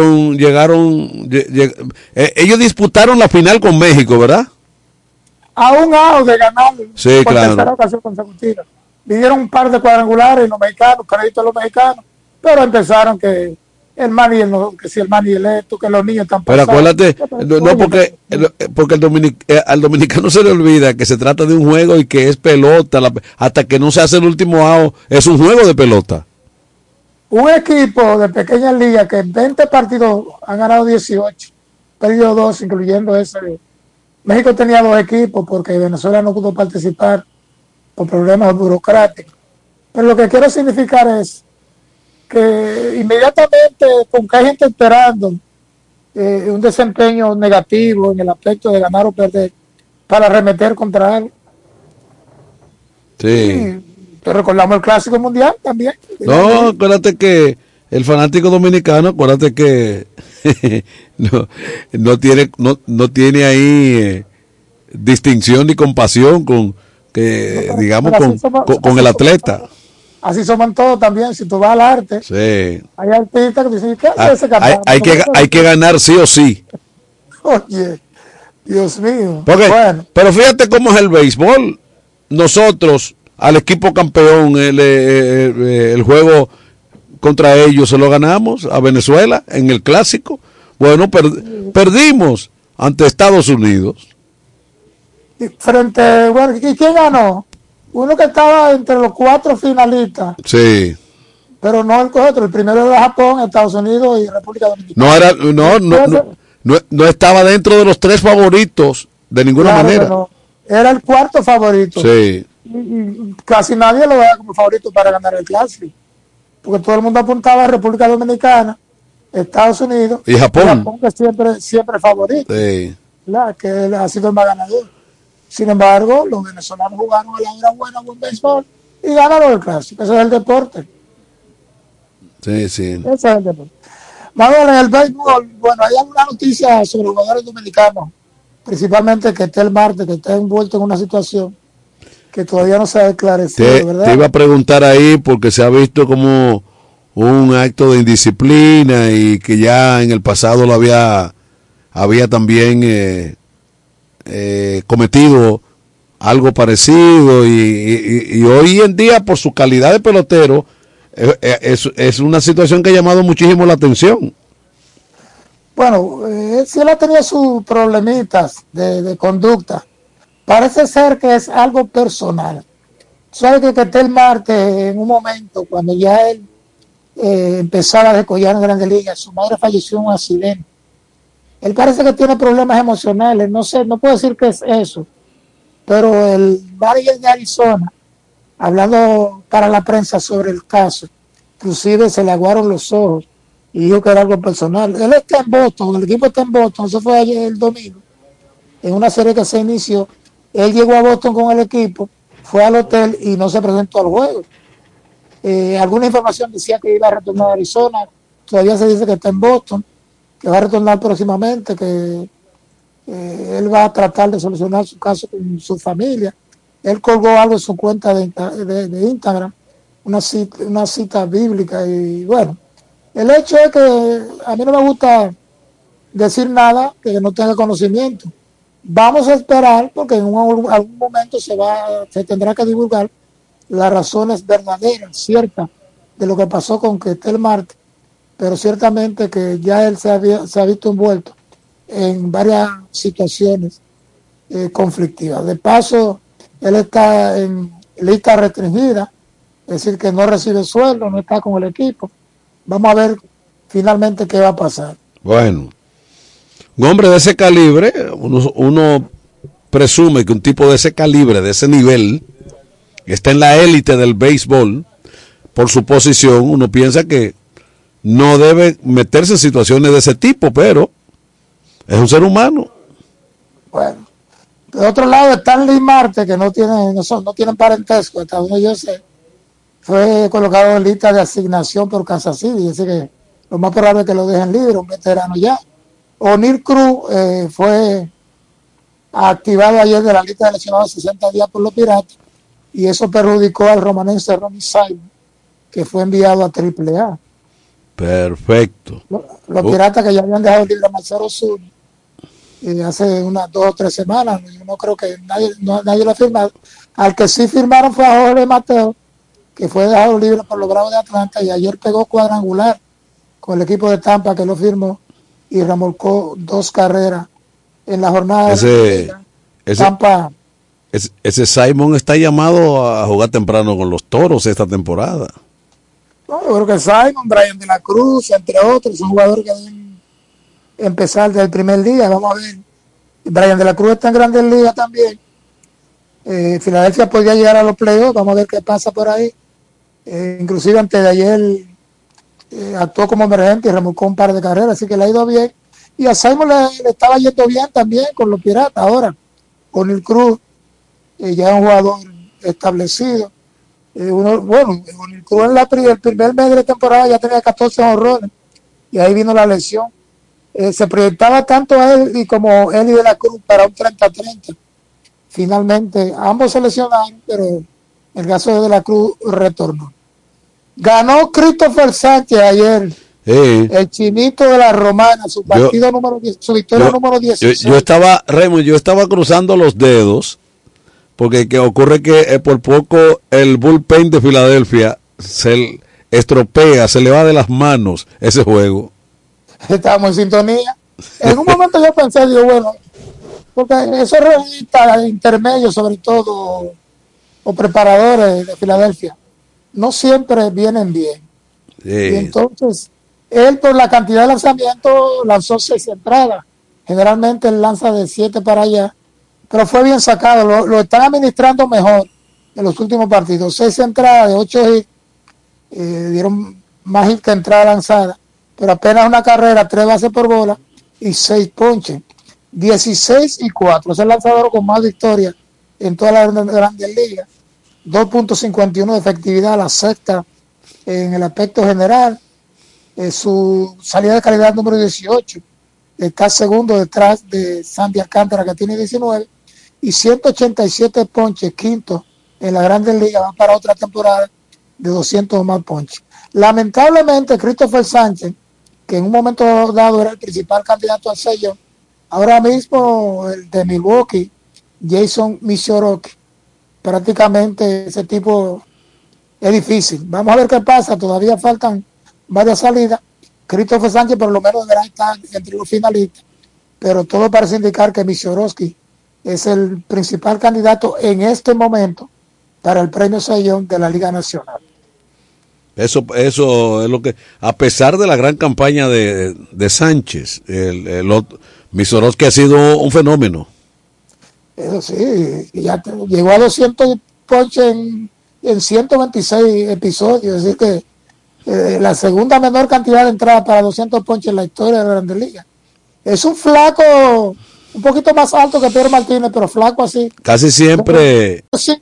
ellos disputaron la final con México, ¿verdad? A un out de ganar sí, por claro. 3ª ocasión consecutiva. Vinieron un par de cuadrangulares los mexicanos, crédito a los mexicanos, pero empezaron que el Maniel que si el Maniel esto, que los niños están pasados. Pero acuérdate, porque al dominicano se le olvida que se trata de un juego y que es pelota, hasta que no se hace el último out, es un juego de pelota. Un equipo de Pequeñas Ligas que en 20 partidos han ganado 18, perdido 2, incluyendo ese. México tenía 2 equipos porque Venezuela no pudo participar por problemas burocráticos. Pero lo que quiero significar es que inmediatamente, con que hay gente esperando un desempeño negativo en el aspecto de ganar o perder para arremeter contra algo. Sí. Te recordamos el Clásico Mundial también. No, acuérdate que el fanático dominicano, acuérdate que no tiene ahí distinción ni compasión con el atleta. Así somos todos también. Si tú vas al arte, sí. Hay artistas que dicen, ¿qué hace ese campeón? Hay que ganar sí o sí. Oye, Dios mío. Pero fíjate cómo es el béisbol. Nosotros, al equipo campeón, el juego contra ellos se lo ganamos a Venezuela en el Clásico. Bueno, perdimos ante Estados Unidos. ¿Y quién ganó? Uno que estaba entre los 4 finalistas. Sí. Pero no el otro. El primero era Japón, Estados Unidos y República Dominicana. No estaba dentro de los 3 favoritos de ninguna manera. No. Era el 4º favorito. Sí. Y casi nadie lo veía como favorito para ganar el Clásico. Porque todo el mundo apuntaba a República Dominicana, Estados Unidos y Japón. Que siempre favorito. Sí. Que ha sido el más ganador. Sin embargo, los venezolanos jugaron a la hora buena buen béisbol y ganaron el Clásico. Ese es el deporte. Sí, sí. Ese es el deporte. Manuel, en el béisbol, bueno, hay alguna noticia sobre jugadores dominicanos, principalmente que esté el martes, que esté envuelto en una situación que todavía no se ha esclarecido, ¿verdad? Te iba a preguntar ahí porque se ha visto como un acto de indisciplina y que ya en el pasado lo había también cometido algo parecido y hoy en día por su calidad de pelotero es una situación que ha llamado muchísimo la atención. Bueno, sí él ha tenido sus problemitas de conducta. Parece ser que es algo personal. Sabe que Ketel Marte, en un momento, cuando ya él empezaba a descollar en Grandes Ligas, su madre falleció en un accidente. Él parece que tiene problemas emocionales, no sé, no puedo decir que es eso, pero el manager de Arizona, hablando para la prensa sobre el caso, inclusive se le aguaron los ojos y dijo que era algo personal. Él está en Boston, el equipo está en Boston, eso fue ayer el domingo, en una serie que se inició. Él llegó a Boston con el equipo, fue al hotel y no se presentó al juego. Alguna información decía que iba a retornar a Arizona, todavía se dice que está en Boston, que va a retornar próximamente, que él va a tratar de solucionar su caso con su familia. Él colgó algo en su cuenta de Instagram, una cita bíblica, y bueno, el hecho es que a mí no me gusta decir nada que no tenga conocimiento. Vamos a esperar, porque en algún momento se tendrá que divulgar las razones verdaderas, ciertas, de lo que pasó con Ketel Marte, pero ciertamente que ya él se ha visto envuelto en varias situaciones conflictivas. De paso, él está en lista restringida, es decir, que no recibe sueldo, no está con el equipo. Vamos a ver finalmente qué va a pasar. Bueno, un hombre de ese calibre, uno presume que un tipo de ese calibre, de ese nivel, está en la élite del béisbol, por su posición, uno piensa que no debe meterse en situaciones de ese tipo, pero es un ser humano. Bueno, de otro lado, Stanley Marte, que no tienen parentesco, hasta donde yo sé, fue colocado en lista de asignación por Kansas City, así que lo más probable es que lo dejen libre, un veterano ya. O'Neill Cruz fue activado ayer de la lista de lesionados 60 días por los Piratas, y eso perjudicó al romanense Ronnie Simon, que fue enviado a AAA. Perfecto. Los Piratas que ya habían dejado libre a Marcelo Zuni hace unas 2 o 3 semanas, yo no creo que nadie lo ha firmado. Al que sí firmaron fue a Jorge Mateo, que fue dejado libre por los Bravos de Atlanta, y ayer pegó cuadrangular con el equipo de Tampa, que lo firmó y remolcó 2 carreras en la jornada de Tampa. Ese Simon está llamado a jugar temprano con los Toros esta temporada. No, yo creo que Simon, Brian de la Cruz, entre otros, son jugadores que deben empezar desde el primer día. Vamos a ver. Brian de la Cruz está en Grandes Ligas también. Filadelfia podría llegar a los playoffs. Vamos a ver qué pasa por ahí. Inclusive antes de ayer actuó como emergente y remolcó un par de carreras, así que le ha ido bien. Y a Simon le estaba yendo bien también con los Piratas. Ahora, con el Cruz, ya es un jugador establecido. Con el Cruz en el primer mes de la temporada ya tenía 14 honrones, y ahí vino la lesión. Se proyectaba tanto a él y como Eli de la Cruz para un 30-30. Finalmente, ambos se lesionaron, pero el caso de la Cruz retornó. Ganó Christopher Sánchez ayer, el chinito de la Romana, su victoria número 16. Yo estaba cruzando los dedos, porque ocurre que por poco el bullpen de Filadelfia se estropea, se le va de las manos ese juego. Estamos en sintonía. En un momento yo pensé, bueno, porque esos realistas intermedios, sobre todo, o preparadores de Filadelfia, no siempre vienen bien. Sí. Y entonces, él por la cantidad de lanzamientos lanzó 6 entradas. Generalmente él lanza de 7 para allá, pero fue bien sacado. Lo están administrando mejor en los últimos partidos. 6 entradas de 8 hits, dieron más hits que entrada lanzada, pero apenas una carrera, 3 bases por bola y 6 ponches. 16-4, es el lanzador con más victorias en todas las grandes ligas. 2.51 de efectividad, la sexta en el aspecto general. Su salida de calidad número 18, está segundo detrás de Sandy Alcántara, que tiene 19, y 187 ponches, quinto en la Grandes Ligas. Va para otra temporada de 200 o más ponches. Lamentablemente, Christopher Sánchez, que en un momento dado era el principal candidato al sello, ahora mismo el de Milwaukee, Jason Michoroki, prácticamente ese tipo es difícil. Vamos a ver qué pasa, todavía faltan varias salidas, Christopher Sánchez por lo menos deberá estar entre los finalistas, pero todo parece indicar que Michorowski es el principal candidato en este momento para el premio Sayón de la Liga Nacional. Eso es lo que, a pesar de la gran campaña de Sánchez, Michorowski ha sido un fenómeno. Eso sí, ya llegó a 200 ponches en 126 episodios, es decir que la segunda menor cantidad de entradas para 200 ponches en la historia de la Grandes Ligas. Es un flaco un poquito más alto que Pedro Martínez, pero flaco así. Casi siempre